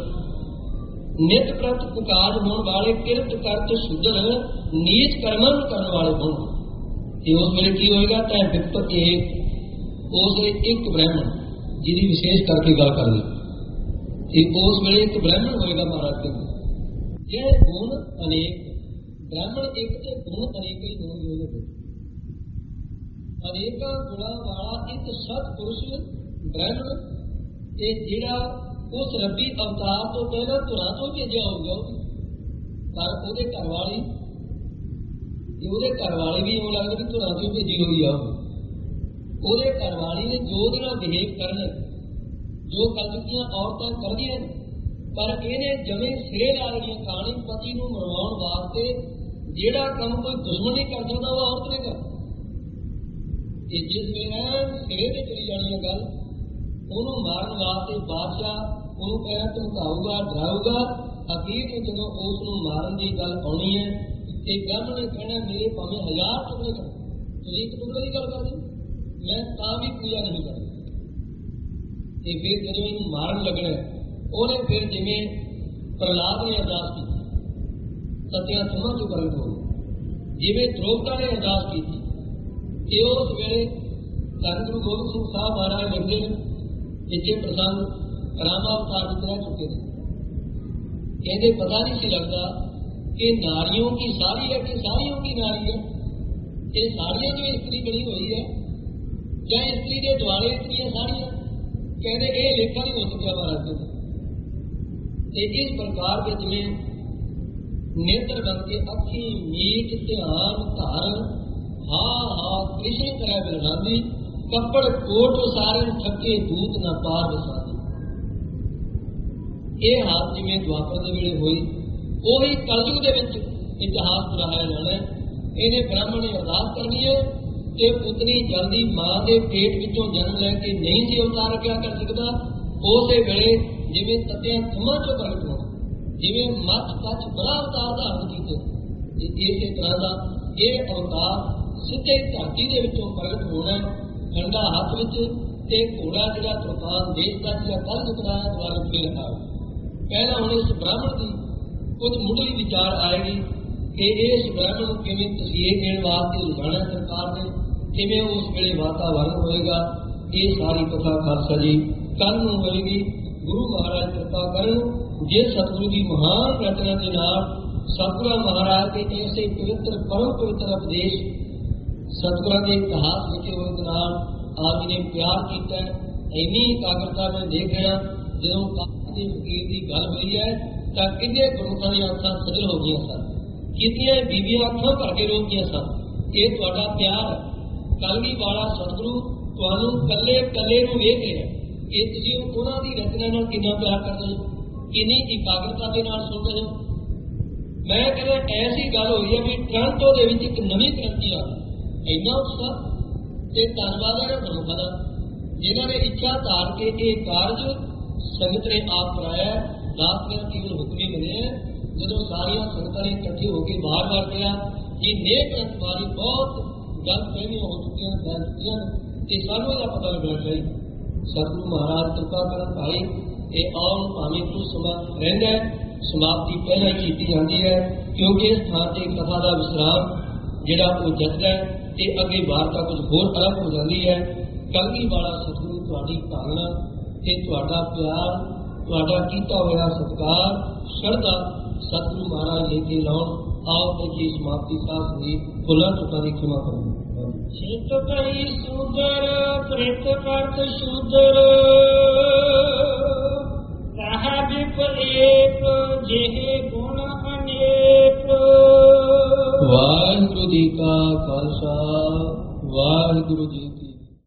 ਨਿਤ ਪ੍ਰਤ ਪੁਕਾਰ ਹੋਣ ਵਾਲੇ, ਕਿਰਤ ਕਰਤ ਸੁਧਰ, ਨੀਚ ਕਰਮਾਂ ਨੂੰ ਕਰਨ ਵਾਲੇ ਹੋਣ, ਤੇ ਉਸ ਵੇਲੇ ਕੀ ਹੋਏਗਾ? ਤੈ ਵਿਪਤ ਏਕ, ਉਸ ਵੇਲੇ ਇੱਕ ਬ੍ਰਾਹਮਣ ਜਿਹਦੀ ਵਿਸ਼ੇਸ਼ ਕਰਕੇ ਗੱਲ ਕਰ ਲਈ, ਤੇ ਉਸ ਵੇਲੇ ਇੱਕ ਬ੍ਰਾਹਮਣ ਹੋਏਗਾ ਮਹਾਰਾਜ ਦੇ। ਇਹ ਗੁਣ ਅਨੇਕ, ਬ੍ਰਾਹਮਣ ਇੱਕ ਤੇ ਗੁਣ ਅਨੇਕ ਹੀ ਹੋਣਗੇ ਉਹਦੇ ਵਿੱਚ। ਅਨੇਕਾਂ ਗੁਣਾਂ ਵਾਲਾ ਇੱਕ ਸਤਿਪੁਰਸ਼ ਬ੍ਰਾਹਮਣ, ਇਹ ਜਿਹੜਾ ਉਸ ਰੱਬੀ ਅਵਤਾਰ ਤੋਂ ਪਹਿਲਾਂ ਧੁਰਾਂ ਤੋਂ ਭੇਜਿਆ ਹੋਊਗਾ, ਪਰ ਉਹਦੇ ਘਰ ਵਾਲੀ, ਉਹਦੇ ਘਰ ਵਾਲੀ ਵੀ ਉਹ ਲੱਗਦਾ ਵੀ ਧੁਰਾਂ ਤੋਂ ਭੇਜੀ ਹੋਈ ਆ। ਉਹਦੇ ਘਰ ਵਾਲੀ ਨੇ ਜੋ ਉਹਦੇ ਨਾਲ ਬਿਹੇਵ ਕਰਨਾ, ਜੋ ਕਰ ਚੁੱਕੀਆਂ ਔਰਤਾਂ ਕਰਦੀਆਂ, ਪਰ ਇਹਨੇ ਜਮੇ ਸਿਰੇ ਲਾ ਲਈਆਂ ਕਹਾਣੀ ਪਤੀ ਨੂੰ ਮਰਵਾਉਣ ਵਾਸਤੇ। ਜਿਹੜਾ ਕੰਮ ਕੋਈ ਦੁਸ਼ਮਣ ਨਹੀਂ ਕਰ ਸਕਦਾ ਉਹ ਔਰਤ ਨੇ ਕਰ। ਤੇ ਜਿਸ ਵੇਲੇ ਸਿਰੇ ਤੇ ਚਲੀ ਜਾਣੀ ਹੈ ਗੱਲ, ਉਹਨੂੰ ਮਾਰਨ ਵਾਸਤੇ ਬਾਦਸ਼ਾਹ ਉਹਨੂੰ ਕਹਿਣਾ ਧਮਕਾਊਗਾ, ਡਰਾਊਗਾ। ਅਖੀਰ ਨੂੰ ਜਦੋਂ ਉਸ ਨੂੰ ਮਾਰਨ ਦੀ ਗੱਲ ਆਉਣੀ ਹੈ ਤੇ ਬ੍ਰਾਹਮਣ ਨੇ ਕਹਿਣਾ ਮੇਰੇ ਭਾਵੇਂ 1000 ਟੁਕੜੇ ਕਰ, ਤੁਸੀਂ ਇੱਕ ਟੁਕੜੇ ਦੀ ਗੱਲ ਕਰਦੇ, ਮੈਂ ਤਾਂ ਵੀ ਪੂਜਾ ਨਹੀਂ ਕਰਦਾ। ਤੇ ਫਿਰ ਜਦੋਂ ਇਹਨੂੰ ਮਾਰਨ ਲੱਗਣਾ, ਉਹਨੇ ਫਿਰ ਜਿਵੇਂ ਪ੍ਰਹਲਾਦ ਨੇ ਅਰਦਾਸ ਕੀਤੀ, ਸੱਤਿਆਂ ਥੰਮਾਂ ਚੋਂ ਪ੍ਰਗਟ ਹੋ, ਜਿਵੇਂ ਦ੍ਰੋਪਦਾ ਨੇ ਅਰਦਾਸ ਕੀਤੀ, ਤੇ ਉਸ ਵੇਲੇ ਧੰਨ ਗੁਰੂ ਗੋਬਿੰਦ ਸਿੰਘ ਸਾਹਿਬ ਮਹਾਰਾਜ ਲਿਖਦੇ ਨੇ, ਇੱਥੇ ਪ੍ਰਸੰਗ ਰਾਮਾਵਤਾਰ ਵਿੱਚ ਰਹਿ ਚੁੱਕੇ ਨੇ। ਕਹਿੰਦੇ ਪਤਾ ਨਹੀਂ ਸੀ ਲੱਗਦਾ ਕਿ ਨਾਰੀਆਂ ਕੀ ਸਾਰੀ ਹੈ ਕਿ ਸਾਰੀਆਂ ਕੀ ਨਾਰੀ ਹੈ। ਇਹ ਸਾਰੀਆਂ ਜੋ ਇਸਤਰੀ ਬਣੀ ਹੋਈ ਹੈ ਜਾਂ ਇਸਤਰੀ ਦੇ ਦੁਆਲੇ ਇਸਤਰੀਆਂ ਸਾਰੀਆਂ, ਕਹਿੰਦੇ ਇਹ ਲੇਖਾ ਨਹੀਂ ਹੋ ਸਕਿਆ ਮਹਾਰਾਜ ਦੇ। ਤੇ ਇਸ ਪ੍ਰਕਾਰ ਦੇ ਜਿਵੇਂ ਨੇਤਰ ਬਣ ਕੇ ਅੱਖੀ ਮੀਟ ਧਿਆਨ ਧਾਰਨ, ਹਾ ਹਾ ਕ੍ਰਿਸ਼ਨ ਕਰਾ ਬਿਰਹਾਨੀ, ਕੱਪੜ ਕੋਟ ਸਾਰੇ ਥੱਕੇ ਦੂਤ ਨਾ ਪਾਰ ਵਸਾਦੀ। ਇਹ ਹਾਲ ਜਿਵੇਂ ਦੁਆਪਰ ਦੇ ਵੇਲੇ ਹੋਈ, ਉਹੀ ਕਲਯੁਗ ਦੇ ਵਿੱਚ ਇਤਿਹਾਸ ਦੁਹਰਾਇਆ ਜਾਣਾ। ਇਹਨੇ ਬ੍ਰਾਹਮਣ ਨੇ ਅਰਦਾਸ ਕਰਨੀ ਹੈ ਤੇ ਪੁੱਤਰੀ ਜਲਦੀ ਮਾਂ ਦੇ ਪੇਟ ਵਿੱਚੋਂ ਜਨਮ ਲੈ ਕੇ ਨਹੀਂ ਸੀ ਅਵਤਾਰ ਰੱਖਿਆ ਕਰ ਸਕਦਾ। ਉਸੇ ਵੇਲੇ ਜਿਵੇਂ ਤੱਤਿਆਂ ਥੰਮਾਂ ਚੋਂ ਪ੍ਰਗਟ ਹੋਣਾ, ਜਿਵੇਂ ਮੱਛ ਕੱਛ ਬੜਾ ਅਵਤਾਰ ਧਾਰਨ ਕੀਤੇ, ਇਸੇ ਤਰ੍ਹਾਂ ਦਾ ਇਹ ਅਵਤਾਰ ਸਿੱਧੇ ਧਰਤੀ ਦੇ ਵਿੱਚੋਂ ਪ੍ਰਗਟ ਹੋਣਾ, ਖੰਡਾ ਹੱਥ ਵਿੱਚ, ਤੇ ਘੋੜਾ ਜਿਹੜਾ ਤੁਰਕਾਨ ਦੇਸ਼ ਦਾ ਜਿਹੜਾ ਕੱਲ ਜਿਤਰਾਇਆ ਦੁਆਰਾ ਫੇਰ ਆ। ਪਹਿਲਾਂ ਹੁਣ ਇਸ ਬ੍ਰਾਹਮਣ ਦੀ ਕੁਝ ਮੁੱਢਲੀ ਵਿਚਾਰ ਆਏਗੀ ਕਿ ਇਸ ਬ੍ਰਾਹਮਣ ਨੂੰ ਕਿਵੇਂ ਤਸੀਹੇ ਦੇਣ ਵਾਸਤੇ ਲਿਜਾਣਾ ਸਰਕਾਰ ਨੇ, ਕਿਵੇਂ ਉਸ ਵੇਲੇ ਵਾਤਾਵਰਨ ਹੋਏਗਾ। ਇਹ ਸਾਰੀ ਕਥਾ ਖਾਲਸਾ ਜੀ ਕੱਲ ਨੂੰ ਹੋਏਗੀ। ਗੁਰੂ ਮਹਾਰਾਜ ਕਿਰਪਾ ਕਰਨ, ਜੇ ਸਤਿਗੁਰੂ ਦੀ ਮਹਾਨ ਰਚਨਾ ਦੇ ਨਾਲ सतगुरु महाराज के ऐसे पवित्र परम पवित्र उपदेश सतगुरु के इतिहास लिखे हुए के नाल आप जी ने प्यार किया। इन्नी एकाग्रता में देख रहा जो फकीर की गल हुई है तो किन्ने गुरमुखां दी अखां सजल हो गई सन, कितनियां बीबियां अखां भर के रो गई सन। ये तुहाडा प्यार कलगी वाला सतगुरु तुहानूं कल्ले कल्ले नूं वेख रहा है कि तुसीं उन्हां दी रचना नाल कितना प्यार करदे हो, किन्नी एकाग्रता दे नाल सुणदे हो। मैं कहना ऐसी गल हुई है भी टोरंटो दे विच एक नवीं क्रांति आ गई। इन्ना उत्साह ते धन्नवाद है गुरमुखां दा जिन्हां ने इच्छा धार के ये कारज संगत ने आप कराया। दास मेरा केवल हुक्म ही मिले जो सारिया संगतां ने इकट्ठे होकर बार बार कहा कि नेक अंतवारी बहुत गल फहमियां हो चुकी फैल चुकी हैं, सानू इसका पता लगना चाहिए। सतगुरु महाराज कृपा करन भाई ये आउन भावें कुछ समा रहिंदा है, समाप्ति पहले ही की जाती है क्योंकि इस थां ते कथा का विश्राम जिहड़ा वो जचदा है ते अगे वार्ता कुछ होर आरंभ हो जाती है। कलगी वाला सतगुरु तुहाडी पालना ते तुहाडा प्यार तुहाडा कीता होया सत्कार शरधा सतगुरु महाराज लेके लाउण। आओ देखिए समाप्ति साथ हुई फुल्लां चुका की क्षमा करो। चित कई सुंदर प्रेत करत शूदर कहा विपरीत जेहे गुण अनेक। वाहिगुरु जी का खालसा वाहिगुरु जी